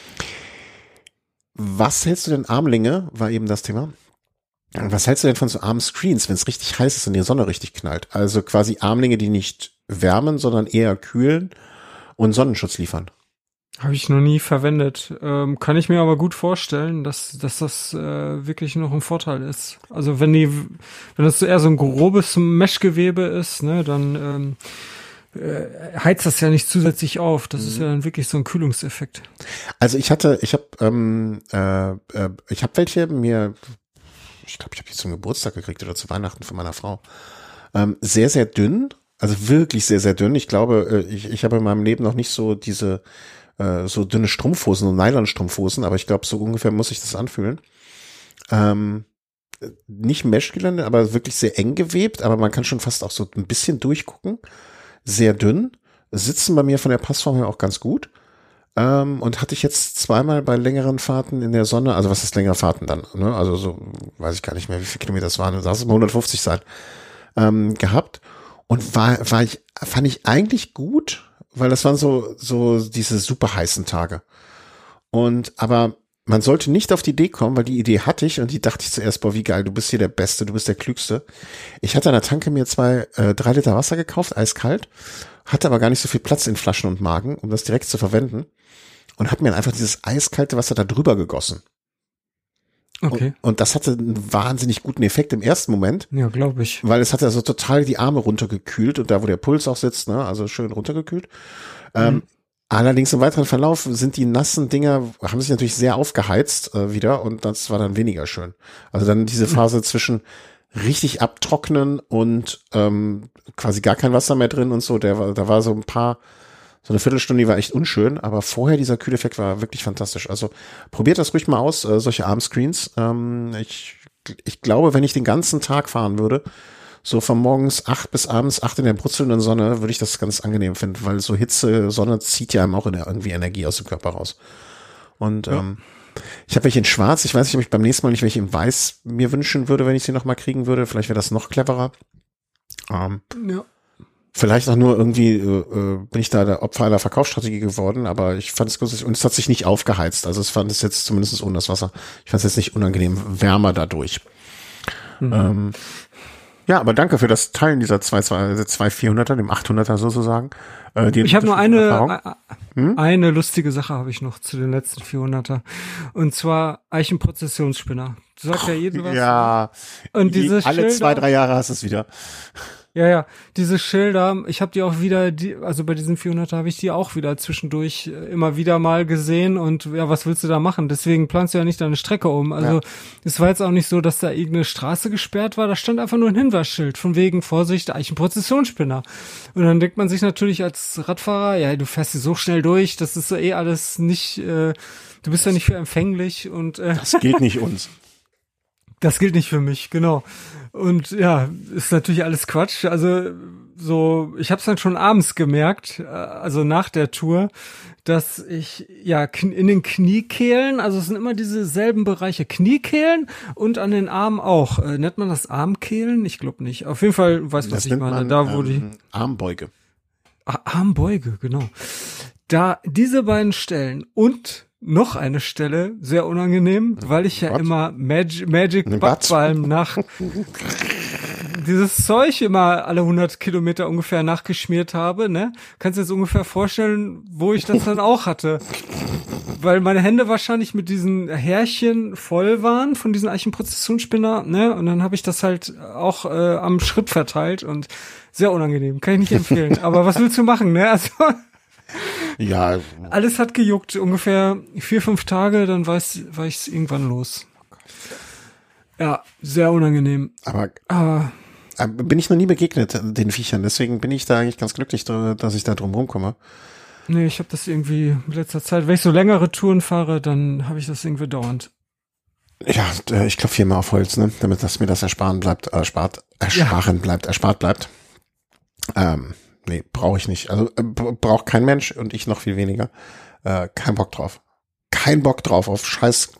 Was hältst du denn Armlinge, war eben das Thema. Was hältst du denn von so Armscreens, wenn es richtig heiß ist und die Sonne richtig knallt? Also quasi Armlinge, die nicht wärmen, sondern eher kühlen und Sonnenschutz liefern. Habe ich noch nie verwendet. Ähm, kann ich mir aber gut vorstellen, dass, dass das äh, wirklich noch ein Vorteil ist. Also wenn die, wenn das eher so ein grobes Meshgewebe ist, ne, dann ähm, äh, heizt das ja nicht zusätzlich auf. Das mhm. ist ja dann wirklich so ein Kühlungseffekt. Also ich hatte, ich habe, ähm, äh, äh, ich habe welche mir, ich glaube, ich habe die zum Geburtstag gekriegt oder zu Weihnachten von meiner Frau. Ähm, sehr, sehr dünn. Also wirklich sehr, sehr dünn. Ich glaube, ich, ich habe in meinem Leben noch nicht so diese äh, so dünne Strumpfhosen und Nylon-Strumpfhosen, aber ich glaube, so ungefähr muss ich das anfühlen. Ähm, nicht Meshgelände, aber wirklich sehr eng gewebt, aber man kann schon fast auch so ein bisschen durchgucken. Sehr dünn. Sitzen bei mir von der Passform her auch ganz gut. Ähm, und hatte ich jetzt zweimal bei längeren Fahrten in der Sonne, also was ist längere Fahrten dann? Ne? Also so, weiß ich gar nicht mehr, wie viele Kilometer es waren. Lass es mal hundertfünfzig sein. Ähm, gehabt. Und war, war ich, fand ich eigentlich gut, weil das waren so, so diese super heißen Tage. Und, aber man sollte nicht auf die Idee kommen, weil die Idee hatte ich und die dachte ich zuerst, boah, wie geil, du bist hier der Beste, du bist der Klügste. Ich hatte an der Tanke mir zwei, äh, drei Liter Wasser gekauft, eiskalt, hatte aber gar nicht so viel Platz in Flaschen und Magen, um das direkt zu verwenden und habe mir einfach dieses eiskalte Wasser da drüber gegossen. Okay. Und, und das hatte einen wahnsinnig guten Effekt im ersten Moment. Ja, glaube ich. Weil es hat ja so total die Arme runtergekühlt und da, wo der Puls auch sitzt, ne, also schön runtergekühlt. Mhm. Ähm, allerdings im weiteren Verlauf sind die nassen Dinger, haben sich natürlich sehr aufgeheizt äh, wieder und das war dann weniger schön. Also dann diese Phase mhm. zwischen richtig abtrocknen und ähm, quasi gar kein Wasser mehr drin und so, der war, da war so ein paar So eine Viertelstunde, die war echt unschön, aber vorher dieser Kühleffekt war wirklich fantastisch. Also probiert das ruhig mal aus, äh, solche Armscreens. Ähm, ich, ich glaube, wenn ich den ganzen Tag fahren würde, so von morgens acht bis abends acht in der brutzelnden Sonne, würde ich das ganz angenehm finden, weil so Hitze, Sonne zieht ja einem auch in der, irgendwie Energie aus dem Körper raus. Und ja. ähm, ich habe welche in Schwarz. Ich weiß nicht, ob ich beim nächsten Mal nicht welche in Weiß mir wünschen würde, wenn ich sie noch mal kriegen würde. Vielleicht wäre das noch cleverer. Ähm, ja. Vielleicht auch nur irgendwie äh, bin ich da der Opfer einer Verkaufsstrategie geworden, aber ich fand es gut und es hat sich nicht aufgeheizt. Also es fand es jetzt zumindest ohne das Wasser. Ich fand es jetzt nicht unangenehm wärmer dadurch. Mhm. Ähm, ja, aber danke für das Teilen dieser zwei, zwei, zwei vierhunderter, dem achthunderter sozusagen. Äh, die ich habe nur eine hm? eine lustige Sache habe ich noch zu den letzten vierhunderter und zwar Eichenprozessionsspinner. Du sagst ja jeden was. Ja. Und diese alle Schilder, zwei, drei Jahre hast du es wieder. Ja, ja, diese Schilder, ich habe die auch wieder, die, also bei diesen vierhunderter habe ich die auch wieder zwischendurch immer wieder mal gesehen und ja, was willst du da machen? Deswegen planst du ja nicht deine Strecke um. Also ja. Es war jetzt auch nicht so, dass da irgendeine Straße gesperrt war, da stand einfach nur ein Hinweisschild von wegen Vorsicht, Eichenprozessionsspinner. Und dann denkt man sich natürlich als Radfahrer, ja, du fährst hier so schnell durch, das ist so eh alles nicht, äh, du bist ja nicht für empfänglich und äh, das geht nicht uns. Das gilt nicht für mich, genau. Und ja, ist natürlich alles Quatsch. Also so, ich habe es dann schon abends gemerkt, also nach der Tour, dass ich ja in den Kniekehlen, also es sind immer diese selben Bereiche, Kniekehlen und an den Armen auch. Äh, nennt man das Armkehlen? Ich glaube nicht. Auf jeden Fall, weißt du, was ich meine. Man, da wo ähm, die Armbeuge. Ah, Armbeuge, genau. Da diese beiden Stellen und noch eine Stelle, sehr unangenehm, weil ich ja Gott. immer Magic, Magic Eine Buttbalm nach dieses Zeug immer alle hundert Kilometer ungefähr nachgeschmiert habe, ne? Kannst du dir jetzt ungefähr vorstellen, wo ich das dann auch hatte? Weil meine Hände wahrscheinlich mit diesen Härchen voll waren von diesen Eichenprozessionsspinner, ne? Und dann habe ich das halt auch äh, am Schritt verteilt und sehr unangenehm. Kann ich nicht empfehlen. Aber was willst du machen, ne? Also Ja. alles hat gejuckt, ungefähr vier, fünf Tage, dann war ich war ich's irgendwann los. Ja, sehr unangenehm. Aber Aber äh, bin ich noch nie begegnet, den Viechern. Deswegen bin ich da eigentlich ganz glücklich, dass ich da drum rumkomme. nee, ich habe das irgendwie in letzter Zeit, wenn ich so längere Touren fahre, dann habe ich das irgendwie dauernd. Ja, äh, ich klopfe hier mal auf Holz, ne, damit das mir das ersparen bleibt, erspart, ersparen ja. bleibt, erspart bleibt. Ähm, nee, brauche ich nicht. Also äh, braucht kein Mensch und ich noch viel weniger. Äh, kein Bock drauf. Kein Bock drauf auf scheiß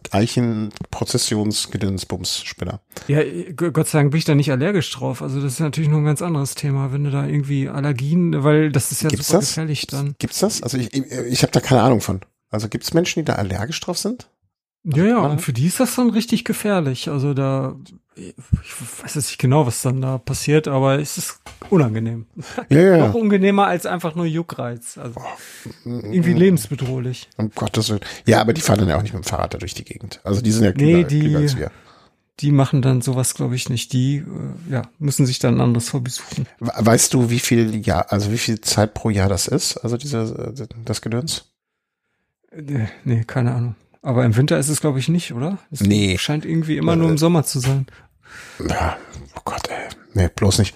Eichen-Prozessionsgedönsbums-Spinner. Ja, Gott sei Dank bin ich da nicht allergisch drauf. Also das ist natürlich noch ein ganz anderes Thema, wenn du da irgendwie Allergien, weil das ist ja Gibt's super das? gefährlich dann. Gibt's das? Also ich, ich, ich habe da keine Ahnung von. Also gibt's Menschen, die da allergisch drauf sind? Ja, ja, und für die ist das dann richtig gefährlich. Also da, ich weiß jetzt nicht genau, was dann da passiert, aber es ist unangenehm. Ja, ja, ja. Noch unangenehmer als einfach nur Juckreiz. Also irgendwie lebensbedrohlich. Um Gottes Willen. Ja, aber die fahren dann ja auch nicht mit dem Fahrrad da durch die Gegend. Also die sind ja klüger, nee, die, klüger als wir. Die machen dann sowas, glaube ich, nicht. Die, äh, ja, müssen sich dann ein anderes Hobby suchen. Weißt du, wie viel Jahr, also wie viel Zeit pro Jahr das ist? Also diese, das Gedöns? Nee, nee, keine Ahnung. Aber im Winter ist es, glaube ich, nicht, oder? Es nee. scheint irgendwie immer nur im Sommer zu sein. Ja, oh Gott, ey. Nee, bloß nicht.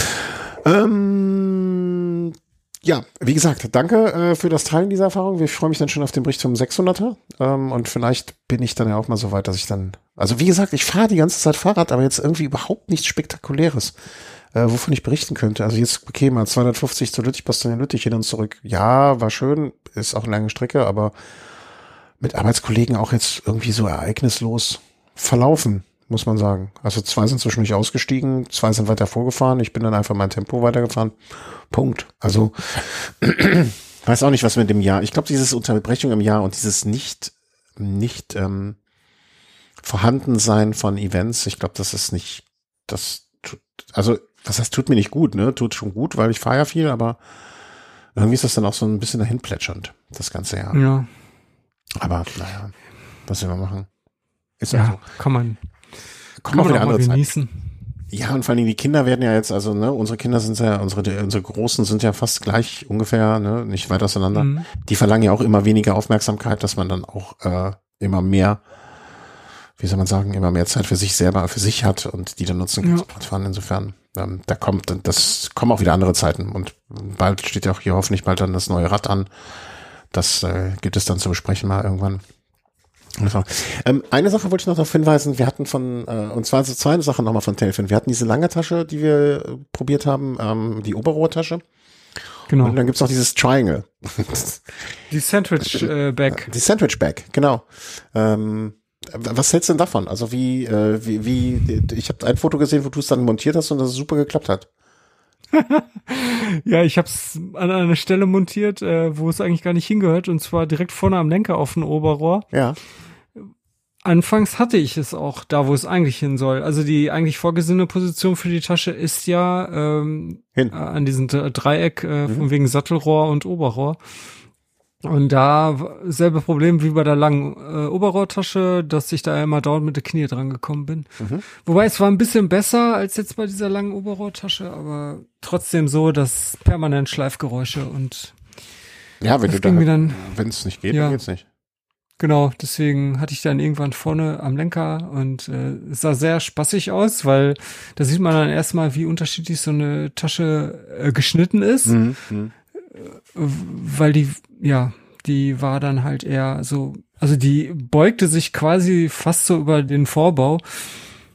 Ähm, ja, wie gesagt, danke äh, für das Teilen dieser Erfahrung. Ich freue mich dann schon auf den Bericht vom sechshunderter. Ähm, und vielleicht bin ich dann ja auch mal so weit, dass ich dann, also wie gesagt, ich fahre die ganze Zeit Fahrrad, aber jetzt irgendwie überhaupt nichts Spektakuläres, äh, wovon ich berichten könnte. Also jetzt, okay, mal zweihundertfünfzig zu Lüttich, Bastogne Lüttich hin und zurück. Ja, war schön, ist auch eine lange Strecke, aber mit Arbeitskollegen auch jetzt irgendwie so ereignislos verlaufen, muss man sagen. Also zwei sind zwischendurch ausgestiegen, zwei sind weiter vorgefahren, ich bin dann einfach mein Tempo weitergefahren. Punkt. Also weiß auch nicht, was mit dem Jahr, ich glaube, dieses Unterbrechung im Jahr und dieses nicht nicht ähm, Vorhandensein von Events, ich glaube, das ist nicht, das tut, also was heißt, tut mir nicht gut, ne? Tut schon gut, weil ich fahre ja viel, aber irgendwie ist das dann auch so ein bisschen dahin plätschernd, das ganze Jahr. Ja. Aber naja, was will man machen? Ist ja, also, kann man, kann man auch wieder andere genießen. Zeit. Ja, und vor allen Dingen die Kinder werden ja jetzt, also ne, unsere Kinder sind ja, unsere unsere Großen sind ja fast gleich ungefähr, ne, nicht weit auseinander. Mhm. Die verlangen ja auch immer weniger Aufmerksamkeit, dass man dann auch äh, immer mehr, wie soll man sagen, immer mehr Zeit für sich selber, für sich hat und die dann nutzen kann zum Radfahren. Insofern, ähm, da kommt, das kommen auch wieder andere Zeiten und bald steht ja auch hier hoffentlich bald dann das neue Rad an. Das äh, gibt es dann zu besprechen mal irgendwann. Ähm, eine Sache wollte ich noch darauf hinweisen, wir hatten von, äh, und zwar so zwei Sachen nochmal von Tailfin. Wir hatten diese lange Tasche, die wir äh, probiert haben, ähm, die Oberrohrtasche. Genau. Und dann gibt's noch dieses Triangle. Die Sandwich äh, Bag. Die Sandwich Bag, genau. Ähm, was hältst du denn davon? Also wie, äh, wie, wie, ich habe ein Foto gesehen, wo du es dann montiert hast und das super geklappt hat. Ja, ich habe es an einer Stelle montiert, äh, wo es eigentlich gar nicht hingehört, und zwar direkt vorne am Lenker auf dem Oberrohr. Ja. Anfangs hatte ich es auch da, wo es eigentlich hin soll. Also die eigentlich vorgesehene Position für die Tasche ist ja ähm, hin. Äh, an diesem Dreieck äh, mhm. von wegen Sattelrohr und Oberrohr. Und da selbe Problem wie bei der langen äh, Oberrohrtasche, dass ich da immer dauernd mit den Knie dran gekommen bin. Mhm. Wobei es war ein bisschen besser als jetzt bei dieser langen Oberrohrtasche, aber trotzdem so, dass permanent Schleifgeräusche und ja, wenn du da, dann, wenn es nicht geht, ja, dann geht's nicht. Genau, deswegen hatte ich dann irgendwann vorne am Lenker und äh, es sah sehr spaßig aus, weil da sieht man dann erstmal, wie unterschiedlich so eine Tasche äh, geschnitten ist. Mhm. Weil die, ja, die war dann halt eher so, also die beugte sich quasi fast so über den Vorbau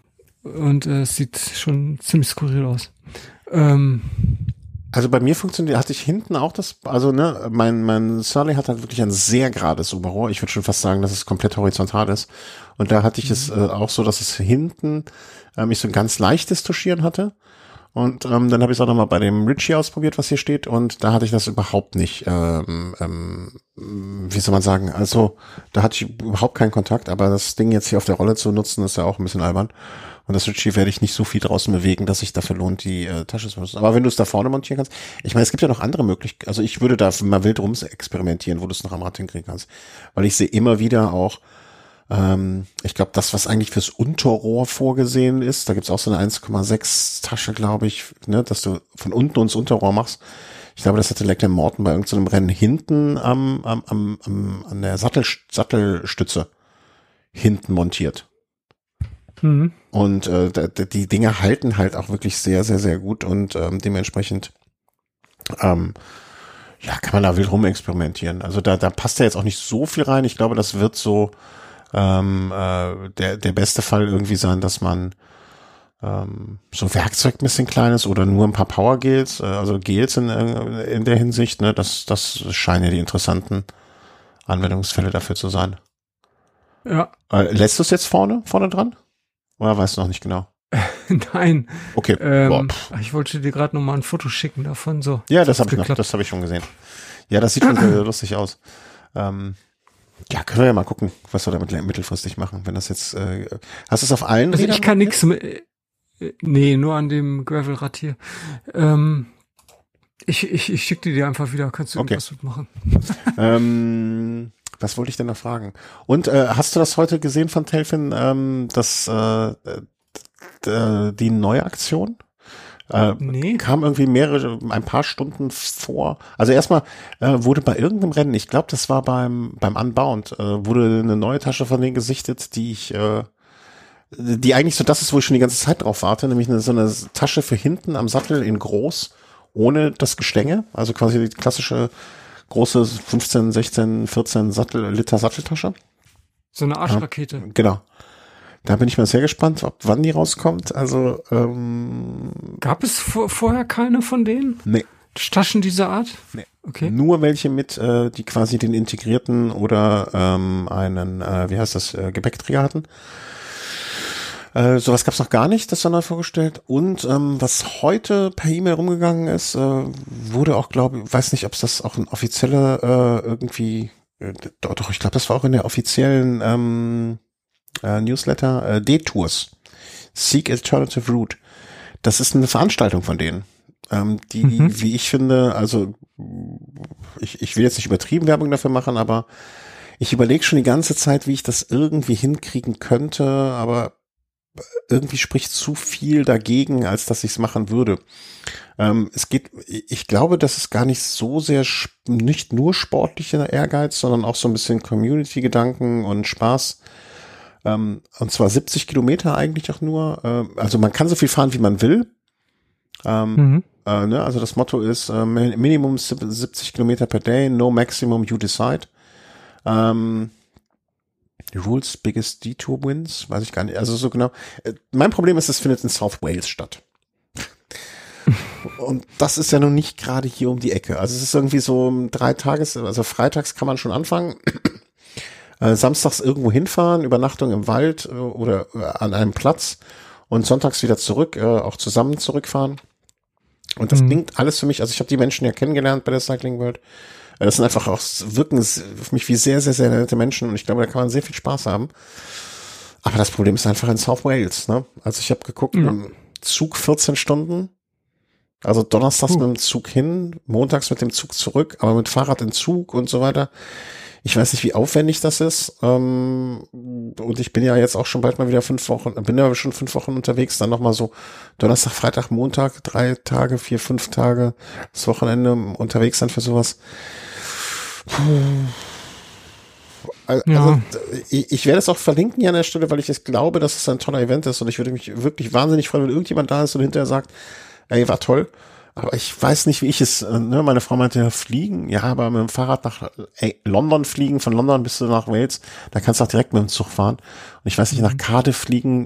und äh, es sieht schon ziemlich skurril aus. Ähm, Also bei mir funktioniert, hatte ich hinten auch das, also ne, mein mein Surly hat halt wirklich ein sehr gerades Oberrohr. Ich würde schon fast sagen, dass es komplett horizontal ist. Und da hatte ich mhm. es äh, auch so, dass es hinten ähm, ich so ein ganz leichtes Tuschieren hatte. Und ähm, dann habe ich es auch nochmal bei dem Ritchie ausprobiert, was hier steht. Und da hatte ich das überhaupt nicht, ähm, ähm, wie soll man sagen, also da hatte ich überhaupt keinen Kontakt. Aber das Ding jetzt hier auf der Rolle zu nutzen, ist ja auch ein bisschen albern. Und das Ritchie werde ich nicht so viel draußen bewegen, dass sich dafür lohnt, die äh, Tasche zu nutzen. Aber wenn du es da vorne montieren kannst, ich meine, es gibt ja noch andere Möglichkeiten. Also ich würde da mal wild rum experimentieren, wo du es noch am Rad hinkriegen kannst. Weil ich sehe immer wieder auch, ähm, ich glaube, das, was eigentlich fürs Unterrohr vorgesehen ist, da gibt's auch so eine eins Komma sechs Tasche, glaube ich, ne, dass du von unten ins Unterrohr machst. Ich glaube, das hatte Leclerc Morton bei irgendeinem Rennen hinten am, am, am, am an der Sattel, Sattelstütze hinten montiert. Mhm. Und äh, die Dinge halten halt auch wirklich sehr, sehr, sehr gut und ähm, dementsprechend ähm, ja, kann man da wild rumexperimentieren. Also da, da passt ja jetzt auch nicht so viel rein. Ich glaube, das wird so ähm, äh, der, der beste Fall irgendwie sein, dass man ähm, so Werkzeug ein bisschen kleines oder nur ein paar Power Gels, äh, also Gels in, in der Hinsicht, ne, das, das scheinen ja die interessanten Anwendungsfälle dafür zu sein. Ja. Äh, lässt du es jetzt vorne, vorne dran? Oder weißt du noch nicht genau? Nein. Okay. Ähm, ich wollte dir gerade noch mal ein Foto schicken davon. So. Ja, das habe ich noch, das habe ich schon gesehen. Ja, das sieht schon sehr, sehr lustig aus. Ähm, ja, können wir ja mal gucken, was wir damit mittelfristig machen. Wenn das jetzt, äh, hast du es auf allen Also Rädern ich kann nichts mit, äh, nee, nur an dem Gravelrad hier. Ähm, ich, ich, ich schicke dir einfach wieder, kannst du irgendwas okay. mitmachen. ähm, was wollte ich denn noch fragen? Und äh, hast du das heute gesehen von Telfin, ähm, das äh, d- die neue Aktion? Äh, nee. Kam irgendwie mehrere, ein paar Stunden vor. Also erstmal äh, wurde bei irgendeinem Rennen, ich glaube, das war beim beim Unbound, äh, wurde eine neue Tasche von denen gesichtet, die ich, äh, die eigentlich so das ist, wo ich schon die ganze Zeit drauf warte, nämlich eine, so eine Tasche für hinten am Sattel in groß, ohne das Gestänge, also quasi die klassische große fünfzehn, sechzehn, vierzehn Sattel, Liter Satteltasche. So eine Arschrakete. Ja, genau. Da bin ich mal sehr gespannt, ob wann die rauskommt. Also ähm, gab es vor, vorher keine von denen? Nee. Taschen dieser Art? Nee. Okay. Nur welche mit, äh, die quasi den integrierten oder ähm, einen, äh, wie heißt das, äh, Gepäckträger hatten. Äh, sowas gab's noch gar nicht, das war neu vorgestellt. Und ähm, was heute per E-Mail rumgegangen ist, äh, wurde auch, glaube ich, weiß nicht, ob es das auch ein offizieller äh, irgendwie, äh, doch, doch, ich glaube, das war auch in der offiziellen ähm, äh, Newsletter, äh, D-Tours. Seek Alternative Route. Das ist eine Veranstaltung von denen, ähm, die, mhm. wie ich finde, also ich, ich will jetzt nicht übertrieben Werbung dafür machen, aber ich überlege schon die ganze Zeit, wie ich das irgendwie hinkriegen könnte, aber irgendwie spricht zu viel dagegen, als dass ich es machen würde. Ähm, es geht, ich glaube, das ist gar nicht so sehr, nicht nur sportlicher Ehrgeiz, sondern auch so ein bisschen Community-Gedanken und Spaß. Ähm, und zwar siebzig Kilometer eigentlich auch nur. Äh, also man kann so viel fahren, wie man will. Ähm, mhm. äh, ne? Also das Motto ist äh, Minimum siebzig Kilometer per day, no maximum you decide. Ähm, The Rules Biggest Detour Wins, weiß ich gar nicht, also so genau. Mein Problem ist, es findet in South Wales statt. Und das ist ja nun nicht gerade hier um die Ecke. Also es ist irgendwie so drei Tages, also freitags kann man schon anfangen, äh, samstags irgendwo hinfahren, Übernachtung im Wald äh, oder äh, an einem Platz und sonntags wieder zurück, äh, auch zusammen zurückfahren. Und das mhm. klingt alles für mich, also ich habe die Menschen ja kennengelernt bei der Cycling World. Das sind einfach auch, wirken für mich wie sehr, sehr, sehr nette Menschen und ich glaube, da kann man sehr viel Spaß haben. Aber das Problem ist einfach in South Wales, ne? Also ich habe geguckt, ja. Im Zug vierzehn Stunden, also donnerstags uh. mit dem Zug hin, montags mit dem Zug zurück, aber mit Fahrrad in Zug und so weiter. Ich weiß nicht, wie aufwendig das ist. Und ich bin ja jetzt auch schon bald mal wieder fünf Wochen, bin ja schon fünf Wochen unterwegs, dann nochmal so Donnerstag, Freitag, Montag, drei Tage, vier, fünf Tage, das Wochenende unterwegs sein für sowas. Also, ja. ich, ich werde es auch verlinken hier an der Stelle, weil ich es glaube, dass es ein toller Event ist und ich würde mich wirklich wahnsinnig freuen, wenn irgendjemand da ist und hinterher sagt, ey, war toll. Aber ich weiß nicht, wie ich es, ne, meine Frau meinte ja, fliegen, ja, aber mit dem Fahrrad nach ey, London fliegen, von London bis du nach Wales, da kannst du auch direkt mit dem Zug fahren. Und ich weiß nicht, nach Cardiff fliegen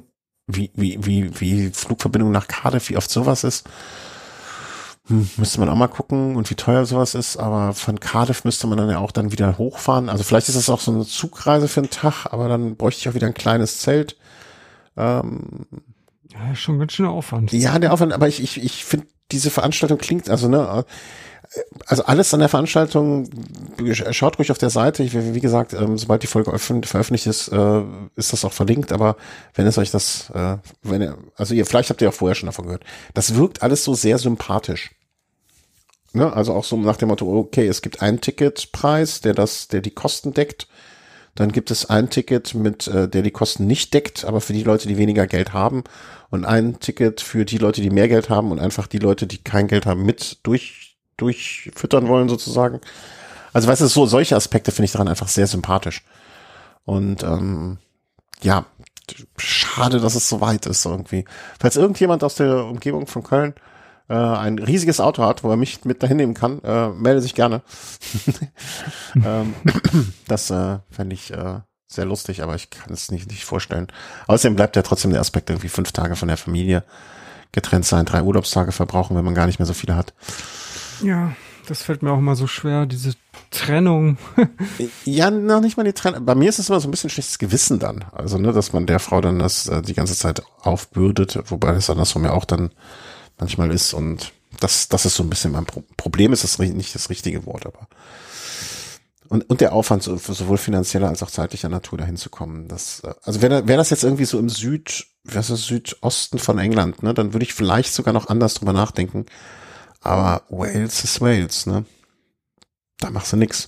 wie, wie, wie, wie Flugverbindung nach Cardiff, wie oft sowas ist. Hm, müsste man auch mal gucken und wie teuer sowas ist, aber von Cardiff müsste man dann ja auch dann wieder hochfahren. Also vielleicht ist das auch so eine Zugreise für einen Tag, aber dann bräuchte ich auch wieder ein kleines Zelt. Ähm, ja, schon ganz schöner Aufwand. Ja, der Aufwand, aber ich, ich, ich finde, diese Veranstaltung klingt, also ne, also alles an der Veranstaltung, schaut ruhig auf der Seite. Ich, wie gesagt, ähm, sobald die Folge veröffentlicht ist, äh, ist das auch verlinkt. Aber wenn es euch das, äh, wenn ihr, also ihr, vielleicht habt ihr auch vorher schon davon gehört. Das wirkt alles so sehr sympathisch. Ne? Also auch so nach dem Motto, okay, es gibt einen Ticketpreis, der das, der die Kosten deckt. Dann gibt es ein Ticket mit, äh, der die Kosten nicht deckt, aber für die Leute, die weniger Geld haben. Und ein Ticket für die Leute, die mehr Geld haben und einfach die Leute, die kein Geld haben, mit durch durchfüttern wollen sozusagen. Also weißt du, so solche Aspekte finde ich daran einfach sehr sympathisch. Und ähm, ja, schade, dass es so weit ist irgendwie. Falls irgendjemand aus der Umgebung von Köln äh, ein riesiges Auto hat, wo er mich mit dahin nehmen kann, äh, melde sich gerne. ähm, das äh, fände ich äh, sehr lustig, aber ich kann es nicht, nicht vorstellen. Außerdem bleibt ja trotzdem der Aspekt irgendwie fünf Tage von der Familie getrennt sein, drei Urlaubstage verbrauchen, wenn man gar nicht mehr so viele hat. Ja, das fällt mir auch immer so schwer, diese Trennung. Ja, noch nicht mal die Trennung. Bei mir ist es immer so ein bisschen schlechtes Gewissen dann. Also, ne, dass man der Frau dann das äh, die ganze Zeit aufbürdet, wobei das andersrum ja auch dann manchmal ist. Und das, das ist so ein bisschen mein Pro- Problem, ist das nicht das richtige Wort, aber. Und, und der Aufwand so, sowohl finanzieller als auch zeitlicher Natur dahin zu kommen. Das, also wäre wär das jetzt irgendwie so im Süd, was ist Südosten von England, ne, dann würde ich vielleicht sogar noch anders drüber nachdenken. Aber Wales ist Wales, ne? Da machst du nix.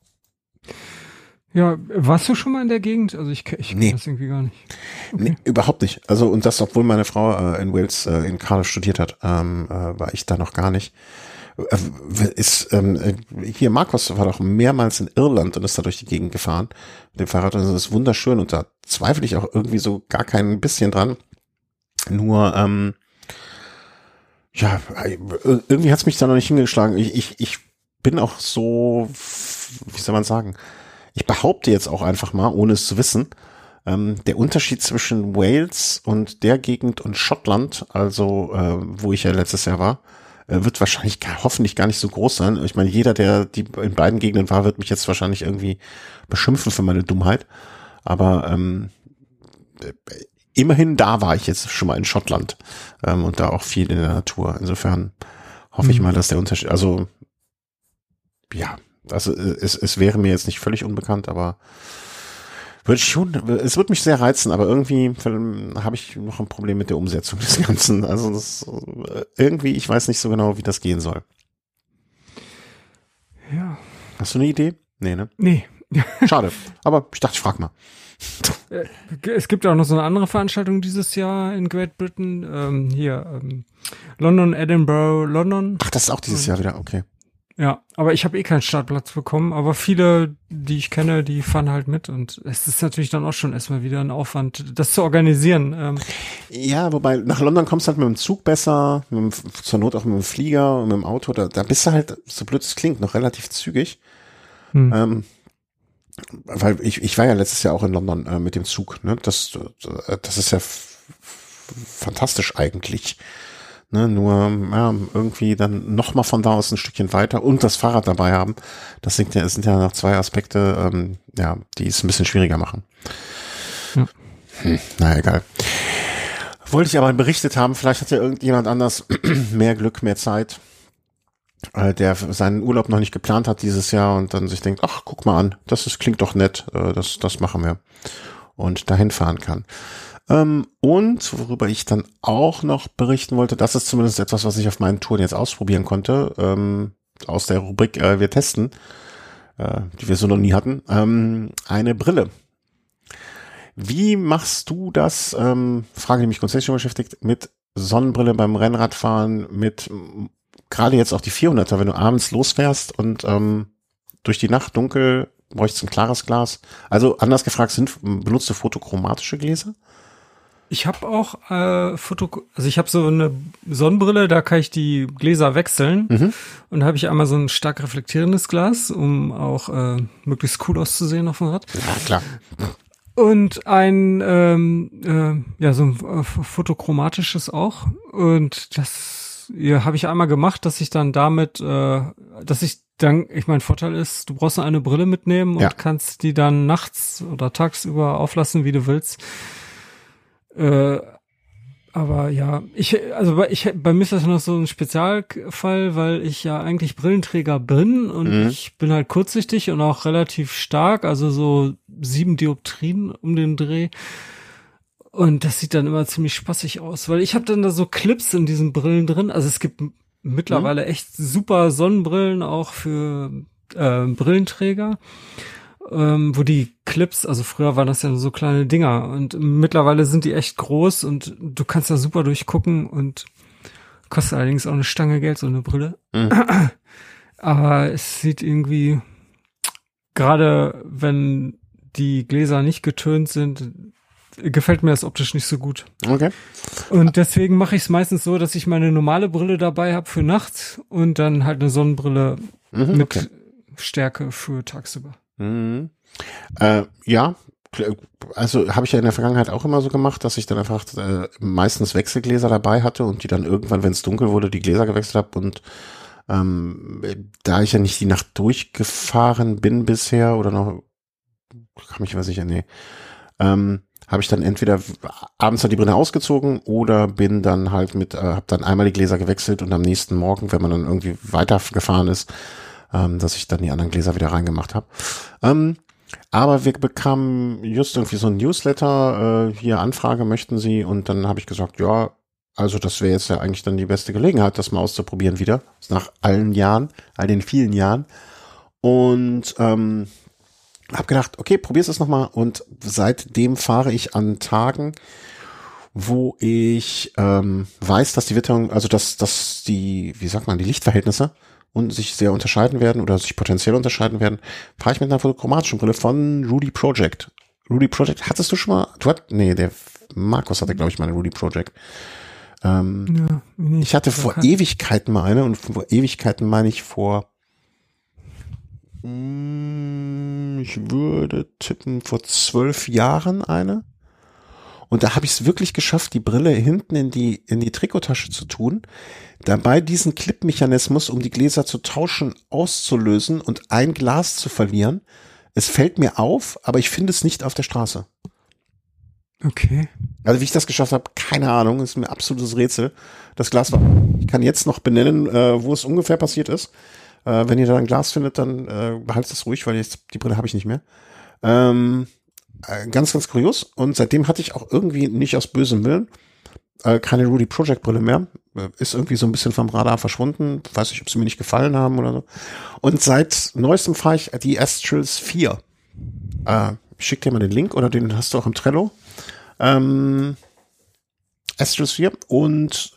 Ja, warst du schon mal in der Gegend? Also ich, ich nee. kenne das irgendwie gar nicht. Okay. Nee, überhaupt nicht. Also und das, obwohl meine Frau äh, in Wales äh, in Cardiff studiert hat, ähm, äh, war ich da noch gar nicht. Äh, ist ähm, hier Markus war doch mehrmals in Irland und ist da durch die Gegend gefahren mit dem Fahrrad. Und das ist wunderschön und da zweifle ich auch irgendwie so gar kein bisschen dran. Nur ähm, ja, irgendwie hat's mich da noch nicht hingeschlagen. Ich, ich, ich bin auch so, wie soll man sagen, ich behaupte jetzt auch einfach mal, ohne es zu wissen, ähm, der Unterschied zwischen Wales und der Gegend und Schottland, also äh, wo ich ja letztes Jahr war, äh, wird wahrscheinlich gar, hoffentlich gar nicht so groß sein. Ich meine, jeder, der die in beiden Gegenden war, wird mich jetzt wahrscheinlich irgendwie beschimpfen für meine Dummheit. Aber ähm, immerhin da war ich jetzt schon mal in Schottland ähm, und da auch viel in der Natur. Insofern hoffe ich mal, dass der Unterschied, also ja, also es, es wäre mir jetzt nicht völlig unbekannt, aber würde ich schon, es würde mich sehr reizen, aber irgendwie habe ich noch ein Problem mit der Umsetzung des Ganzen. Also das, irgendwie, ich weiß nicht so genau, wie das gehen soll. Ja. Hast du eine Idee? Nee, ne? Nee. Schade. Aber ich dachte, ich frag mal. Es gibt auch noch so eine andere Veranstaltung dieses Jahr in Great Britain. Ähm, hier, ähm, London, Edinburgh, London. Ach, das ist auch dieses Jahr wieder, okay. Ja, aber ich habe eh keinen Startplatz bekommen. Aber viele, die ich kenne, die fahren halt mit. Und es ist natürlich dann auch schon erstmal wieder ein Aufwand, das zu organisieren. Ähm, ja, wobei nach London kommst du halt mit dem Zug besser, mit dem, zur Not auch mit dem Flieger und mit dem Auto. Da, da bist du halt, so blöd es klingt, noch relativ zügig. Hm. Ähm, weil ich, ich war ja letztes Jahr auch in London äh, mit dem Zug, ne? Das, das ist ja f- fantastisch eigentlich. Ne? Nur ja, irgendwie dann noch mal von da aus ein Stückchen weiter und das Fahrrad dabei haben. Das sind ja, sind ja noch zwei Aspekte, ähm, ja, die es ein bisschen schwieriger machen. Ja. Hm, na egal. Wollte ich aber berichtet haben, vielleicht hat ja irgendjemand anders mehr Glück, mehr Zeit, der seinen Urlaub noch nicht geplant hat dieses Jahr und dann sich denkt, ach, guck mal an, das ist, klingt doch nett, das, das machen wir und dahin fahren kann. Und worüber ich dann auch noch berichten wollte, das ist zumindest etwas, was ich auf meinen Touren jetzt ausprobieren konnte, aus der Rubrik wir testen, die wir so noch nie hatten, eine Brille. Wie machst du das, Frage, die mich grundsätzlich schon beschäftigt, mit Sonnenbrille beim Rennradfahren, mit gerade jetzt auch die vierhunderter, wenn du abends losfährst und ähm, durch die Nacht dunkel, bräuchtest du ein klares Glas. Also anders gefragt, sind, benutzt du photochromatische Gläser? Ich habe auch äh, Foto, also ich habe so eine Sonnenbrille, da kann ich die Gläser wechseln mhm. und habe ich einmal so ein stark reflektierendes Glas, um auch äh, möglichst cool auszusehen auf dem Rad. Ja, klar. Und ein, ähm, äh, ja, so ein äh, fotochromatisches auch. Und das ja, habe ich einmal gemacht, dass ich dann damit, äh, dass ich dann, ich mein Vorteil ist, du brauchst nur eine Brille mitnehmen und Ja. kannst die dann nachts oder tagsüber auflassen, wie du willst. Äh, aber ja, ich, also bei- ich, bei mir ist das noch so ein Spezialfall, weil ich ja eigentlich Brillenträger bin und Mhm. ich bin halt kurzsichtig und auch relativ stark, also so sieben Dioptrien um den Dreh. Und das sieht dann immer ziemlich spaßig aus, weil ich habe dann da so Clips in diesen Brillen drin. Also es gibt m- mittlerweile echt super Sonnenbrillen auch für äh, Brillenträger, ähm, wo die Clips, also früher waren das ja so kleine Dinger und mittlerweile sind die echt groß und du kannst da super durchgucken und kostet allerdings auch eine Stange Geld, so eine Brille. Mhm. Aber es sieht irgendwie, gerade wenn die Gläser nicht getönt sind, gefällt mir das optisch nicht so gut. Okay. Und deswegen mache ich es meistens so, dass ich meine normale Brille dabei habe für nachts und dann halt eine Sonnenbrille Mhm, mit okay. Stärke für tagsüber. Mhm. Äh, ja, kl- also habe ich ja in der Vergangenheit auch immer so gemacht, dass ich dann einfach äh, meistens Wechselgläser dabei hatte und die dann irgendwann, wenn es dunkel wurde, die Gläser gewechselt habe. Und ähm, da ich ja nicht die Nacht durchgefahren bin bisher oder noch, kann mich was sicher, nee, ähm, habe ich dann entweder abends halt die Brille ausgezogen oder bin dann halt mit, äh, habe dann einmal die Gläser gewechselt und am nächsten Morgen, wenn man dann irgendwie weitergefahren ist, ähm, dass ich dann die anderen Gläser wieder reingemacht habe. Ähm, aber wir bekamen just irgendwie so ein Newsletter, äh, hier Anfrage möchten Sie, und dann habe ich gesagt, ja, also das wäre jetzt ja eigentlich dann die beste Gelegenheit, das mal auszuprobieren wieder, nach allen Jahren, all den vielen Jahren. Und ähm, hab gedacht, okay, probier's es nochmal, und seitdem fahre ich an Tagen, wo ich ähm, weiß, dass die Witterung, also dass, dass die, wie sagt man, die Lichtverhältnisse und sich sehr unterscheiden werden oder sich potenziell unterscheiden werden, fahre ich mit einer fotochromatischen Brille von Rudy Project. Rudy Project, hattest du schon mal, du hat, nee, der Markus hatte, glaube ich, mal eine Rudy Project. Ähm, Ja, nicht. ich hatte vor Kann- Ewigkeiten mal eine, und vor Ewigkeiten meine ich vor, mm, ich würde tippen, vor zwölf Jahren eine. Und da habe ich es wirklich geschafft, die Brille hinten in die in die Trikottasche zu tun, dabei diesen Clip-Mechanismus, um die Gläser zu tauschen, auszulösen und ein Glas zu verlieren. Es fällt mir auf, aber ich finde es nicht auf der Straße. Okay. Also wie ich das geschafft habe, keine Ahnung, ist mir ein absolutes Rätsel. Das Glas war, ich kann jetzt noch benennen, äh, wo es ungefähr passiert ist. Äh, wenn ihr da ein Glas findet, dann äh, behaltet es ruhig, weil jetzt die Brille habe ich nicht mehr. Ähm, äh, ganz, ganz kurios. Und seitdem hatte ich auch irgendwie nicht aus bösem Willen äh, keine Rudy Project Brille mehr. Äh, ist irgendwie so ein bisschen vom Radar verschwunden. Weiß nicht, ob sie mir nicht gefallen haben oder so. Und seit neuestem fahre ich die Astrals vier. Äh, ich schick dir mal den Link, oder den hast du auch im Trello. Ähm, Astrals vier, und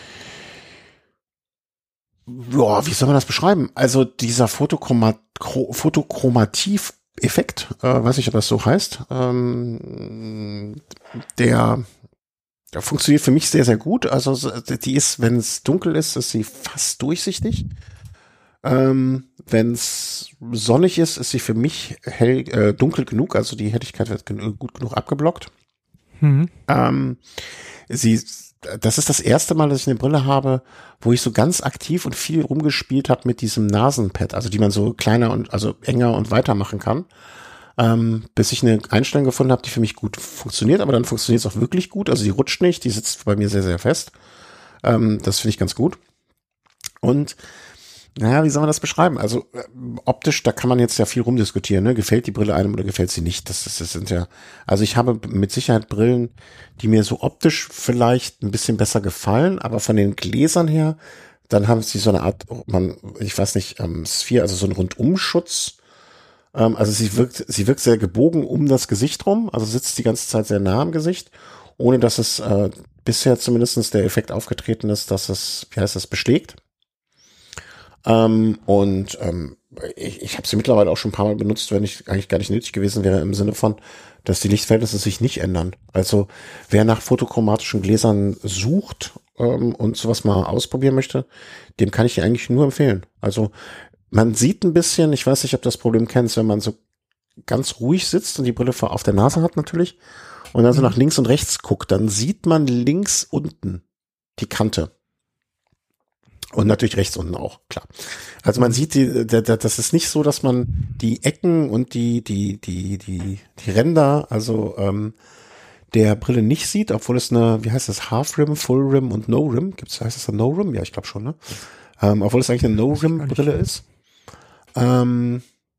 ja, wie soll man das beschreiben? Also dieser Fotochromat Fotochromativ-Effekt, äh, weiß ich, ob das so heißt, ähm, der, der funktioniert für mich sehr, sehr gut. Also die ist, wenn es dunkel ist, ist sie fast durchsichtig. Ähm, wenn es sonnig ist, ist sie für mich hell, äh, dunkel genug, also die Helligkeit wird gen- gut genug abgeblockt. Mhm. Ähm, sie, das ist das erste Mal, dass ich eine Brille habe, wo ich so ganz aktiv und viel rumgespielt habe mit diesem Nasenpad, also die man so kleiner und also enger und weiter machen kann, ähm, bis ich eine Einstellung gefunden habe, die für mich gut funktioniert, aber dann funktioniert es auch wirklich gut, also die rutscht nicht, die sitzt bei mir sehr, sehr fest. Ähm, das finde ich ganz gut. Und naja, wie soll man das beschreiben? Also äh, optisch, da kann man jetzt ja viel rumdiskutieren, ne? Gefällt die Brille einem oder gefällt sie nicht? Das, das, das sind ja, also ich habe mit Sicherheit Brillen, die mir so optisch vielleicht ein bisschen besser gefallen, aber von den Gläsern her, dann haben sie so eine Art, man, ich weiß nicht, ähm, Sphere, also so ein Rundumschutz. Ähm, also sie wirkt, sie wirkt sehr gebogen um das Gesicht rum, also sitzt die ganze Zeit sehr nah am Gesicht, ohne dass es äh, bisher zumindest der Effekt aufgetreten ist, dass es, wie heißt das, beschlägt. Ähm, und ähm, ich, ich habe sie mittlerweile auch schon ein paar Mal benutzt, wenn ich eigentlich gar nicht nötig gewesen wäre, im Sinne von, dass die Lichtverhältnisse sich nicht ändern. Also wer nach fotochromatischen Gläsern sucht ähm, und sowas mal ausprobieren möchte, dem kann ich die eigentlich nur empfehlen. Also man sieht ein bisschen, ich weiß nicht, ob du das Problem kennst, wenn man so ganz ruhig sitzt und die Brille vor auf der Nase hat natürlich und dann so nach links und rechts guckt, dann sieht man links unten die Kante. Und natürlich rechts unten auch, klar. Also man sieht, die, das ist nicht so, dass man die Ecken und die die die die die Ränder, also ähm, der Brille nicht sieht, obwohl es eine, wie heißt das, Half Rim, Full Rim und No Rim, gibt's, heißt das ein No Rim? Ja, ich glaube schon, ne? Ähm, obwohl es eigentlich eine No Rim Brille ist. Ähm,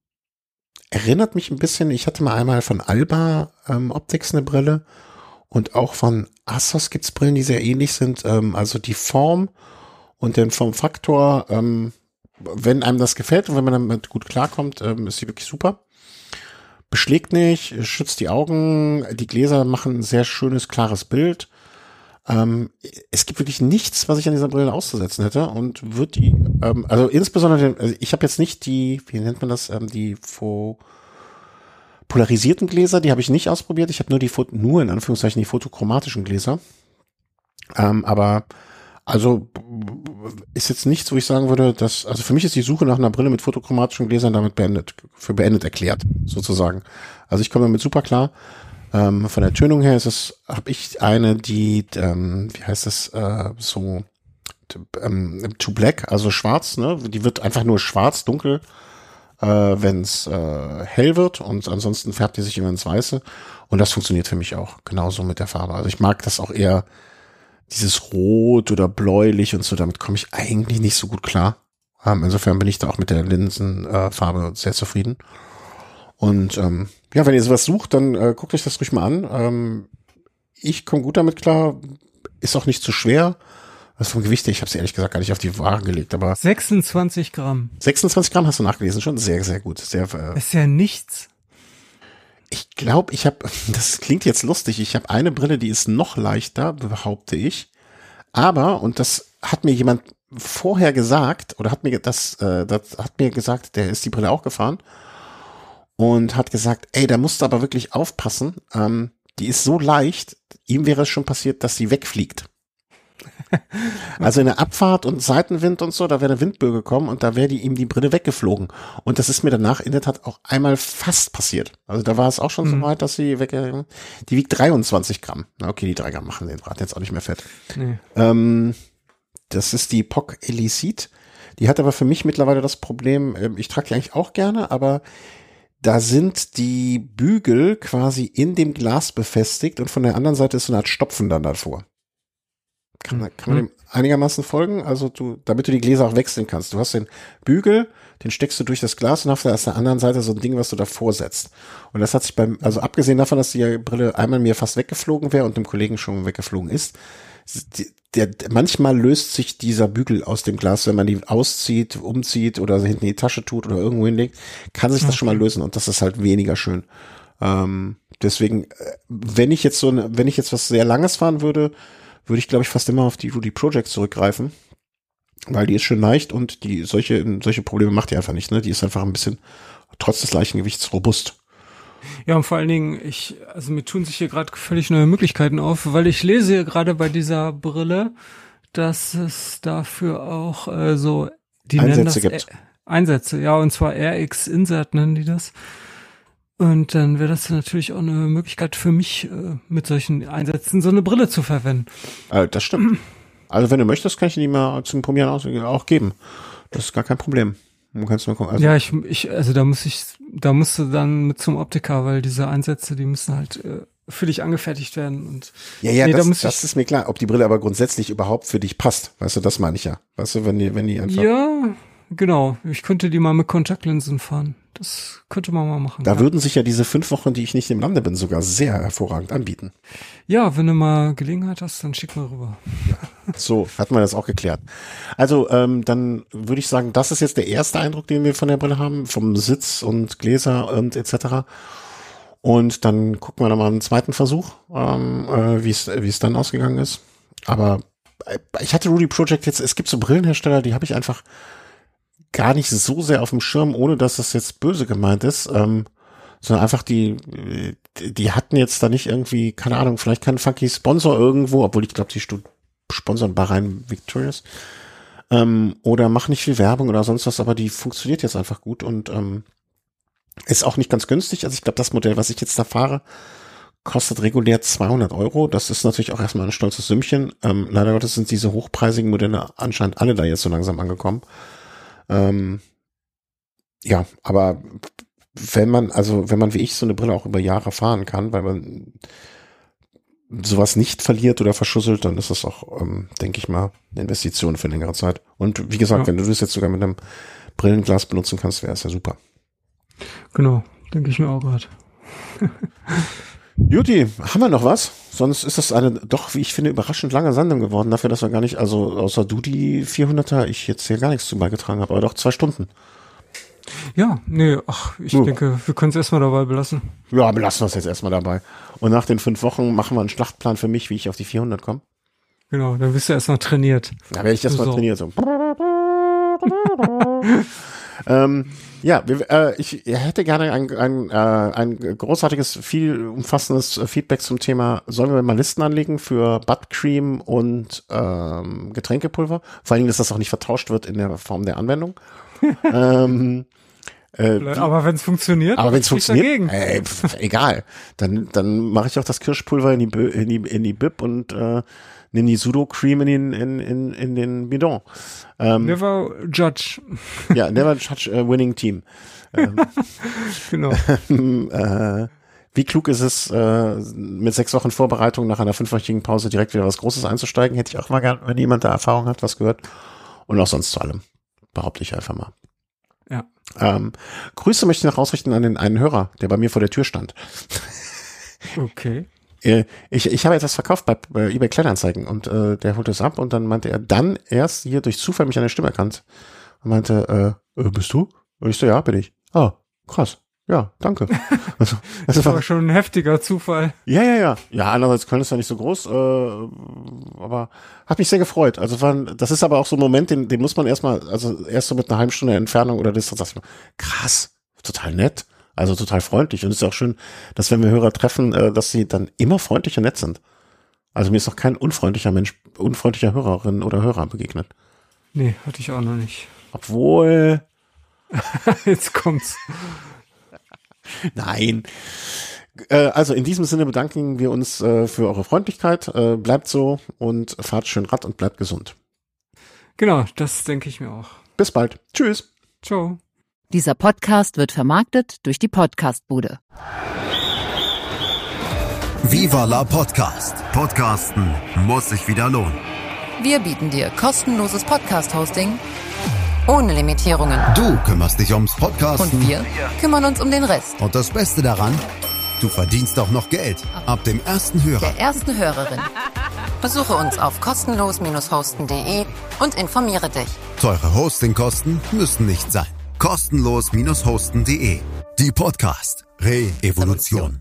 erinnert mich ein bisschen, ich hatte mal einmal von Alba ähm, Optics eine Brille und auch von Asos gibt's Brillen, die sehr ähnlich sind, ähm, also die Form und den Formfaktor, ähm, wenn einem das gefällt und wenn man damit gut klarkommt, ähm, ist sie wirklich super. Beschlägt nicht, schützt die Augen, die Gläser machen ein sehr schönes, klares Bild. Ähm, es gibt wirklich nichts, was ich an dieser Brille auszusetzen hätte und wird die, ähm, also insbesondere, also ich habe jetzt nicht die, wie nennt man das, ähm, die Fo- polarisierten Gläser, die habe ich nicht ausprobiert. Ich habe nur die, nur in Anführungszeichen die photochromatischen Gläser. Ähm, aber also ist jetzt nichts, wo ich sagen würde, dass, also für mich ist die Suche nach einer Brille mit fotochromatischen Gläsern damit beendet, für beendet erklärt, sozusagen. Also ich komme damit super klar. Ähm, von der Tönung her ist es, habe ich eine, die, ähm, wie heißt das, äh, so ähm, to black, also schwarz, ne? Die wird einfach nur schwarz, dunkel, äh, wenn es äh, hell wird und ansonsten färbt die sich immer ins Weiße. Und das funktioniert für mich auch genauso mit der Farbe. Also ich mag das auch eher dieses Rot oder bläulich und so, damit komme ich eigentlich nicht so gut klar. Ähm, insofern bin ich da auch mit der Linsenfarbe äh, sehr zufrieden. Und ähm, ja, wenn ihr sowas sucht, dann äh, guckt euch das ruhig mal an. Ähm, ich komme gut damit klar, ist auch nicht zu schwer. Was vom Gewicht her, ich habe es ehrlich gesagt gar nicht auf die Waage gelegt, aber sechsundzwanzig Gramm. sechsundzwanzig Gramm hast du nachgelesen, schon sehr, sehr gut. Sehr, äh, ist ja nichts. Ich glaube, ich habe, das klingt jetzt lustig, ich habe eine Brille, die ist noch leichter, behaupte ich. Aber, und das hat mir jemand vorher gesagt, oder hat mir das, äh, das hat mir gesagt, der ist die Brille auch gefahren und hat gesagt, ey, da musst du aber wirklich aufpassen, ähm, die ist so leicht, ihm wäre es schon passiert, dass sie wegfliegt. Also in der Abfahrt und Seitenwind und so, da wäre eine Windböe gekommen und da wäre die ihm die Brille weggeflogen. Und das ist mir danach in der Tat auch einmal fast passiert. Also da war es auch schon mhm. so weit, dass sie weg, die wiegt dreiundzwanzig Gramm. Na okay, die drei Gramm machen den Rad jetzt auch nicht mehr fett. Nee. Ähm, das ist die P O C Elicit. Die hat aber für mich mittlerweile das Problem, ich trage die eigentlich auch gerne, aber da sind die Bügel quasi in dem Glas befestigt und von der anderen Seite ist so eine Art Stopfen dann davor. Kann, kann man dem einigermaßen folgen? Also du, damit du die Gläser auch wechseln kannst. Du hast den Bügel, den steckst du durch das Glas und hast auf der anderen Seite so ein Ding, was du davor setzt. Und das hat sich beim, also abgesehen davon, dass die Brille einmal mir fast weggeflogen wäre und dem Kollegen schon weggeflogen ist, der, der, manchmal löst sich dieser Bügel aus dem Glas, wenn man die auszieht, umzieht oder hinten in die Tasche tut oder irgendwo hinlegt, kann sich das okay. schon mal lösen und das ist halt weniger schön. Ähm, deswegen, wenn ich jetzt so, eine, wenn ich jetzt was sehr Langes fahren würde, würde ich, glaube ich, fast immer auf die Rudy Project zurückgreifen, weil die ist schön leicht und die solche solche Probleme macht die einfach nicht, ne? Die ist einfach ein bisschen, trotz des leichten Gewichts, robust. Ja, und vor allen Dingen, ich, also mir tun sich hier gerade völlig neue Möglichkeiten auf, weil ich lese hier gerade bei dieser Brille, dass es dafür auch äh, so die Einsätze nennen das gibt. Ä- Einsätze, ja, und zwar R X Insert nennen die das. Und dann wäre das natürlich auch eine Möglichkeit für mich, äh, mit solchen Einsätzen so eine Brille zu verwenden. Äh, das stimmt. Also wenn du möchtest, kann ich die mal zum Probieren auch, auch geben. Das ist gar kein Problem. Du kannst mal gucken. Also ja, ich, ich, also da muss ich, da musst du dann mit zum Optiker, weil diese Einsätze, die müssen halt äh, für dich angefertigt werden. Und ja, ja, nee, das, da muss das ich, ist mir klar. Ob die Brille aber grundsätzlich überhaupt für dich passt, weißt du, das meine ich ja. Weißt du, wenn die, wenn die einfach. Ja, genau. Ich könnte die mal mit Kontaktlinsen fahren. Das könnte man mal machen. Da ja. würden sich ja diese fünf Wochen, die ich nicht im Lande bin, sogar sehr hervorragend anbieten. Ja, wenn du mal Gelegenheit hast, dann schick mal rüber. Ja, so, hat man das auch geklärt. Also, ähm, dann würde ich sagen, das ist jetzt der erste Eindruck, den wir von der Brille haben, vom Sitz und Gläser und et cetera. Und dann gucken wir nochmal einen zweiten Versuch, ähm, äh, wie es wie es dann ausgegangen ist. Aber äh, ich hatte Rudy Project jetzt, es gibt so Brillenhersteller, die habe ich einfach gar nicht so sehr auf dem Schirm, ohne dass das jetzt böse gemeint ist, ähm, sondern einfach die, die hatten jetzt da nicht irgendwie, keine Ahnung, vielleicht keinen funky Sponsor irgendwo, obwohl ich glaube, die Stu- sponsern Bahrain Victorious, ähm, oder machen nicht viel Werbung oder sonst was, aber die funktioniert jetzt einfach gut und ähm, Ist auch nicht ganz günstig. Also ich glaube, das Modell, was ich jetzt da fahre, kostet regulär zweihundert Euro. Das ist natürlich auch erstmal ein stolzes Sümmchen. Ähm, leider Gottes sind diese hochpreisigen Modelle anscheinend alle da jetzt so langsam angekommen. Ähm, ja, aber wenn man, also wenn man wie ich so eine Brille auch über Jahre fahren kann, weil man sowas nicht verliert oder verschusselt, dann ist das auch, ähm, denke ich mal, eine Investition für längere Zeit. Und wie gesagt, ja. wenn du das jetzt sogar mit einem Brillenglas benutzen kannst, wäre es ja super. Genau, denke ich mir auch gerade. Juti, haben wir noch was? Sonst ist das eine doch, wie ich finde, überraschend lange Sendung geworden, dafür, dass wir gar nicht, also außer du die vierhunderter, ich jetzt hier gar nichts zu beigetragen habe, aber doch zwei Stunden. Ja, nee, ach, ich ja. denke, wir können es erstmal dabei belassen. Ja, belassen wir es jetzt erstmal dabei. Und nach den fünf Wochen machen wir einen Schlachtplan für mich, wie ich auf die vierhundert komme. Genau, dann bist du erstmal trainiert. Da werde ich erstmal so. trainiert. So. ähm, ja, wir, äh, ich hätte gerne ein, ein, äh, ein großartiges, viel umfassendes Feedback zum Thema, sollen wir mal Listen anlegen für Buttcreme und ähm, Getränkepulver? Vor allen Dingen, dass das auch nicht vertauscht wird in der Form der Anwendung. ähm, äh, aber wenn es funktioniert, aber wenn es funktioniert, ey, pf, egal. Dann dann mache ich auch das Kirschpulver in die in die in die Bib und äh, nehme die Pseudo-Cream in den in in in den Bidon. Ähm, never judge. Ja, never judge a winning team. Ähm, genau. äh, wie klug ist es, äh, mit sechs Wochen Vorbereitung nach einer fünfwöchigen Pause direkt wieder was Großes einzusteigen? Hätte ich auch mal gern, wenn jemand da Erfahrung hat, was gehört. Und auch sonst zu allem. Behaupte ich einfach mal. Ja. Ähm, Grüße möchte ich noch ausrichten an den einen Hörer, der bei mir vor der Tür stand. Okay. Ich, ich habe etwas verkauft bei, bei eBay Kleinanzeigen und äh, der holte es ab und dann meinte er dann erst hier durch Zufall mich an der Stimme erkannt und meinte, äh, äh bist du? Und ich so, ja, bin ich. Ah, krass. Ja, danke. Also, das, das war schon ein heftiger Zufall. Ja, ja, ja. Ja, andererseits Köln ist ja nicht so groß, äh, aber hat mich sehr gefreut. Also waren, das ist aber auch so ein Moment, den, den muss man erstmal, also erst so mit einer halben Stunde Entfernung oder Distanz, krass, total nett, also total freundlich. Und es ist auch schön, dass wenn wir Hörer treffen, äh, dass sie dann immer freundlich und nett sind. Also mir ist noch kein unfreundlicher Mensch, unfreundlicher Hörerin oder Hörer begegnet. Nee, hatte ich auch noch nicht. Obwohl. Jetzt kommt's. Nein. Äh, also in diesem Sinne bedanken wir uns äh, für eure Freundlichkeit. Äh, bleibt so und fahrt schön Rad und bleibt gesund. Genau, das denke ich mir auch. Bis bald. Tschüss. Ciao. Dieser Podcast wird vermarktet durch die Podcastbude. Viva la Podcast. Podcasten muss sich wieder lohnen. Wir bieten dir kostenloses Podcast-Hosting ohne Limitierungen. Du kümmerst dich ums Podcasten. Und wir kümmern uns um den Rest. Und das Beste daran, du verdienst auch noch Geld. Ab dem ersten Hörer. Der ersten Hörerin. Besuche uns auf kostenlos hosten punkt de und informiere dich. Teure Hostingkosten müssen nicht sein. kostenlos hosten punkt de. Die Podcast Re-Evolution.